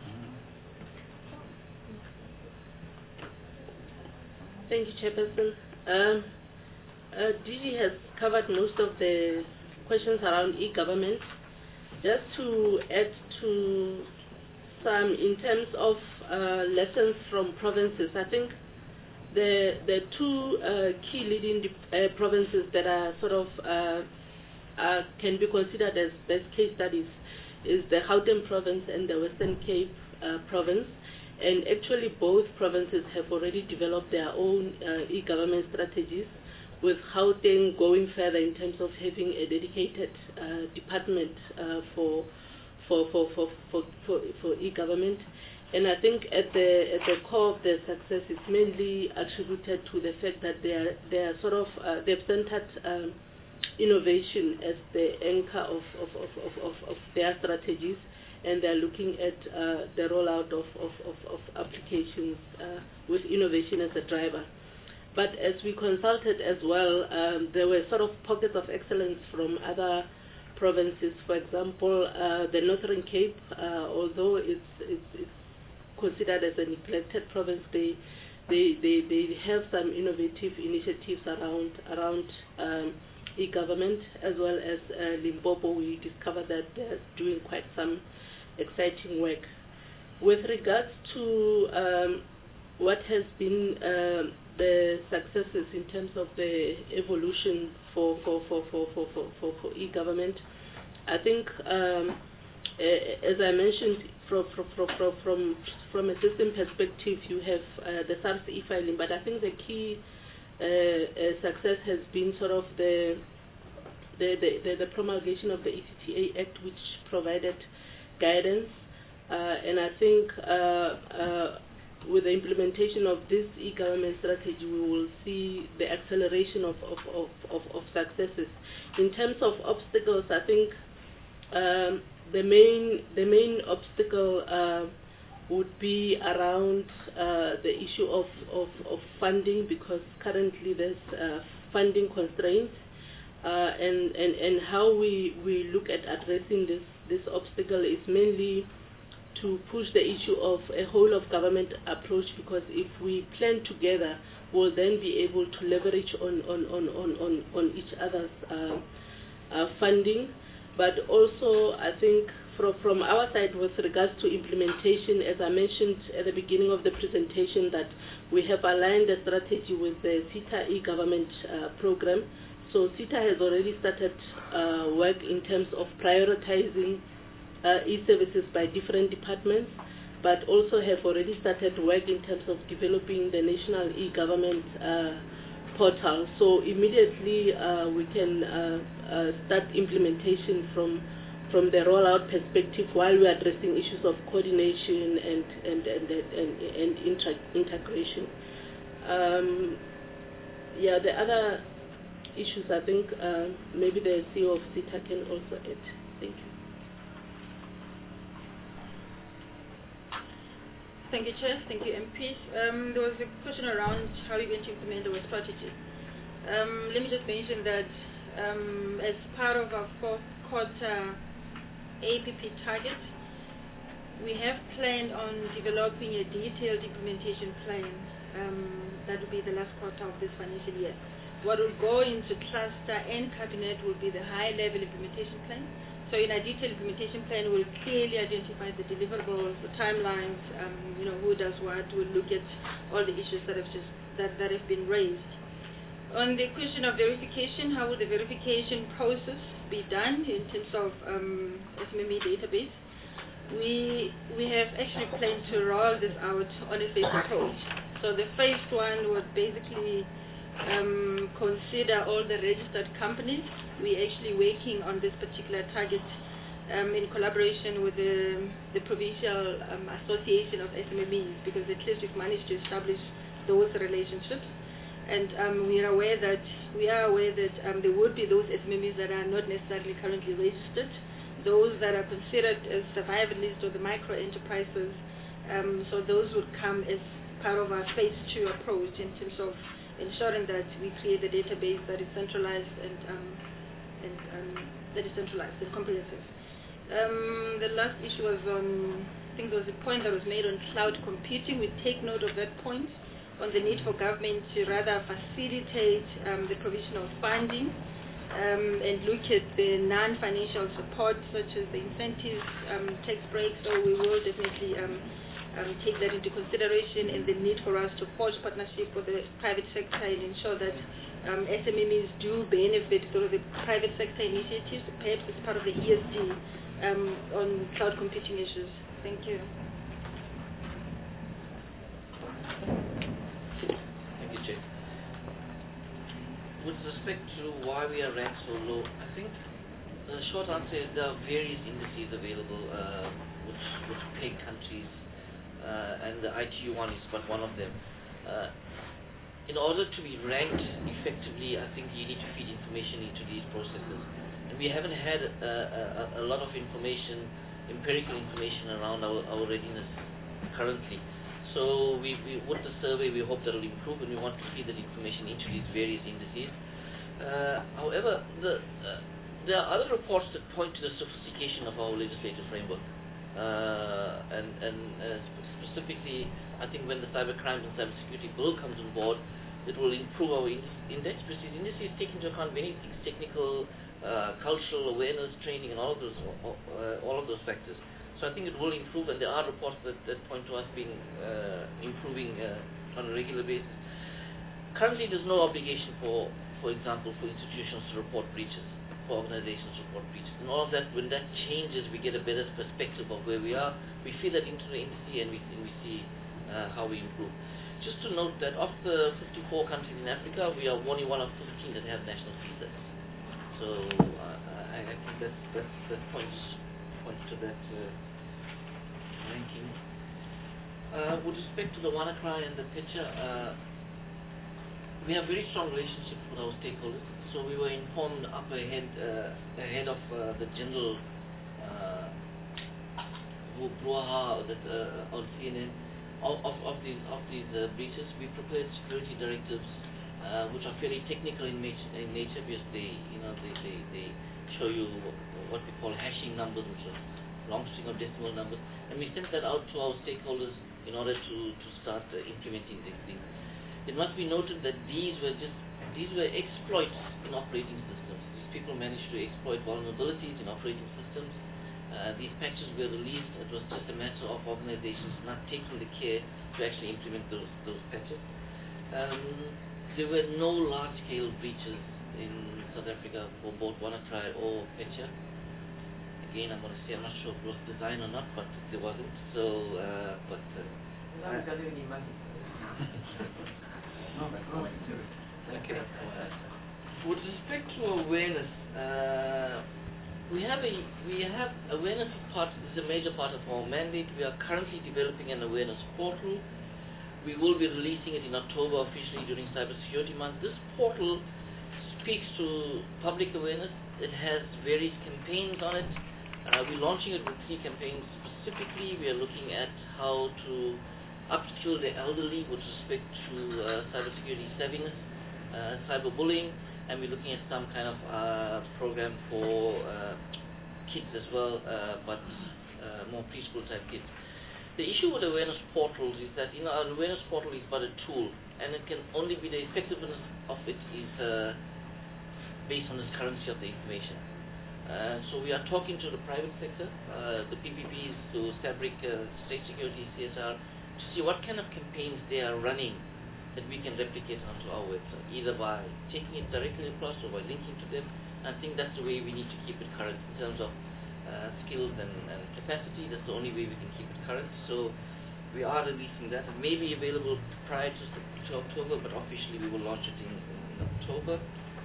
Thank you, Chairperson. DG has covered most of the questions around e-government. Just to add to some in terms of lessons from provinces, I think the two key leading provinces that are sort of can be considered as best case studies is the Gauteng province and the Western Cape province. And actually both provinces have already developed their own e-government strategies, with Gauteng going further in terms of having a dedicated department for e-government. And I think at the core of their success is mainly attributed to the fact that they are sort of they've centered innovation as the anchor of their strategies, and they're looking at the rollout of applications with innovation as a driver. But as we consulted as well, there were sort of pockets of excellence from other provinces. For example, the Northern Cape, although it's considered as a neglected province, they have some innovative initiatives around e-government, as well as Limpopo. We discovered that they're doing quite some exciting work. With regards to what has been the successes in terms of the evolution for e-government, I think, as I mentioned, from a system perspective, you have the SARS e-filing, but I think the key success has been sort of the promulgation of the ECTA Act, which provided guidance, and I think with the implementation of this e-government strategy, we will see the acceleration of successes. In terms of obstacles, I think the main obstacle would be around the issue of funding, because currently there's funding constraints, and how we look at addressing this obstacle is mainly to push the issue of a whole of government approach, because if we plan together, we'll then be able to leverage on each other's funding. But also, I think from our side, with regards to implementation, as I mentioned at the beginning of the presentation, that we have aligned the strategy with the SETA e-government program. So SETA has already started work in terms of prioritizing e-services by different departments, but also have already started work in terms of developing the national e-government portal. So immediately we can start implementation from the rollout perspective, while we are addressing issues of coordination and integration. Yeah, the other issues, I think maybe the CEO of SETA can also add. Thank you. Thank you, Chair. Thank you, MPs. There was a question around how we're going to implement our strategy. Let me just mention that as part of our fourth quarter APP target, we have planned on developing a detailed implementation plan. That will be the last quarter of this financial year. What will go into cluster and cabinet will be the high-level implementation plan. So in a detailed implementation plan, we'll clearly identify the deliverables, the timelines, who does what. We'll look at all the issues that have been raised. On the question of verification, how will the verification process be done in terms of SMME database? We have actually planned to roll this out on a phased approach. So the phase one would basically consider all the registered companies. We're actually working on this particular target in collaboration with the Provincial Association of SMMEs, because at least we've managed to establish those relationships. And we are aware that there would be those SMMEs that are not necessarily currently registered, those that are considered as survivalists or the micro enterprises. So those would come as part of our phase two approach in terms of ensuring that we create a database that is centralized and comprehensive. The last issue was on, I think there was a point that was made on cloud computing. We take note of that point on the need for government to rather facilitate the provision of funding and look at the non-financial support such as the incentives, tax breaks. So we will definitely take that into consideration, and the need for us to forge partnership with the private sector and ensure that SMMEs do benefit through the private sector initiatives, perhaps as part of the ESG on cloud computing issues. Thank you. Thank you, Chair. With respect to why we are ranked so low, I think the short answer is there are various indices available which peg countries, and the ITU one is but one of them. In order to be ranked effectively, I think you need to feed information into these processes. And we haven't had a lot of information, empirical information around our readiness currently. So with the survey, we hope that it will improve, and we want to feed that information into these various indices. However, there are other reports that point to the sophistication of our legislative framework. Specifically, I think when the Cybercrime and Cybersecurity Bill comes on board, it will improve our index, because these indices take into account many things, technical, cultural awareness, training, and all of those factors. So I think it will improve, and there are reports that point to us being improving on a regular basis. Currently, there's no obligation for example, for institutions to report breaches, for organizations to report breaches, and all of that. When that changes, we get a better perspective of where we are. We feed that into the indice, and we see how we improve. Just to note that of the 54 countries in Africa, we are only one of 15 that have national CSIRT. So I think that points to that ranking. With respect to the WannaCry and the picture, we have very strong relationships with our stakeholders. So we were informed ahead of the general brouhaha on CNN of these breaches. We prepared security directives which are fairly technical in nature, because they show you what we call hashing numbers, which are long string of decimal numbers, and we sent that out to our stakeholders in order to start implementing these things. It must be noted that these were exploits in operating systems. These people managed to exploit vulnerabilities in operating systems. These patches were released. It was just a matter of organizations not taking the care to actually implement those patches. There were no large-scale breaches in South Africa for both WannaCry or Petya. Again, I'm going to say I'm not sure if it was design or not, but there wasn't. So, okay. With respect to awareness, we have awareness is a major part of our mandate. We are currently developing an awareness portal. We will be releasing it in October officially during Cybersecurity Month. This portal speaks to public awareness. It has various campaigns on it. We're launching it with 3 campaigns specifically. We are looking at how to upskill the elderly with respect to cybersecurity savviness, cyberbullying, and we're looking at some kind of program for kids as well, but more preschool type kids. The issue with awareness portals is that an awareness portal is but a tool, and it can only be the effectiveness of it is based on the currency of the information. So we are talking to the private sector, the PPPs, to SABRIC, State Security, CSR, to see what kind of campaigns they are running that we can replicate onto our website, either by taking it directly across or by linking to them. And I think that's the way we need to keep it current in terms of skills and capacity. That's the only way we can keep it current. So we are releasing that. It may be available prior to October, but officially we will launch it in October.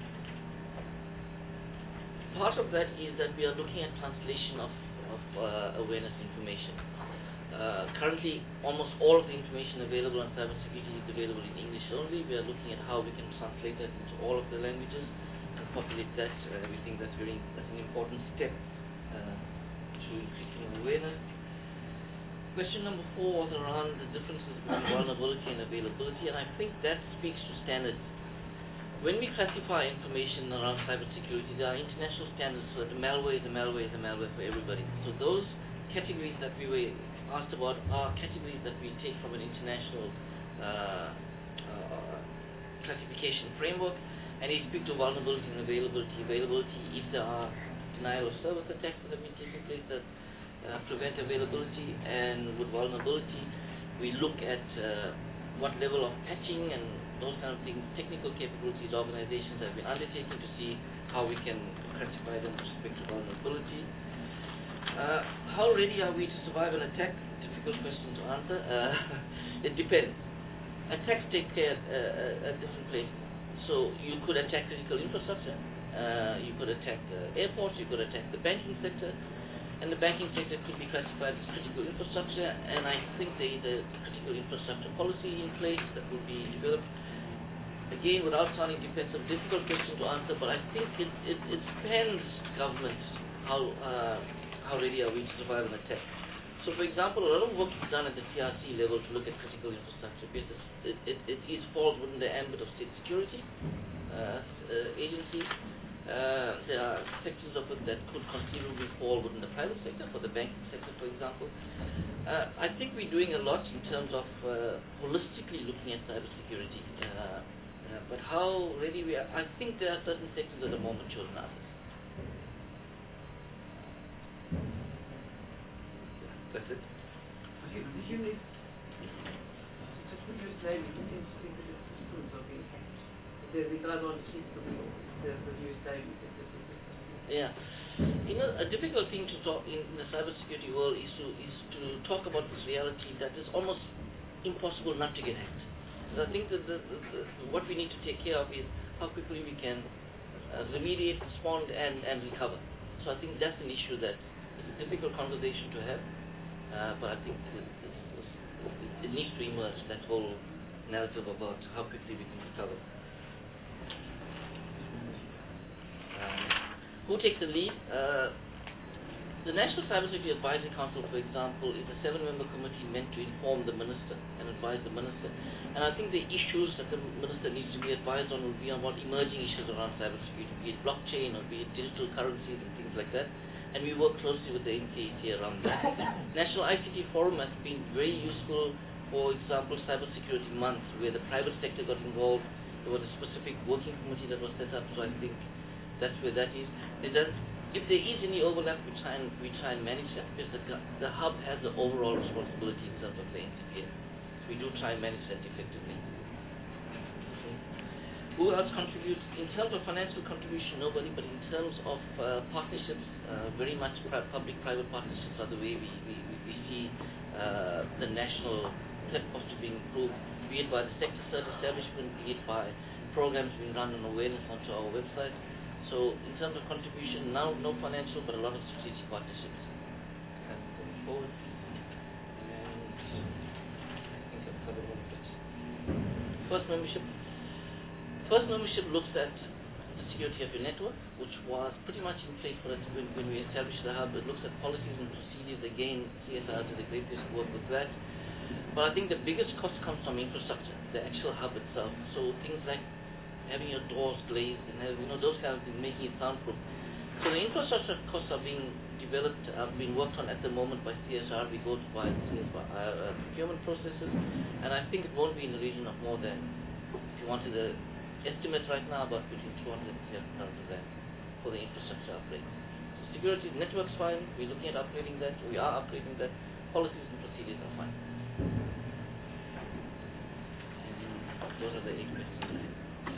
Part of that is that we are looking at translation of awareness information. Currently, almost all of the information available on cybersecurity is available in English only. We are looking at how we can translate that into all of the languages and populate that. We think that's an important step to increasing awareness. Question number 4 was around the differences between vulnerability and availability, and I think that speaks to standards. When we classify information around cybersecurity, there are international standards for the malware is a malware is a malware for everybody. So those categories that we were asked about are categories that we take from an international classification framework, and they speak to vulnerability and availability. Availability, if there are denial of service attacks that have been taking place that prevent availability, and with vulnerability, we look at what level of patching and those kind of things, technical capabilities organizations have been undertaking to see how we can classify them with respect to vulnerability. How ready are we to survive an attack? Difficult question to answer. It depends. Attacks take place at different places. So you could attack critical infrastructure, you could attack airports, you could attack the banking sector, and the banking sector could be classified as critical infrastructure, and I think there is a critical infrastructure policy in place that will be developed. Again, without sounding defensive, difficult question to answer, but I think it depends, government, how ready are we to survive an attack. So, for example, a lot of work is done at the TRC level to look at critical infrastructure because it falls within the ambit of state security agency. There are sectors of it that could conceivably fall within the private sector, for the banking sector, for example. I think we're doing a lot in terms of holistically looking at cybersecurity. But how ready we are, I think there are certain sectors that are more mature than others. That's it. Did you need, just would you say, you think that the systems are being hacked? The regard on the system, the new study. Yeah. You know, a difficult thing to talk in the cybersecurity world is to talk about this reality that it's almost impossible not to get hacked. So I think that what we need to take care of is how quickly we can remediate, respond, and recover. So I think that's an issue that is a difficult conversation to have, but I think it needs to emerge, that whole narrative about how quickly we can recover. Who takes the lead? The National Cybersecurity Advisory Council, for example, is a 7-member committee meant to inform the minister and advise the minister. And I think the issues that the minister needs to be advised on will be on what emerging issues around cybersecurity, be it blockchain or be it digital currencies and things like that. And we work closely with the NCAC around that. National ICT Forum has been very useful, for example, Cybersecurity Month, where the private sector got involved. There was a specific working committee that was set up, so I think that's where that is. If there is any overlap, we try and manage that, because the hub has the overall responsibility in terms of the NCPA. So we do try and manage that effectively. Okay. Who else contributes? In terms of financial contribution, nobody, but in terms of partnerships, very much public-private partnerships are the way we see the national platforms to be improved, be it by the sector cert establishment, be it by programs being run on awareness onto our website. So in terms of contribution, now no financial, but a lot of strategic partnerships. And going forward, and I think I've covered all of it. First membership looks at the security of your network, which was pretty much in place for us when we established the hub. It looks at policies and procedures. Again, CSR did a great piece of work with that. But I think the biggest cost comes from infrastructure, the actual hub itself. So things like having your doors glazed and those kind of things, making it soundproof. So the infrastructure costs are being developed, being worked on at the moment by CSR. We go by procurement processes, and I think it won't be in the region of more than, if you wanted an estimate right now, about between 200 and 300,000 rand for the infrastructure upgrade. So security network's fine. We're looking at upgrading that. We are upgrading that. Policies and procedures are fine. And those are the 8 questions.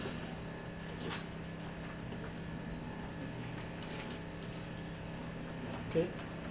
Okay.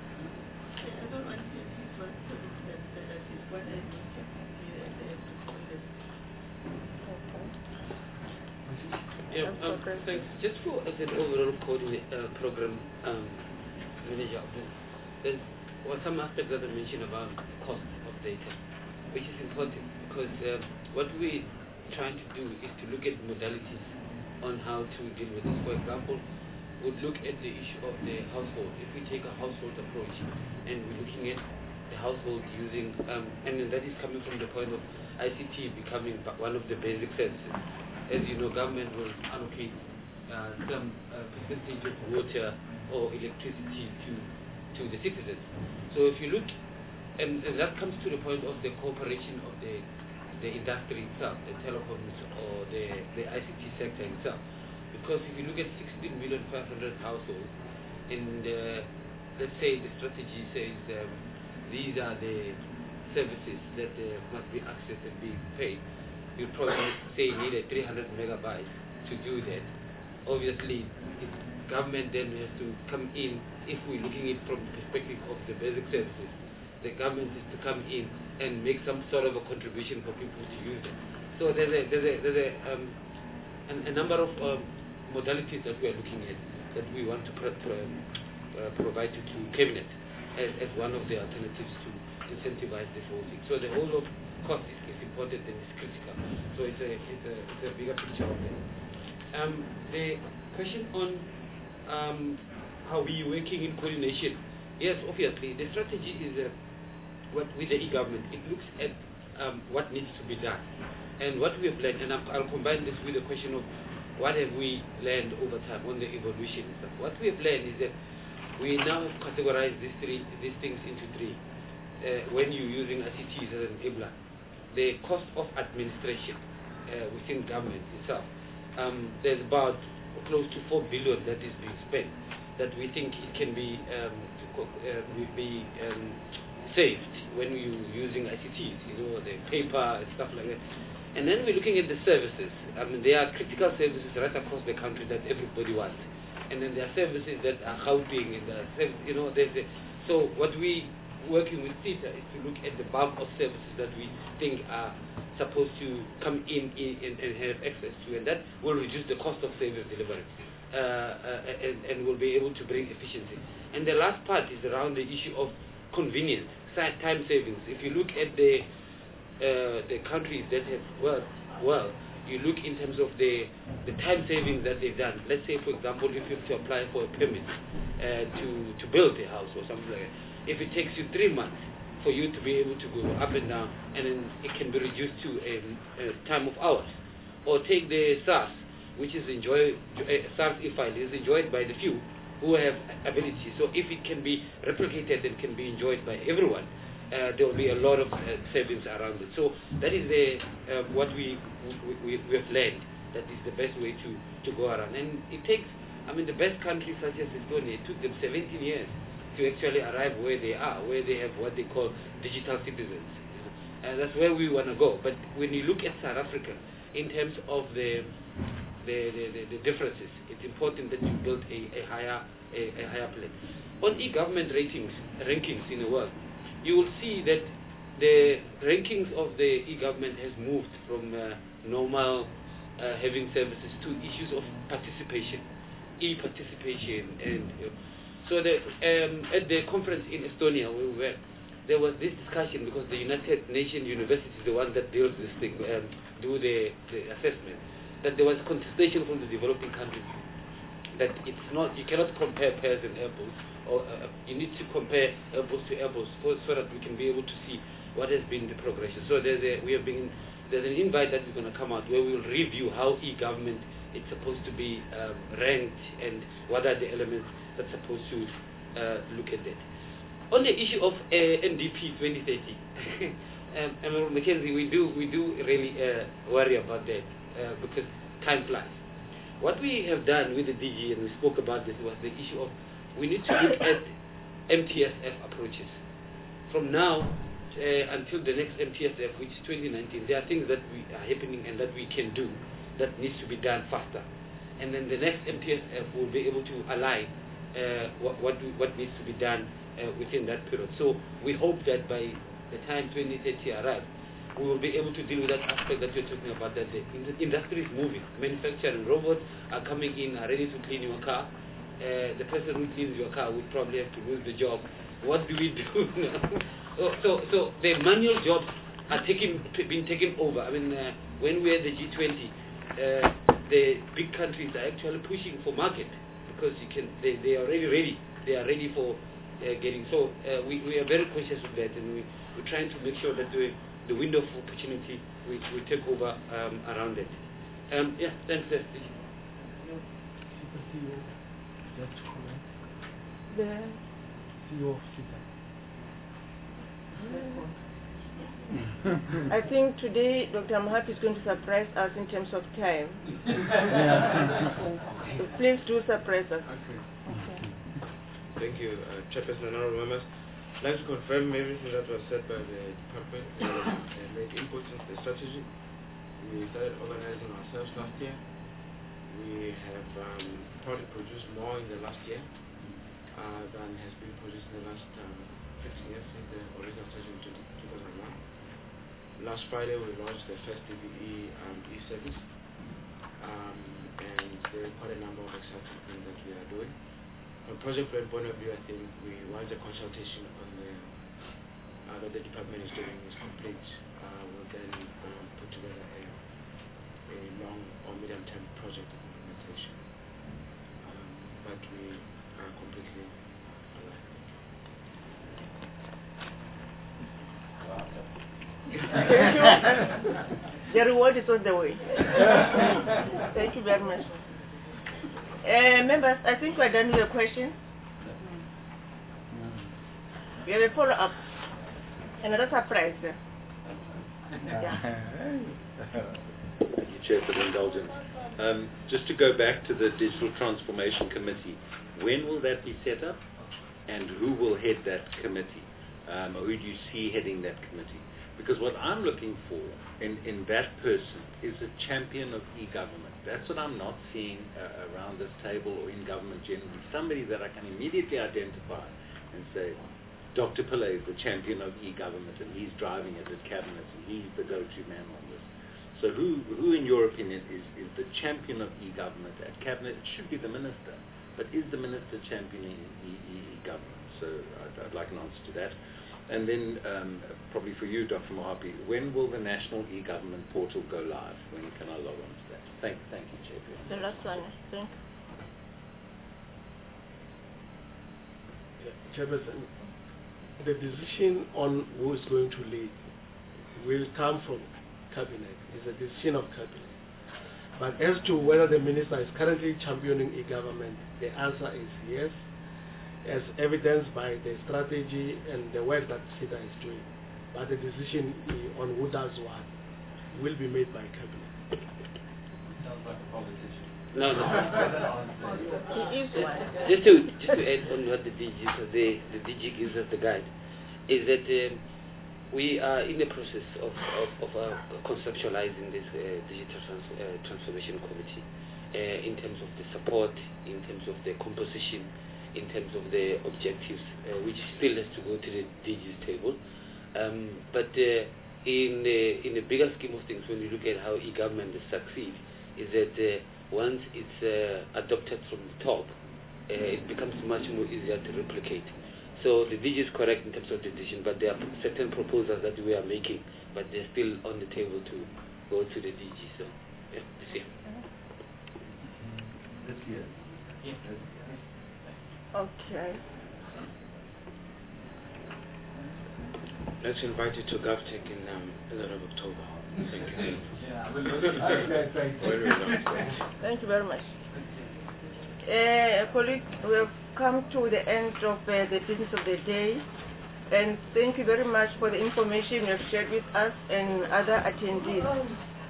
Yeah, thanks. Just for as an overall program manager, there was some aspect that I mentioned about cost of data, which is important because what we're trying to do is to look at modalities on how to deal with this. For example, would look at the issue of the household. If we take a household approach and we're looking at the household using, and that is coming from the point of ICT becoming one of the basic services. As you know, government will allocate some percentage of water or electricity to the citizens. So if you look, and that comes to the point of the cooperation of the industry itself, the telecoms or the ICT sector itself. Because if you look at 16,500,000 households, and let's say the strategy says these are the services that must be accessed and be paid, you probably say you need a 300 megabytes to do that. Obviously, government then has to come in. If we're looking at it from the perspective of the basic services, the government is to come in and make some sort of a contribution for people to use it. So there's a number of modalities that we are looking at that we want to provide to cabinet as one of the alternatives to incentivize this whole thing. So the whole of cost is important and is critical. So it's a bigger picture of that. The question on how we are working in coordination. Yes, obviously the strategy is with the e-government. It looks at what needs to be done and what we have learned. And I'll combine this with the question of what have we learned over time on the evolution and stuff. What we have learned is that we now categorize these things into three. When you're using ICTs as an enabler, the cost of administration within government itself. There's about close to 4 billion that is being spent that we think it can be saved when you're using ICTs, the paper and stuff like that. And then we're looking at the services. I mean, there are critical services right across the country that everybody wants. And then there are services that are helping, and so what we working with CETA is to look at the bulk of services that we think are supposed to come in and have access to, and that will reduce the cost of service delivery and will be able to bring efficiency. And the last part is around the issue of convenience, time savings. If you look at the countries that have worked well, you look in terms of the time savings that they've done. Let's say, for example, if you have to apply for a permit to build a house or something like that, if it takes you 3 months for you to be able to go up and down, and then it can be reduced to a time of hours. Or take the SARS, which is SARS e-file is enjoyed by the few who have ability. So if it can be replicated and can be enjoyed by everyone, there will be a lot of savings around it. So that is what we have learned. That is the best way to go around. And it takes, the best countries such as Estonia, it took them 17 years to actually arrive where they are, where they have what they call digital citizens. And that's where we want to go. But when you look at South Africa, in terms of the differences, it's important that you build a higher plan. On e-government rankings in the world, you will see that the rankings of the e-government has moved from normal having services to issues of participation, e-participation, and so at the conference in Estonia where we were, there was this discussion because the United Nations University is the one that deals with this thing and do the assessment, that there was contestation from the developing countries that it's not, you cannot compare pears and apples, or you need to compare apples to apples so that we can be able to see what has been the progression. So there's an invite that we're going to come out where we will review how e-government is supposed to be ranked and what are the elements that's supposed to look at that. On the issue of NDP 2030, Mackenzie, we do really worry about that because time flies. What we have done with the DG, and we spoke about this, was the issue of we need to look at MTSF approaches. From now until the next MTSF, which is 2019, there are things that are happening and that we can do that needs to be done faster. And then the next MTSF will be able to align what needs to be done within that period. So we hope that by the time 2030 arrives, we will be able to deal with that aspect that you're talking about, that the industry is moving. Manufacturing robots are coming in, are ready to clean your car. The person who cleans your car would probably have to lose the job. What do we do now? So the manual jobs are being taken over. When we had the G20, the big countries are actually pushing for market because they are already ready. They are ready for getting. So we are very conscious of that, and we're trying to make sure that the window of opportunity we take over around it. Yeah, thanks. The CEO of CETA. I think today Dr. Mahap is going to surprise us in terms of time. So please do surprise us. Okay. Thank you, Chairperson and honorable members. I'd like to confirm everything that was said by the department and made inputs into the strategy. We started organizing ourselves last year. We have probably produced more in the last year than has been produced in the last 15 years since the original strategy in 2001. Last Friday we launched the first DBE e-service, and there are quite a number of exciting things that we are doing. From project plan point of view, I think once the consultation on that the department is doing is complete, we'll then put together a long or medium-term project implementation. But we are completely aligned. Thank you. The reward is on the way. Thank you very much. Members, I think we're done with your questions. We have a follow-up. Another surprise. Yeah. Thank you, Chair, for the indulgence. Just to go back to the Digital Transformation Committee, when will that be set up, and who will head that committee? Or who do you see heading that committee? Because what I'm looking for in that person is a champion of e-government. That's what I'm not seeing around this table or in government generally. Somebody that I can immediately identify and say, Dr. Pillay is the champion of e-government, and he's driving it at Cabinet, and he's the go-to man on this. So who in your opinion, is the champion of e-government at Cabinet? It should be the Minister, but is the Minister championing e-government? So I'd like an answer to that. And then probably for you, Dr. Mohapi, when will the National e-Government Portal go live? When can I log on to that? Thank you, Chairperson. The last one, I think. Chairperson, the decision on who is going to lead will come from Cabinet. It's a decision of Cabinet. But as to whether the Minister is currently championing e-government, the answer is yes, as evidenced by the strategy and the work that CETA is doing. But the decision on who does what will be made by Cabinet. Sounds like a politician. No. Just to add on what the DG, so the DG gives us the guide, is that we are in the process of conceptualizing this digital transformation committee in terms of the support, in terms of the composition, in terms of the objectives, which still has to go to the DG's table. But in the bigger scheme of things, when you look at how e-government succeeds, is that once it's adopted from the top, it becomes much more easier to replicate. So the DG is correct in terms of the decision, but there are certain proposals that we are making, but they're still on the table to go to the DG. So, yeah, this year. This year? Yeah. Okay. Let's invite you to GovTech in the middle of October. Thank you. Thank you very much. Colleagues, we have come to the end of the business of the day, and thank you very much for the information you have shared with us and other attendees.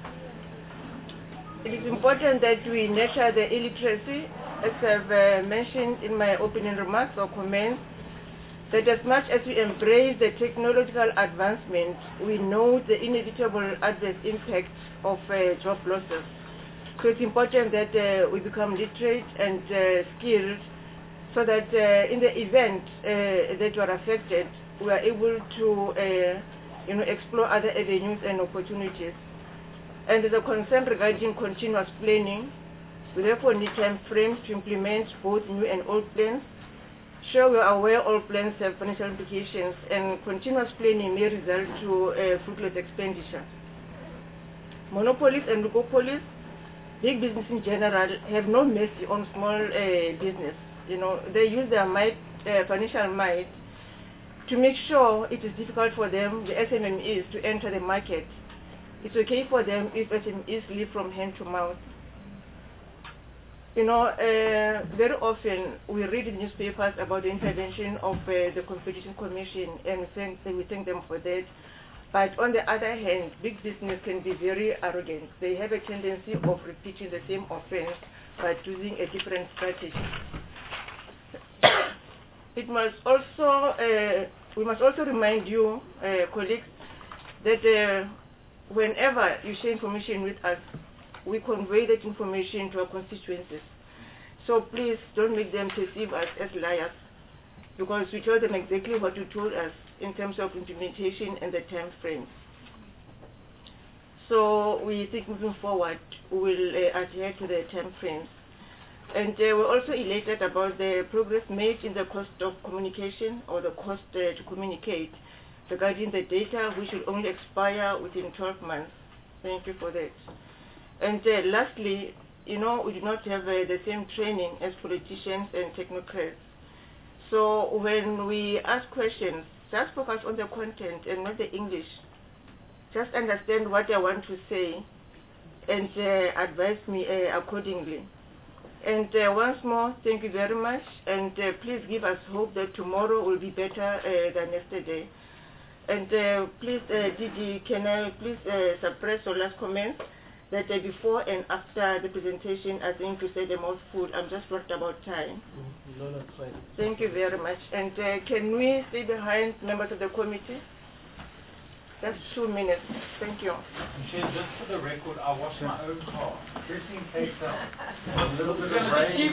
It is important that we nurture the illiteracy, as I've mentioned in my opening remarks or comments, that as much as we embrace the technological advancement, we know the inevitable adverse impacts of job losses. So it's important that we become literate and skilled, so that in the event that you are affected, we are able to explore other avenues and opportunities. And there's a concern regarding continuous planning. We therefore need time frames to implement both new and old plans. Sure, we are aware all plans have financial implications, and continuous planning may result to fruitless expenditure. Monopolies and oligopolies, big business in general, have no mercy on small business. They use their might financial might, to make sure it is difficult for them, the SMMEs, to enter the market. It's okay for them if SMEs live from hand to mouth. You know, very often we read in newspapers about the intervention of the Competition Commission, and we thank them for that. But on the other hand, big business can be very arrogant. They have a tendency of repeating the same offense but using a different strategy. It must also, we must also remind you, colleagues, that whenever you share information with us, we convey that information to our constituencies. So please don't make them perceive us as liars, because we tell them exactly what you told us in terms of implementation and the time frames. So we think moving forward we will adhere to the time frames. And we're also elated about the progress made in the cost of communication, or the cost to communicate regarding the data, which will only expire within 12 months. Thank you for that. And lastly, you know, we do not have the same training as politicians and technocrats. So when we ask questions, just focus on the content and not the English. Just understand what I want to say and advise me accordingly. And once more, thank you very much, and please give us hope that tomorrow will be better than yesterday. And please, DG, can I please suppress your last comment that before and after the presentation, I think you said a mouthful. I'm just worried about time. No, that's fine. Thank you very much. And can we stay behind members of the committee? Just 2 minutes. Thank you. Chair, just for the record, I washed my own car, just in case a little bit of rain.